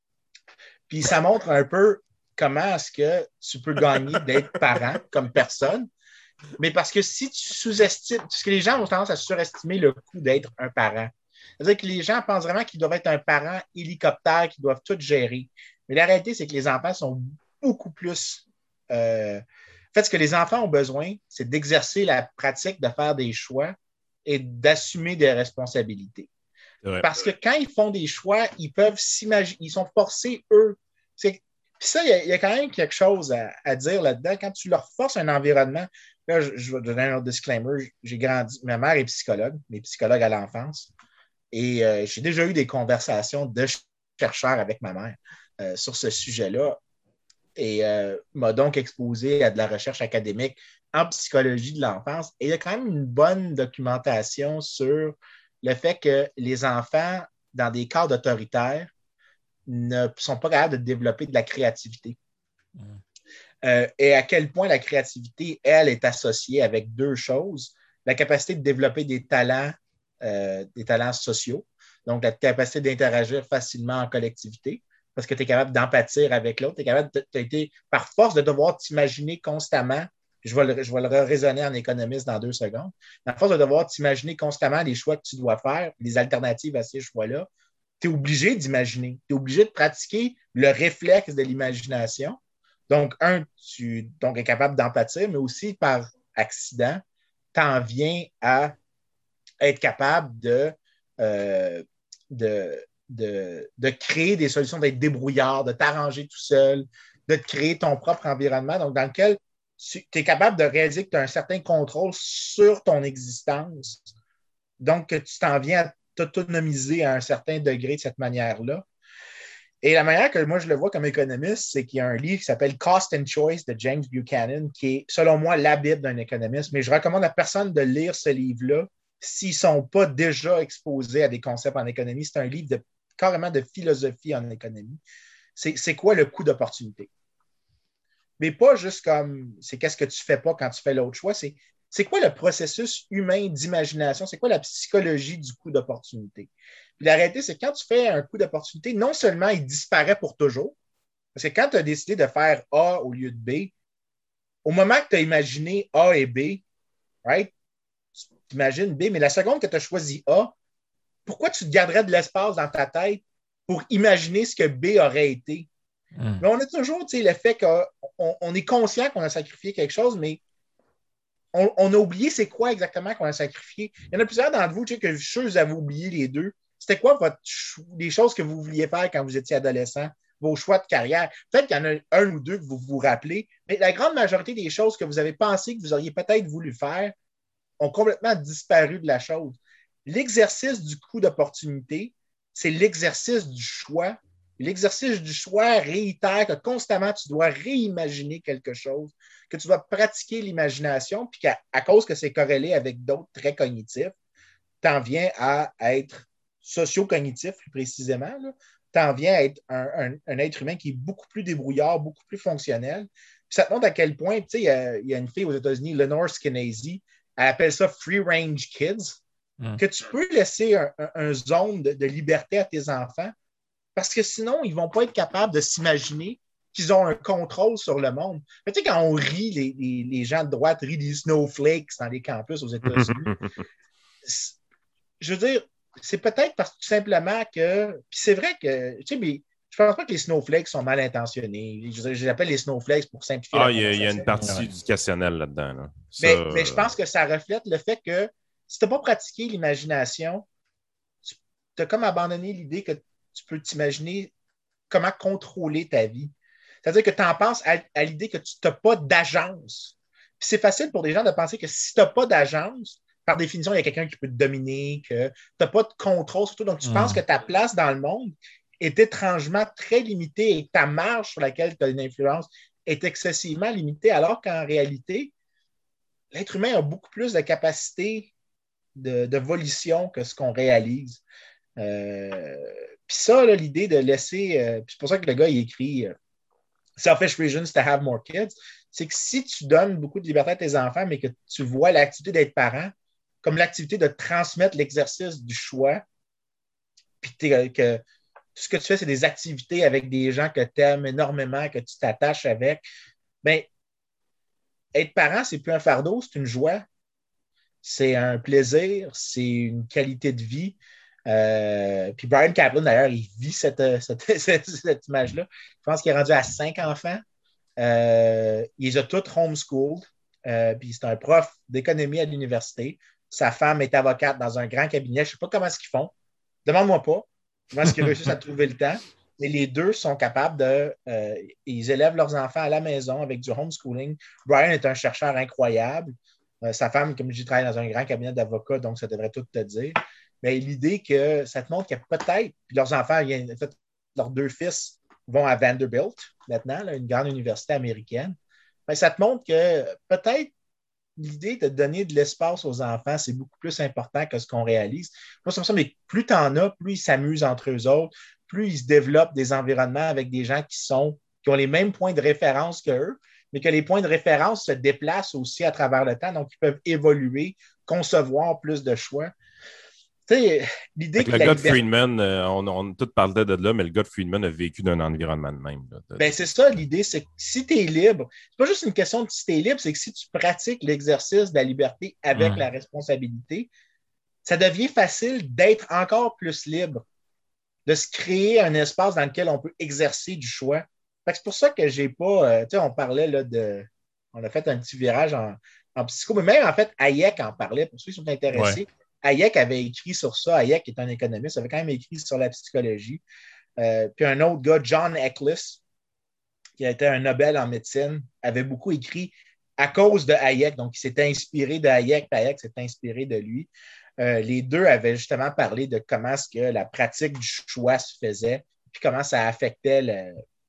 Puis ça montre un peu comment est-ce que tu peux gagner d'être parent comme personne. Mais parce que si tu sous-estimes, parce que les gens ont tendance à surestimer le coût d'être un parent. C'est-à-dire que les gens pensent vraiment qu'ils doivent être un parent hélicoptère, qu'ils doivent tout gérer. Mais la réalité, c'est que les enfants sont beaucoup plus. En fait, ce que les enfants ont besoin, c'est d'exercer la pratique de faire des choix et d'assumer des responsabilités. Ouais. Parce que quand ils font des choix, ils peuvent s'imaginer, ils sont forcés, eux. Puis ça, il y a quand même quelque chose à dire là-dedans. Quand tu leur forces un environnement, là, je vais donner un autre disclaimer. J'ai grandi, ma mère est psychologue, mais psychologue à l'enfance. Et j'ai déjà eu des conversations de chercheurs avec ma mère sur ce sujet-là. Et m'a donc exposé à de la recherche académique en psychologie de l'enfance. Et il y a quand même une bonne documentation sur le fait que les enfants, dans des cadres autoritaires, ne sont pas capables de développer de la créativité. Et à quel point la créativité, elle, est associée avec deux choses. La capacité de développer des talents sociaux, donc la capacité d'interagir facilement en collectivité, parce que tu es capable d'empâtir avec l'autre, tu es capable, tu as été, par force de devoir t'imaginer constamment, je vais le raisonner en économiste dans 2 secondes, à force de devoir t'imaginer constamment les choix que tu dois faire, les alternatives à ces choix-là, tu es obligé d'imaginer, tu es obligé de pratiquer le réflexe de l'imagination. Donc, tu es capable d'empâtir, mais aussi par accident, tu en viens à être capable de créer des solutions, d'être débrouillard, de t'arranger tout seul, de te créer ton propre environnement, donc dans lequel tu es capable de réaliser que tu as un certain contrôle sur ton existence. Donc, que tu t'en viens à t'autonomiser à un certain degré de cette manière-là. Et la manière que moi je le vois comme économiste, c'est qu'il y a un livre qui s'appelle Cost and Choice de James Buchanan, qui est, selon moi, la Bible d'un économiste. Mais je recommande à personne de lire ce livre-là s'ils ne sont pas déjà exposés à des concepts en économie. C'est un livre carrément de philosophie en économie. C'est quoi le coût d'opportunité? Mais pas juste comme c'est qu'est-ce que tu ne fais pas quand tu fais l'autre choix, c'est quoi le processus humain d'imagination? C'est quoi la psychologie du coût d'opportunité? Puis la réalité, c'est que quand tu fais un coût d'opportunité, non seulement il disparaît pour toujours, parce que quand tu as décidé de faire A au lieu de B, au moment que tu as imaginé A et B, right, tu imagines B, mais la seconde que tu as choisi A, pourquoi tu te garderais de l'espace dans ta tête pour imaginer ce que B aurait été? Mais on a toujours le fait qu'on est conscient qu'on a sacrifié quelque chose, mais on a oublié c'est quoi exactement qu'on a sacrifié. Il y en a plusieurs d'entre vous, que je suis sûr que vous avez oublié les deux. C'était quoi les choses que vous vouliez faire quand vous étiez adolescent, vos choix de carrière? Peut-être qu'il y en a un ou deux que vous vous rappelez, mais la grande majorité des choses que vous avez pensé que vous auriez peut-être voulu faire ont complètement disparu de la chose. L'exercice du coût d'opportunité, c'est l'exercice du choix. L'exercice du choix réitère que constamment tu dois réimaginer quelque chose, que tu dois pratiquer l'imagination, puis qu'à cause que c'est corrélé avec d'autres traits cognitifs, tu en viens à être socio-cognitif, plus précisément. Tu en viens à être un être humain qui est beaucoup plus débrouillard, beaucoup plus fonctionnel. Puis ça te montre à quel point, tu sais, il y a une fille aux États-Unis, Lenore Skenazy, elle appelle ça free range kids, que tu peux laisser un zone de liberté à tes enfants parce que sinon, ils ne vont pas être capables de s'imaginer qu'ils ont un contrôle sur le monde. Mais tu sais, quand on rit, les gens de droite rient des snowflakes dans les campus aux États-Unis, je veux dire, c'est peut-être parce que tout simplement que. Puis c'est vrai que. Tu sais, mais je pense pas que les snowflakes sont mal intentionnés. Je l'appelle les snowflakes pour simplifier la conversation. Il y a une partie éducationnelle là-dedans. Là. Mais je pense que ça reflète le fait que si tu n'as pas pratiqué l'imagination, tu as comme abandonné l'idée que tu peux t'imaginer comment contrôler ta vie. C'est-à-dire que tu en penses à l'idée que tu n'as pas d'agence. Puis c'est facile pour des gens de penser que si tu n'as pas d'agence, par définition, il y a quelqu'un qui peut te dominer, que tu n'as pas de contrôle sur tout. Donc, tu penses que ta place dans le monde est étrangement très limitée et que ta marge sur laquelle tu as une influence est excessivement limitée, alors qu'en réalité, l'être humain a beaucoup plus de capacité de volition que ce qu'on réalise. Puis ça, là, l'idée de laisser... puis c'est pour ça que le gars, il écrit Selfish Reasons to have more kids, c'est que si tu donnes beaucoup de liberté à tes enfants, mais que tu vois l'activité d'être parent comme l'activité de transmettre l'exercice du choix, puis que tout ce que tu fais, c'est des activités avec des gens que tu aimes énormément, que tu t'attaches avec, bien, être parent, c'est plus un fardeau, c'est une joie, c'est un plaisir, c'est une qualité de vie. Puis Brian Kaplan, d'ailleurs, il vit cette image-là. Je pense qu'il est rendu à 5 enfants. Il les a tous homeschooled. Puis c'est un prof d'économie à l'université. Sa femme est avocate dans un grand cabinet. Je ne sais pas comment est-ce qu'ils font. Demande-moi pas comment est-ce qu'ils réussissent à trouver le temps. Mais les deux sont capables de... ils élèvent leurs enfants à la maison avec du homeschooling. Brian est un chercheur incroyable. Sa femme, comme je dis, travaille dans un grand cabinet d'avocats, donc ça devrait tout te dire. Mais l'idée que ça te montre qu'il y a peut-être... Puis leurs enfants, leurs 2 fils vont à Vanderbilt maintenant, là, une grande université américaine. Mais ça te montre que peut-être l'idée de donner de l'espace aux enfants, c'est beaucoup plus important que ce qu'on réalise. Moi, c'est pour ça, mais plus tu en as, plus ils s'amusent entre eux autres, plus ils se développent des environnements avec des gens qui ont les mêmes points de référence qu'eux, mais que les points de référence se déplacent aussi à travers le temps, donc ils peuvent évoluer, concevoir plus de choix. Tu sais, l'idée que le gars de Friedman, on tout parlait de là, mais le gars de Friedman a vécu d'un environnement de même. Ben, c'est ça, l'idée, c'est que si tu es libre, c'est pas juste une question de si tu es libre, c'est que si tu pratiques l'exercice de la liberté avec la responsabilité, ça devient facile d'être encore plus libre, de se créer un espace dans lequel on peut exercer du choix. Fait que c'est pour ça que j'ai pas... tu sais, on parlait là on a fait un petit virage en psycho, mais même en fait, Hayek en parlait, pour ceux qui sont intéressés. Ouais. Hayek avait écrit sur ça. Hayek est un économiste, avait quand même écrit sur la psychologie. Puis un autre gars, John Eccles, qui a été un Nobel en médecine, avait beaucoup écrit à cause de Hayek. Donc, il s'était inspiré de Hayek, puis Hayek s'est inspiré de lui. Les deux avaient justement parlé de comment est-ce que la pratique du choix se faisait, puis comment ça affectait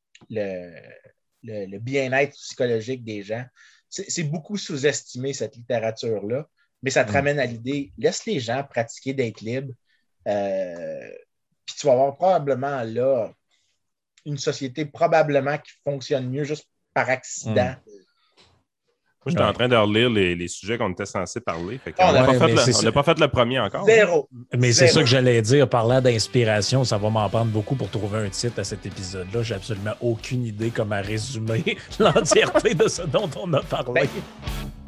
le bien-être psychologique des gens. C'est beaucoup sous-estimé, cette littérature-là. Mais ça te ramène à l'idée, laisse les gens pratiquer d'être libres. Puis tu vas avoir probablement là une société probablement qui fonctionne mieux juste par accident. Moi, j'étais en train de relire les sujets qu'on était censés parler. On n'a pas fait le premier encore. Zéro. Mais c'est ça que j'allais dire. Parlant d'inspiration, ça va m'en prendre beaucoup pour trouver un titre à cet épisode-là. J'ai absolument aucune idée comment résumer l'entièreté de ce dont on a parlé.